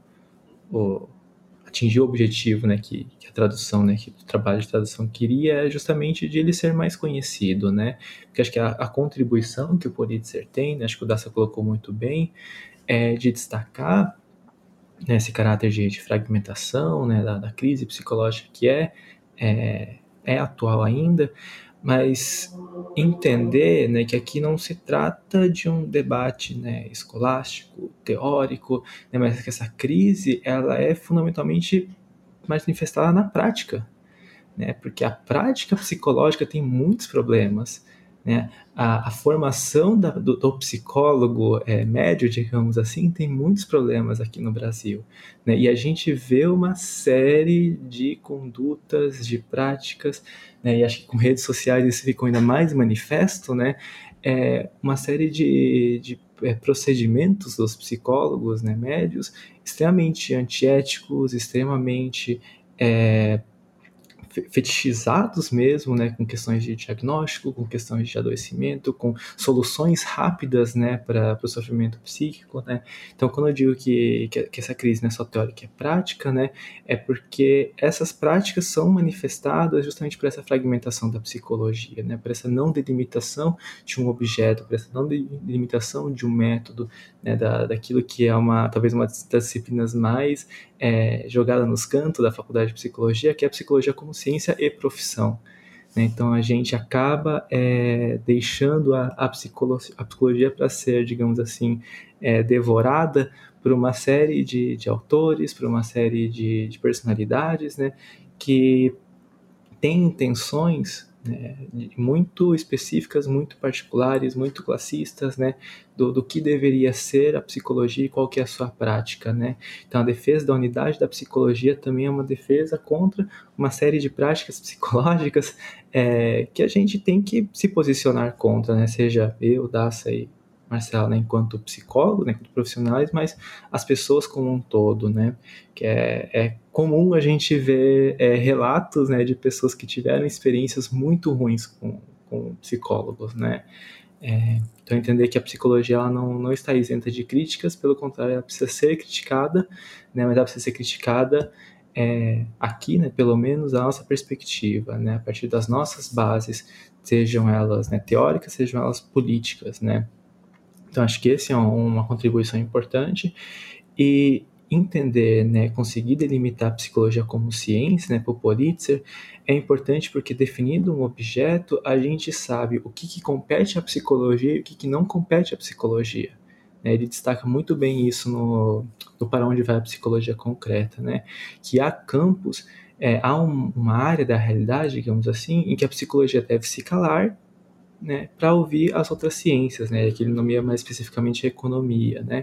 o atingir o objetivo, né? Que, que a tradução, né? Que o trabalho de tradução queria, é justamente de ele ser mais conhecido, né? Porque acho que a, a contribuição que o Pulitzer tem, né? Acho que o Daça colocou muito bem, é de destacar, né, esse caráter de, de fragmentação, né? Da, da crise psicológica que é É, é atual ainda, mas entender, né, que aqui não se trata de um debate, né, escolástico, teórico, né, mas que essa crise ela é fundamentalmente manifestada na prática, né, porque a prática psicológica tem muitos problemas, né, a, a formação da, do, do psicólogo é, médio, digamos assim, tem muitos problemas aqui no Brasil, né, e a gente vê uma série de condutas, de práticas, né, e acho que com redes sociais isso ficou ainda mais manifesto, né, é, uma série de, de é, procedimentos dos psicólogos, né, médios extremamente antiéticos, extremamente é, fetichizados mesmo, né, com questões de diagnóstico, com questões de adoecimento, com soluções rápidas, né, para o sofrimento psíquico, né. Então, quando eu digo que, que, que essa crise não é só teórica, é prática, né, é porque essas práticas são manifestadas justamente por essa fragmentação da psicologia, né, por essa não delimitação de um objeto, por essa não delimitação de um método, né, da, daquilo que é uma, talvez uma das disciplinas mais é, jogada nos cantos da faculdade de psicologia, que é a psicologia como ciência e profissão. Né? Então a gente acaba é, deixando a, a, psicolo- a psicologia para ser, digamos assim, é, devorada por uma série de, de autores, por uma série de, de personalidades, né, que têm intenções né, muito específicas, muito particulares, muito classistas, né, do, do que deveria ser a psicologia e qual que é a sua prática, né. Então, a defesa da unidade da psicologia também é uma defesa contra uma série de práticas psicológicas é, que a gente tem que se posicionar contra, né, seja eu, Daça e Marcela, né, enquanto psicólogo, né, enquanto profissionais, mas as pessoas como um todo, né, que é, é comum a gente ver é, relatos, né, de pessoas que tiveram experiências muito ruins com, com psicólogos, né, é, então entender que a psicologia ela não, não está isenta de críticas, pelo contrário, ela precisa ser criticada, né, mas ela precisa ser criticada é, aqui, né, pelo menos a nossa perspectiva, né, a partir das nossas bases, sejam elas, né, teóricas, sejam elas políticas, né. Então, acho que esse é uma contribuição importante. E entender, né, conseguir delimitar a psicologia como ciência, né, para o Pulitzer, é importante porque, definindo um objeto, a gente sabe o que, que compete à psicologia e o que, que não compete à psicologia. Ele destaca muito bem isso no, no Para Onde Vai a Psicologia Concreta, né, que há campos, é, há um, uma área da realidade, digamos assim, em que a psicologia deve se calar, né, para ouvir as outras ciências, né, que ele nomeia mais especificamente a economia, né,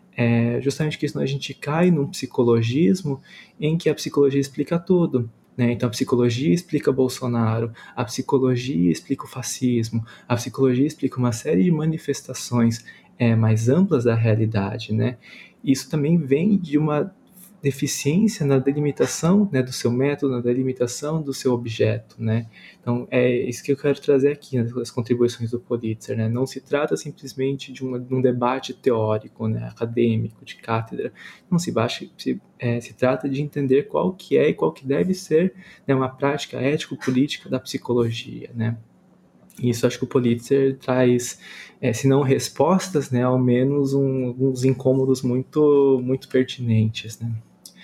é justamente que senão a gente cai num psicologismo em que a psicologia explica tudo, né, então a psicologia explica Bolsonaro, a psicologia explica o fascismo, a psicologia explica uma série de manifestações é, mais amplas da realidade, né, isso também vem de uma deficiência na delimitação, né, do seu método, na delimitação do seu objeto, né? Então, é isso que eu quero trazer aqui nas contribuições do Pulitzer, né? Não se trata simplesmente de, uma, de um debate teórico, né, acadêmico, de cátedra. Não se, baixa, se, é, se trata de entender qual que é e qual que deve ser, né, uma prática ético-política da psicologia, né? E isso acho que o Pulitzer traz, é, se não respostas, né, ao menos um, uns incômodos muito, muito pertinentes, né?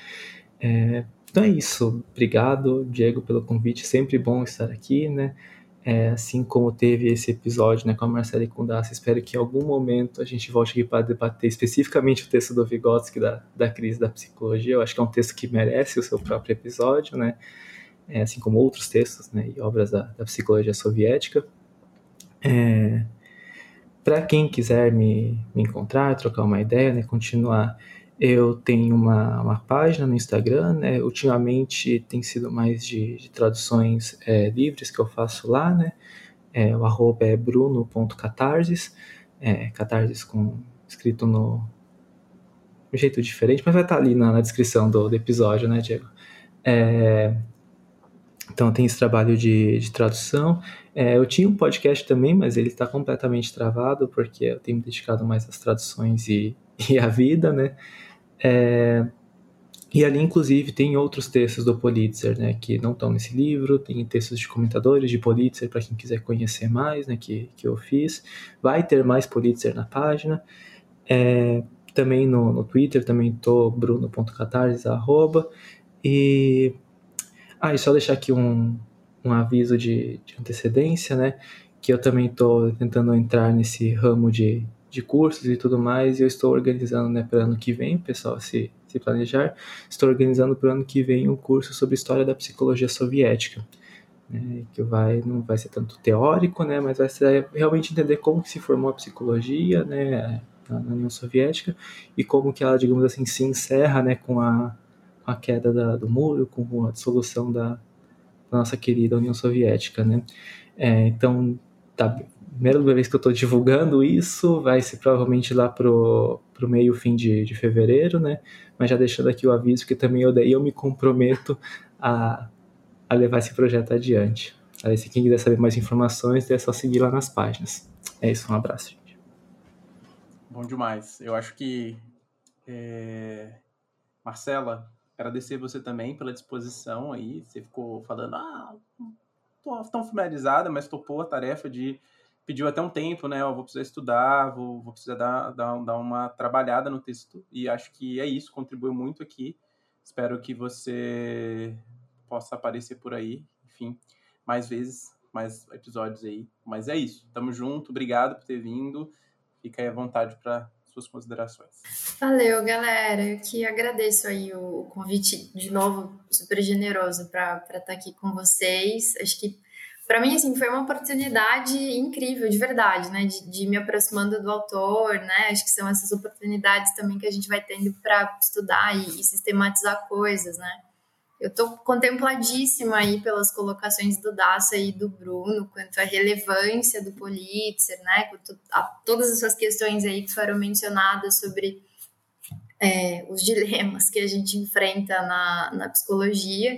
É, então é isso. Obrigado, Diego, pelo convite. Sempre bom estar aqui, né? É, assim como teve esse episódio, né, com a Marcela e com o Daça, espero que em algum momento a gente volte aqui para debater especificamente o texto do Vygotsky da, da crise da psicologia. Eu acho que é um texto que merece o seu próprio episódio, né? É, assim como outros textos, né, e obras da, da psicologia soviética. É, para quem quiser me, me encontrar, trocar uma ideia, né, continuar, eu tenho uma, uma página no Instagram, né, ultimamente tem sido mais de, de traduções é, livres que eu faço lá, né, é, o arroba é bruno ponto catarses, é, catarses com, escrito no um jeito diferente, mas vai estar ali na, na descrição do, do episódio, né, Diego? É, então tem esse trabalho de, de tradução. É, eu tinha um podcast também, mas ele está completamente travado, porque eu tenho me dedicado mais às traduções e, e à vida, né? É, e ali, inclusive, tem outros textos do Pulitzer, né, que não estão nesse livro, tem textos de comentadores de Pulitzer, para quem quiser conhecer mais, né, que, que eu fiz. Vai ter mais Pulitzer na página. É, também no, no Twitter, também estou bruno ponto catarses, arroba, e... Ah, e só deixar aqui um, um aviso de, de antecedência, né? Que eu também estou tentando entrar nesse ramo de, de cursos e tudo mais, e eu estou organizando, né, para o ano que vem, pessoal, se, se planejar, estou organizando para o ano que vem um curso sobre história da psicologia soviética, né, que vai, não vai ser tanto teórico, né, mas vai ser realmente entender como que se formou a psicologia, né, na, na União Soviética, e como que ela, digamos assim, se encerra, né, com a com a queda da, do muro, com a dissolução da, da nossa querida União Soviética, né? É, então, tá, primeira vez que eu estou divulgando isso, vai ser provavelmente lá pro, pro meio, fim de, de fevereiro, né? Mas já deixando aqui o aviso, que também eu, daí eu me comprometo a, a levar esse projeto adiante. Aí, se quem quiser saber mais informações, é só seguir lá nas páginas. É isso, um abraço, gente. Bom demais. Eu acho que... É... Marcela... Agradecer você também pela disposição aí. Você ficou falando, ah, não tô tão familiarizada, mas topou a tarefa de... Pediu até um tempo, né? Eu vou precisar estudar, vou, vou precisar dar, dar, dar uma trabalhada no texto. E acho que é isso, contribuiu muito aqui. Espero que você possa aparecer por aí. Enfim, mais vezes, mais episódios aí. Mas é isso. Tamo junto. Obrigado por ter vindo. Fica aí à vontade para suas considerações. Valeu, galera. Eu que agradeço aí o convite de novo, super generoso, para estar aqui com vocês. Acho que para mim, assim, foi uma oportunidade incrível, de verdade, né? De, de me aproximando do autor, né? Acho que são essas oportunidades também que a gente vai tendo para estudar e, e sistematizar coisas, né? Eu estou contempladíssima aí pelas colocações do Daça e do Bruno quanto à relevância do Pulitzer, né? Quanto a todas essas questões aí que foram mencionadas sobre é, os dilemas que a gente enfrenta na, na psicologia.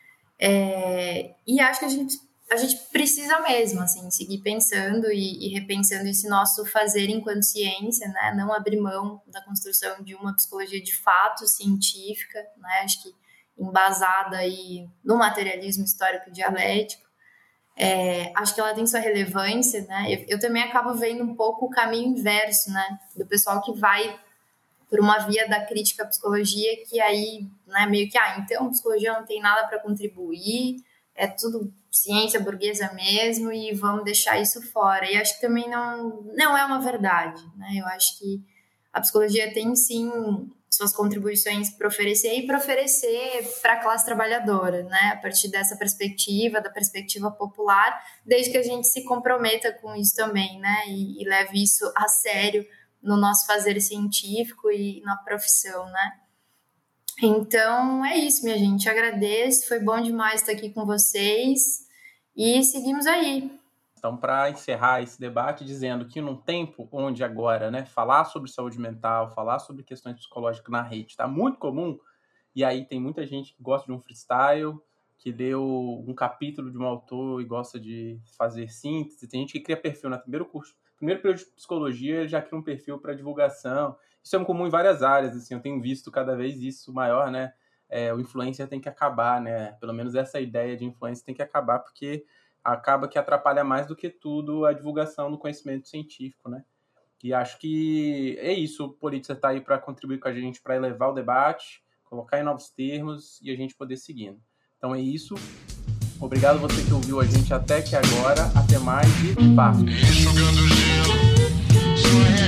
É, e acho que a gente, a gente precisa mesmo, assim, seguir pensando e, e repensando esse nosso fazer enquanto ciência, né? Não abrir mão da construção de uma psicologia de fato científica, né? Acho que embasada aí no materialismo histórico dialético. É, acho que ela tem sua relevância, né? Eu, eu também acabo vendo um pouco o caminho inverso, né? Do pessoal que vai por uma via da crítica à psicologia, que aí, né, meio que, ah, então a psicologia não tem nada para contribuir, é tudo ciência burguesa mesmo e vamos deixar isso fora. E acho que também não, não é uma verdade, né? Eu acho que a psicologia tem, sim, suas contribuições para oferecer e para oferecer para a classe trabalhadora, né? A partir dessa perspectiva, da perspectiva popular, desde que a gente se comprometa com isso também, né? E, e leve isso a sério no nosso fazer científico e na profissão, né? Então, é isso, minha gente. Agradeço, foi bom demais estar aqui com vocês e seguimos aí. Então, para encerrar esse debate, dizendo que num tempo onde agora, né, falar sobre saúde mental, falar sobre questões psicológicas na rede está muito comum, e aí tem muita gente que gosta de um freestyle, que leu um capítulo de um autor e gosta de fazer síntese, tem gente que cria perfil no primeiro curso, primeiro período de psicologia, já cria um perfil para divulgação. Isso é um comum em várias áreas, assim, eu tenho visto cada vez isso maior, né? É, o influencer tem que acabar, né? Pelo menos essa ideia de influencer tem que acabar, porque acaba que atrapalha mais do que tudo a divulgação do conhecimento científico, né? E acho que é isso, o Pulitzer está aí para contribuir com a gente, para elevar o debate, colocar em novos termos e a gente poder seguindo. Então é isso. Obrigado você que ouviu a gente até aqui agora. Até mais e paz. Enxugando gelo, sua